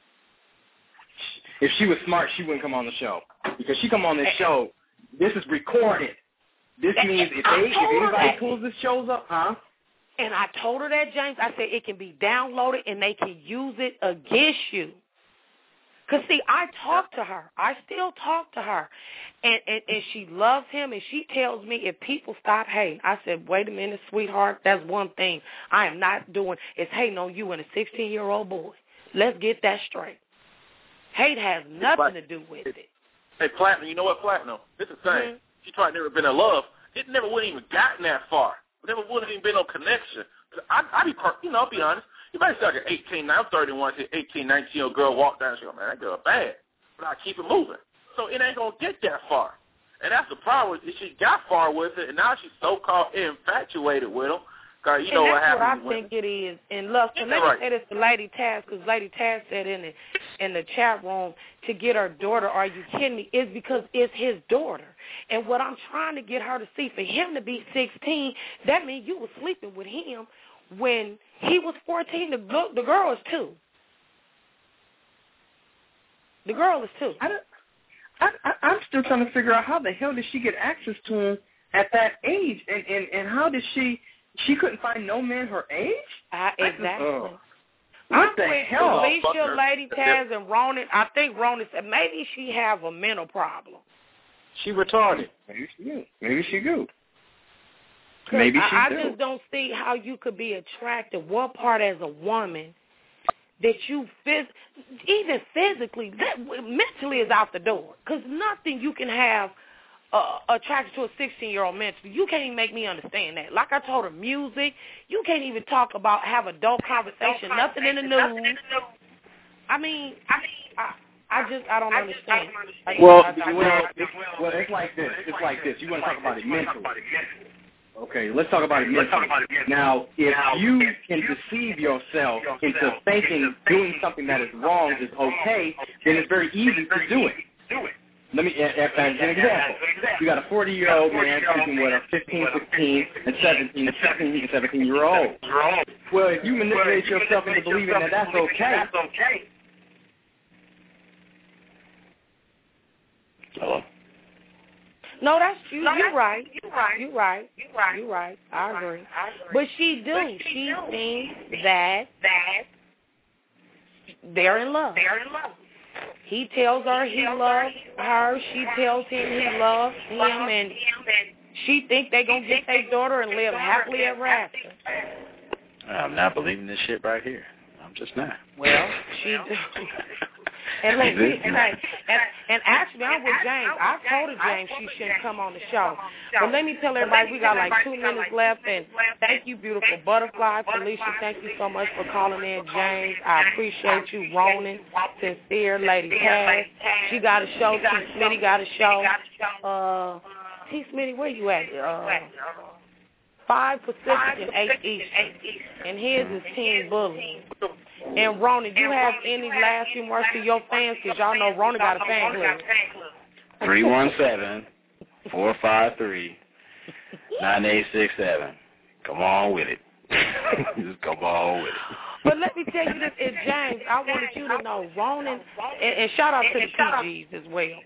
If she was smart, she wouldn't come on the show. Because she come on this show, this is recorded. This means if anybody pulls this shows up, And I told her that, James. I said it can be downloaded and they can use it against you. Because, see, I talk to her. I still talk to her. And she loves him, and she tells me if people stop hating. I said, wait a minute, sweetheart, that's one thing I am not doing is hating on you and a 16-year-old boy. Let's get that straight. Hate has nothing to do with it. Hey, Platinum, you know what, Platinum? This is the thing. She probably never been in love. It never wouldn't even gotten that far. There wouldn't even been no connection. I'll be honest. You might start at 18. Now I'm 31. 18, 19-year-old girl walk down and say, man, that girl bad. But I keep it moving. So it ain't going to get that far. And that's the problem. She got far with it, and now she's so-called infatuated with him. Because you know what happens. That's what I think it is in love. So let me say this to Lady Taz, because Lady Taz said in the chat room, to get her daughter, are you kidding me, is because it's his daughter. And what I'm trying to get her to see, for him to be 16, that means you were sleeping with him when he was 14. The girl is 2. The girl is 2. I'm still trying to figure out how the hell did she get access to him at that age, and how did she couldn't find no man her age? Exactly. What the hell? Felicia, Lady Taz, and Ronan. I think Ronan said maybe she have a mental problem. She retarded. Maybe she do. Maybe she do. Maybe she I just don't see how you could be attracted. What part as a woman that you even physically, mentally is out the door. Because nothing you can have attracted to a 16-year-old mentally. You can't even make me understand that. Like I told her, music, you can't even talk about, have adult conversation, nothing in the news. I mean, I don't understand. Well, it's like this. It's like this. You want to talk about it mentally. Okay, let's talk about it mentally. Now, if you can deceive yourself into thinking doing something that is wrong is okay, then it's very easy to do it. Let me, as an example, you got a 40-year-old man sleeping with a 15, 16, and 17, 16, and 17-year-old. Well, if you manipulate yourself into believing that that's okay. Hello? No, that's you. You're right. You're right. I agree. But she thinks that they're in love. He tells her he loves her. She tells him he loves him, and she thinks they're going to get their daughter and live happily ever after. I'm not believing this shit right here. I'm just not. Well, she does. And actually, I'm with James. I told her, James, she shouldn't come on the show. But let me tell everybody, we got like 2 minutes left. And thank you, beautiful butterfly. Felicia, thank you so much for calling in. James, I appreciate you. Ronan, Sincere, Lady Taz. She got a show. T. Smitty got a show. T. Smitty, where you at? 5 Pacific and 8 Eastern. And his is Team Bully. And Ronan, do you have any last remarks to your fans? Because y'all know Ronan got a fan club. 317-453-9867. Come on with it. Just come on with it. But let me tell you this, and James, I wanted you to know, Ronan, and shout out to the PGs as well.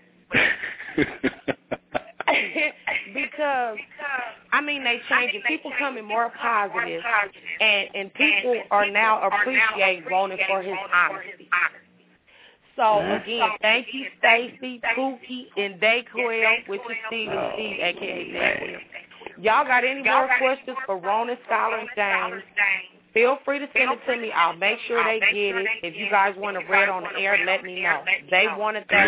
Because, I mean, they changing. People coming more positive, and people are now appreciating Ronan for his honesty. So, again, thank you, Stacy, Pookie, and Dayquil, which is Steve, a.k.a. Dayquil. Y'all got any more questions for Ronan, Scholar, and James? Feel free to send it to me. I'll make sure they get it. If you guys want to read on the air, let me know. They wanted that.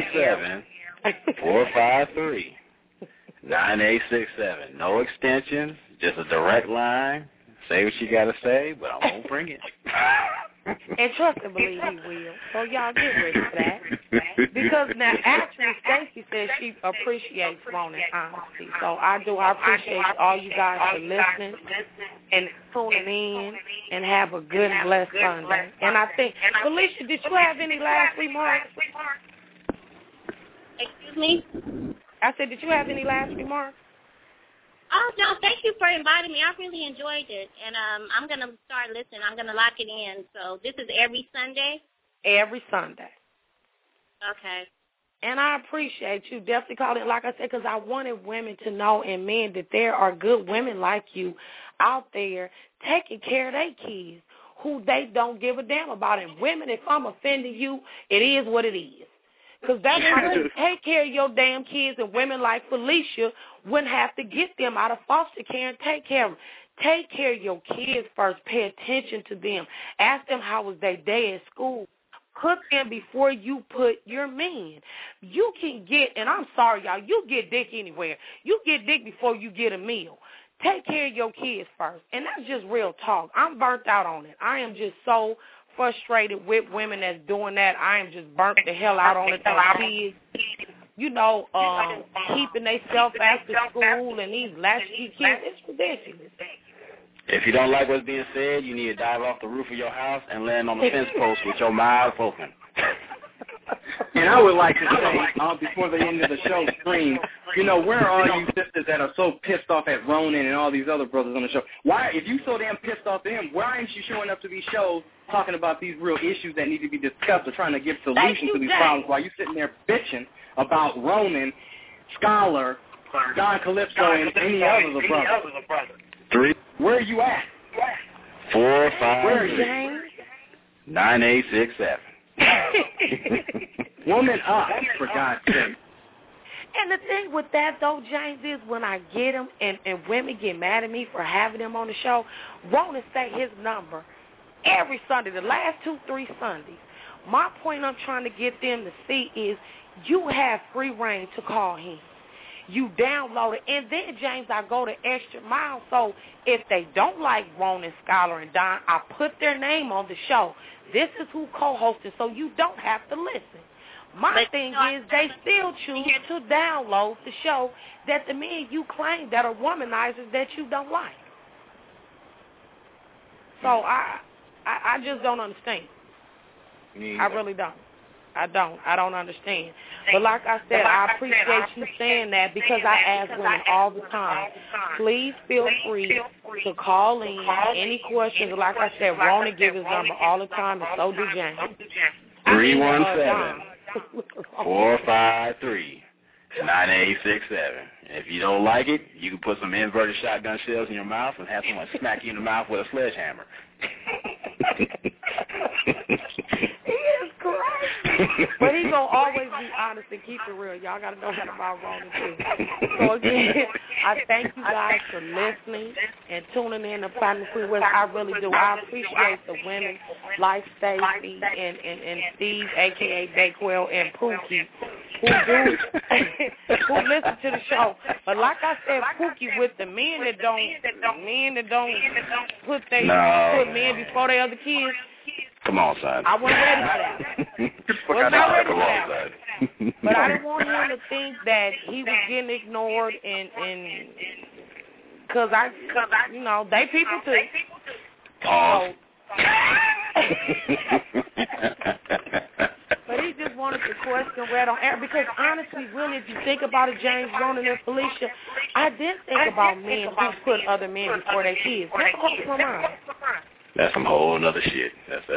317-453-9867. No extensions, just a direct line. Say what you got to say, but I'm going to bring it. And trust and believe he will. So y'all get ready for that. Because now, actually, Stacey says she appreciates Rona's honesty. So I do. I appreciate all you guys for listening and tuning in and have a good and blessed Sunday. And I think, Felicia, did you have any last remarks? Excuse me? I said, did you have any last remarks? Oh, no, thank you for inviting me. I really enjoyed it. And I'm going to start listening. I'm going to lock it in. So this is every Sunday? Every Sunday. Okay. And I appreciate you definitely calling, like I said, because I wanted women to know and men that there are good women like you out there taking care of their kids who they don't give a damn about. And women, if I'm offending you, it is what it is. Because that's how you take care of your damn kids, and women like Felicia wouldn't have to get them out of foster care and take care of them. Take care of your kids first. Pay attention to them. Ask them how was their day at school. Put them before you put your men. You can get, and I'm sorry, y'all, you get dick anywhere. You get dick before you get a meal. Take care of your kids first. And that's just real talk. I'm burnt out on it. I am just so frustrated with women that's doing that. I am just burnt the hell out on it. Those kids, you know, keeping themselves after school and these latchkey kids. It's ridiculous. If you don't like what's being said, you need to dive off the roof of your house and land on the fence post with your mouth open. And I would like to say, before the end of the show, Scream, you know, where are you sisters that are so pissed off at Ronan and all these other brothers on the show? Why, if you so damn pissed off at him, why aren't you showing up to these shows talking about these real issues that need to be discussed or trying to give solutions to these problems while you sitting there bitching about Ronan, Scholar, Don Calypso, and any other brothers? 3. Where are you at? 4, 5, Where are 3, you? 9, 8, 6, 7. Woman up, for God's sake. And the thing with that, though, James, is when I get them and women get mad at me for having them on the show, Ronan say his number every Sunday, the last 2-3 Sundays. My point I'm trying to get them to see is you have free reign to call him. You download it. And then, James, I go the extra mile. So if they don't like Ronan, Scholar, and Don, I put their name on the show. This is who co-hosted, so you don't have to listen. My thing is they still choose to download the show that the men you claim that are womanizers that you don't like. So I just don't understand. I really don't. I don't understand. But like I said, I appreciate you saying that because I ask women all the time. Please feel free to call in any questions. Like I said, Rona gives his number all the time, and so do James. 317-453-9867. If you don't like it, you can put some inverted shotgun shells in your mouth and have someone smack you in the mouth with a sledgehammer. He is crazy. But he's going to always be honest and keep it real. Y'all got to know that about Ronan, too. So, again, I thank you guys for listening and tuning in to Platinum Free West. I really do. I appreciate the women like Stacey and Steve, a.k.a. Daquel, and Pookie, who listen to the show. But like I said, Pookie, with the men that don't put men before their other kids. Come on, son. I wasn't ready for that. Was not ready for that. But I didn't want him to think that he was getting ignored and because you know, they people too. Pause. But he just wanted to question read on air because honestly, really, if you think about it, James, Ronan, and Felicia, I did think about men who put other men before their kids. Never crossed my mind. That's some whole other shit.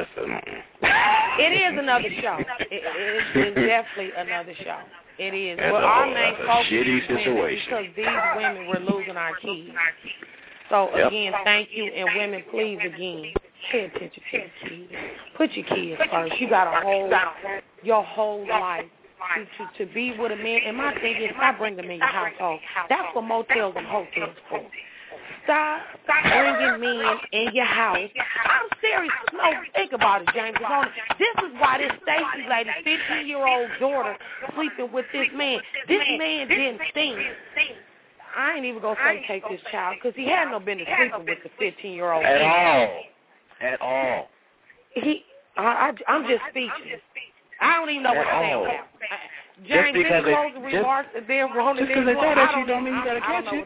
It is another show. It is definitely another show. It is. Well, our main focus is women because these women were losing our kids. So, again, thank you. And women, please, again, pay attention to your kids. Put your kids first. You got your whole life to be with a man. And my thing is, stop bringing them in your household. That's what motels and hotels for. Stop bringing men in your house. I'm serious. No, think about it, James. This is why this Stacey lady, 15-year-old daughter, sleeping with this man. This man didn't think. I ain't even going to say take this child because he had no business sleeping with the 15-year-old. At all. I'm just speechless. I don't even know what to say on that. James, any closing remarks, and then Rona. Just because they thought that you don't mean you gotta catch it.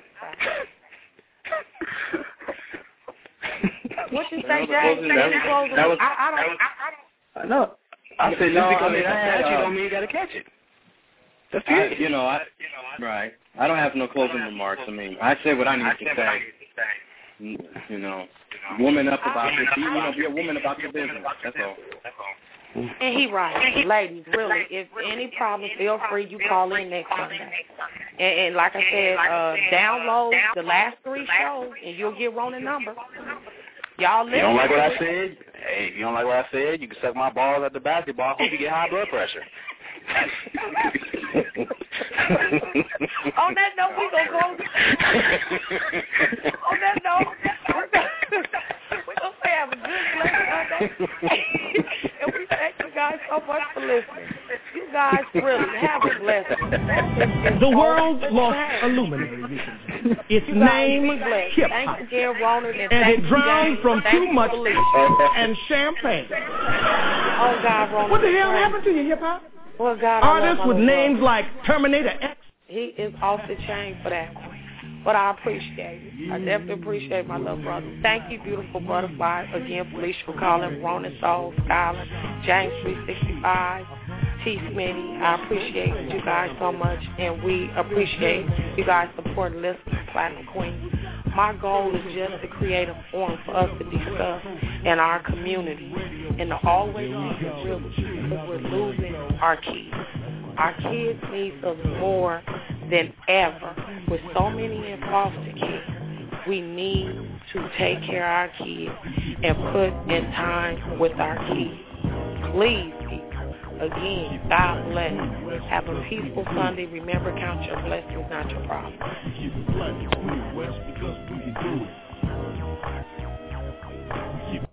What you say, James? No. I said no. Because they catch you don't mean you gotta catch it. That's it. Right. I don't have no closing remarks. I mean, I say what I need to say. Woman up about this. Be a woman about your business. That's all. And he right. Ladies, really, if any problems, feel free. You call in next Sunday. And like I said, download the last 3 shows, and you'll get Rona's number. Y'all listen. You don't like what I said? Hey, if you don't like what I said, you can suck my balls at the basketball. Hope you get high blood pressure. On that note, we gonna close. On that note, we gonna say have a good blessed Sunday. And we thank you guys so much for listening. You guys really have a blessing. The world's lost a luminary. Its name hip hop. Thanks again, Rona, and it drowned from too much and champagne. Oh God, Rona. What the hell happened to you, hip hop? Well, God, artists with names like Terminator X. He is off the chain for that one. But I appreciate it. I definitely appreciate my little brother. Thank you, beautiful butterfly. Again, Felicia for calling, Rona Soul, Skyler, James 365, T. Smitty. I appreciate you guys so much, and we appreciate you guys supporting listeners, Platinum Queen. My goal is just to create a forum for us to discuss in our community and to always keep it real because we're losing our kids. Our kids need us more than ever. With so many in foster care, we need to take care of our kids and put in time with our kids. Please, people. Again, God bless. Have a peaceful Sunday. Remember, count your blessings, not your problems.